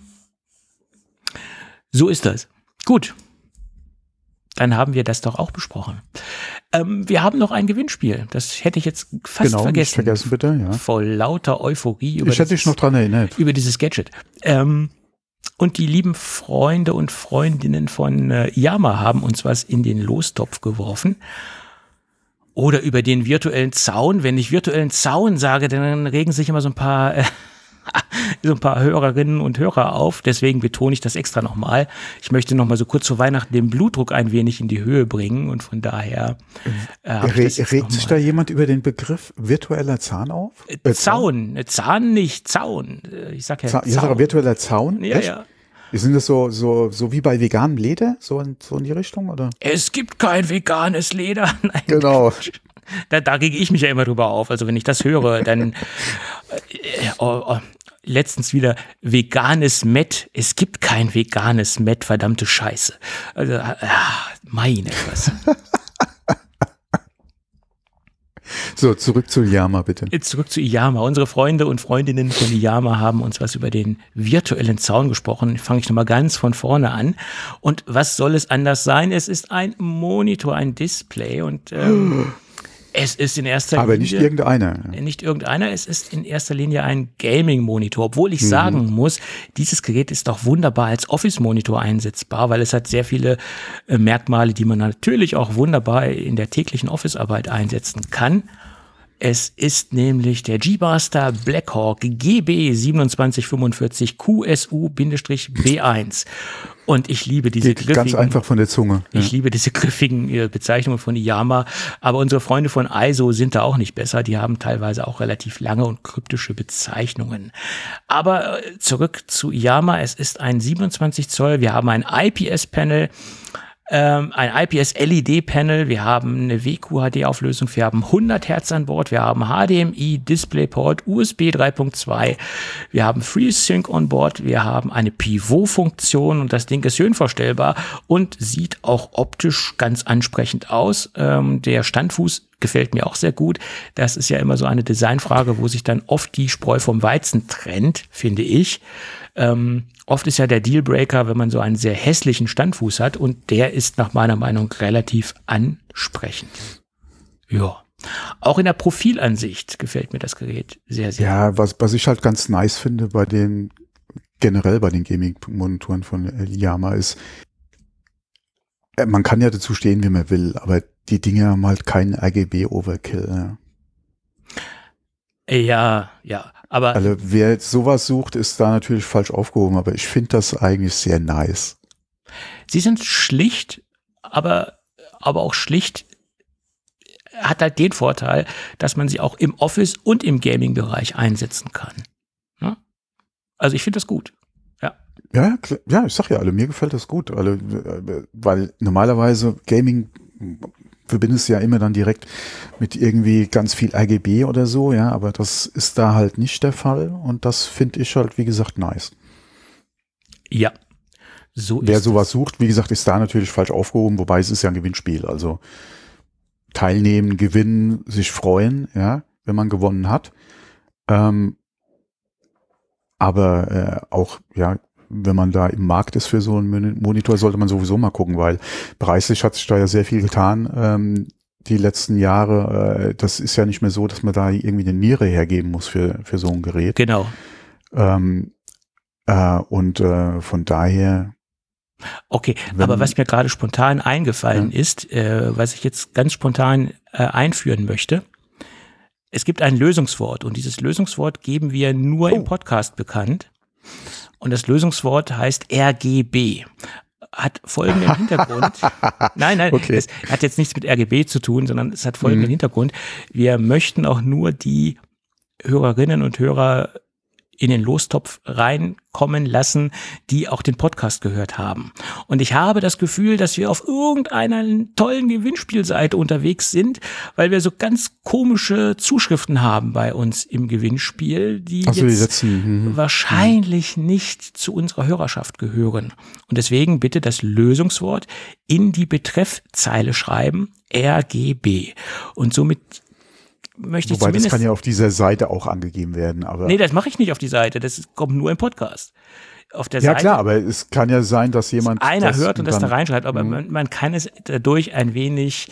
Speaker 3: So ist das. Gut. Dann haben wir das doch auch besprochen. Wir haben noch ein Gewinnspiel. Das hätte ich jetzt fast vergessen.
Speaker 2: Nicht vergessen, bitte. Ja.
Speaker 3: Vor lauter Euphorie
Speaker 2: ich hätte dich noch dran erinnert.
Speaker 3: Über dieses Gadget. Und die lieben Freunde und Freundinnen von Yama haben uns was in den Lostopf geworfen. Oder über den virtuellen Zaun. Wenn ich virtuellen Zaun sage, dann regen sich immer so ein paar Hörerinnen und Hörer auf. Deswegen betone ich das extra nochmal. Ich möchte nochmal so kurz vor Weihnachten den Blutdruck ein wenig in die Höhe bringen. Und von daher
Speaker 2: regt sich da jemand über den Begriff virtueller Zahn auf?
Speaker 3: Zaun. Zahn nicht, Zaun. Ich sag ja Zaun.
Speaker 2: Ich sage virtueller Zaun?
Speaker 3: Ja,
Speaker 2: echt?
Speaker 3: Ja.
Speaker 2: Sind das so wie bei veganem Leder? So in die Richtung, oder?
Speaker 3: Es gibt kein veganes Leder. Nein,
Speaker 2: genau.
Speaker 3: Da rege ich mich ja immer drüber auf. Also wenn ich das höre, dann letztens wieder veganes Met. Es gibt kein veganes Met, verdammte Scheiße. Also, meine was.
Speaker 2: So, zurück zu Yama, bitte.
Speaker 3: Zurück zu Yama. Unsere Freunde und Freundinnen von Yama haben uns was über den virtuellen Zaun gesprochen. Fange ich nochmal ganz von vorne an. Und was soll es anders sein? Es ist ein Monitor, ein Display und Es ist in erster Linie.
Speaker 2: Aber nicht irgendeiner.
Speaker 3: Nicht irgendeiner, es ist in erster Linie ein Gaming-Monitor. Obwohl ich sagen muss, dieses Gerät ist auch wunderbar als Office-Monitor einsetzbar, weil es hat sehr viele Merkmale, die man natürlich auch wunderbar in der täglichen Office-Arbeit einsetzen kann. Es ist nämlich der G-Master Blackhawk GB2745 QSU-B1. Und ich liebe diese
Speaker 2: griffigen, ganz einfach von der Zunge.
Speaker 3: Ich liebe diese griffigen Bezeichnungen von Iyama. Aber unsere Freunde von ISO sind da auch nicht besser. Die haben teilweise auch relativ lange und kryptische Bezeichnungen. Aber zurück zu Iyama. Es ist ein 27 Zoll. Wir haben ein IPS-Panel. Ein IPS-LED-Panel, wir haben eine WQHD-Auflösung, wir haben 100 Hertz an Bord, wir haben HDMI, DisplayPort, USB 3.2, wir haben FreeSync on Bord, wir haben eine Pivot-Funktion und das Ding ist höhenverstellbar und sieht auch optisch ganz ansprechend aus. Der Standfuß gefällt mir auch sehr gut. Das ist ja immer so eine Designfrage, wo sich dann oft die Spreu vom Weizen trennt, finde ich. Oft ist ja der Dealbreaker, wenn man so einen sehr hässlichen Standfuß hat und der ist nach meiner Meinung relativ ansprechend. Ja. Auch in der Profilansicht gefällt mir das Gerät sehr, sehr.
Speaker 2: Ja, was ich halt ganz nice finde generell bei den Gaming-Monitoren von Iyama ist, man kann ja dazu stehen, wie man will, aber die Dinge haben halt keinen RGB-Overkill.
Speaker 3: Ja. Aber
Speaker 2: also wer jetzt sowas sucht, ist da natürlich falsch aufgehoben, aber ich finde das eigentlich sehr nice.
Speaker 3: Sie sind schlicht, aber auch schlicht hat halt den Vorteil, dass man sie auch im Office und im Gaming-Bereich einsetzen kann. Ja? Also ich finde das gut.
Speaker 2: Ja, ich sag ja, mir gefällt das gut. Weil normalerweise Gaming verbindest du ja immer dann direkt mit irgendwie ganz viel RGB oder so, ja, aber das ist da halt nicht der Fall und das finde ich halt, wie gesagt, nice.
Speaker 3: Ja, so ist
Speaker 2: Wer sowas sucht, wie gesagt, ist da natürlich falsch aufgehoben, wobei es ist ja ein Gewinnspiel, also teilnehmen, gewinnen, sich freuen, ja, wenn man gewonnen hat. Aber auch, ja, wenn man da im Markt ist für so einen Monitor, sollte man sowieso mal gucken, weil preislich hat sich da ja sehr viel getan die letzten Jahre. Das ist ja nicht mehr so, dass man da irgendwie eine Niere hergeben muss für so ein Gerät.
Speaker 3: Genau.
Speaker 2: Und von daher.
Speaker 3: Okay, aber was mir gerade spontan eingefallen ist, was ich jetzt ganz spontan einführen möchte, es gibt ein Lösungswort und dieses Lösungswort geben wir nur im Podcast bekannt. Und das Lösungswort heißt RGB. Hat folgenden Hintergrund. Nein, okay. Es hat jetzt nichts mit RGB zu tun, sondern es hat folgenden Hintergrund. Wir möchten auch nur die Hörerinnen und Hörer in den Lostopf reinkommen lassen, die auch den Podcast gehört haben. Und ich habe das Gefühl, dass wir auf irgendeiner tollen Gewinnspielseite unterwegs sind, weil wir so ganz komische Zuschriften haben bei uns im Gewinnspiel, die wahrscheinlich nicht zu unserer Hörerschaft gehören. Und deswegen bitte das Lösungswort in die Betreffzeile schreiben, RGB. Und somit möchte ich zumindest.
Speaker 2: Das kann ja auf dieser Seite auch angegeben werden, aber.
Speaker 3: Nee, das mache ich nicht auf die Seite, das kommt nur im Podcast. Auf der Seite.
Speaker 2: Ja klar, aber es kann ja sein, dass jemand
Speaker 3: einer hört und das da reinschreibt, aber man kann es dadurch ein wenig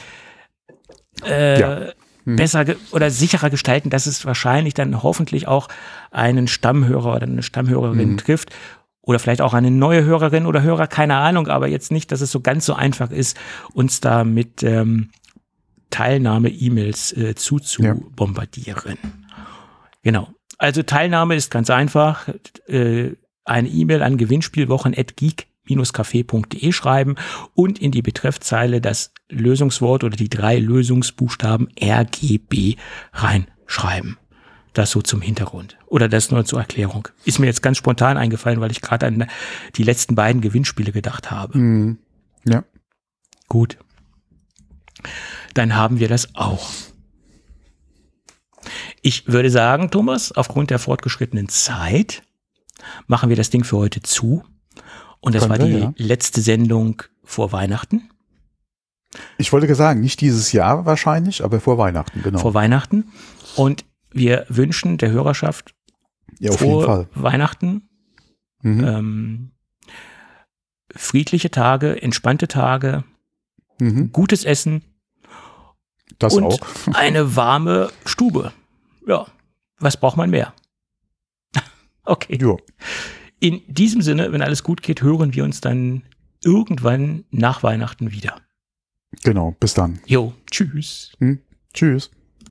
Speaker 3: besser oder sicherer gestalten, dass es wahrscheinlich dann hoffentlich auch einen Stammhörer oder eine Stammhörerin trifft. Oder vielleicht auch eine neue Hörerin oder Hörer, keine Ahnung, aber jetzt nicht, dass es so ganz so einfach ist, uns da mit Teilnahme-E-Mails bombardieren. Genau. Also Teilnahme ist ganz einfach. Eine E-Mail an gewinnspielwochen@geek-café.de schreiben und in die Betreffzeile das Lösungswort oder die 3 Lösungsbuchstaben RGB reinschreiben. Das so zum Hintergrund. Oder das nur zur Erklärung. Ist mir jetzt ganz spontan eingefallen, weil ich gerade an die letzten beiden Gewinnspiele gedacht habe.
Speaker 2: Ja.
Speaker 3: Gut. Dann haben wir das auch. Ich würde sagen, Thomas, aufgrund der fortgeschrittenen Zeit machen wir das Ding für heute zu. Und das war die letzte Sendung vor Weihnachten.
Speaker 2: Ich wollte sagen, nicht dieses Jahr wahrscheinlich, aber vor Weihnachten, genau.
Speaker 3: Vor Weihnachten. Und wir wünschen der Hörerschaft frohe Weihnachten, friedliche Tage, entspannte Tage, gutes Essen
Speaker 2: Das
Speaker 3: und
Speaker 2: auch.
Speaker 3: Eine warme Stube. Ja, was braucht man mehr? Okay.
Speaker 2: Jo.
Speaker 3: In diesem Sinne, wenn alles gut geht, hören wir uns dann irgendwann nach Weihnachten wieder.
Speaker 2: Genau, bis dann.
Speaker 3: Jo, tschüss.
Speaker 2: Tschüss.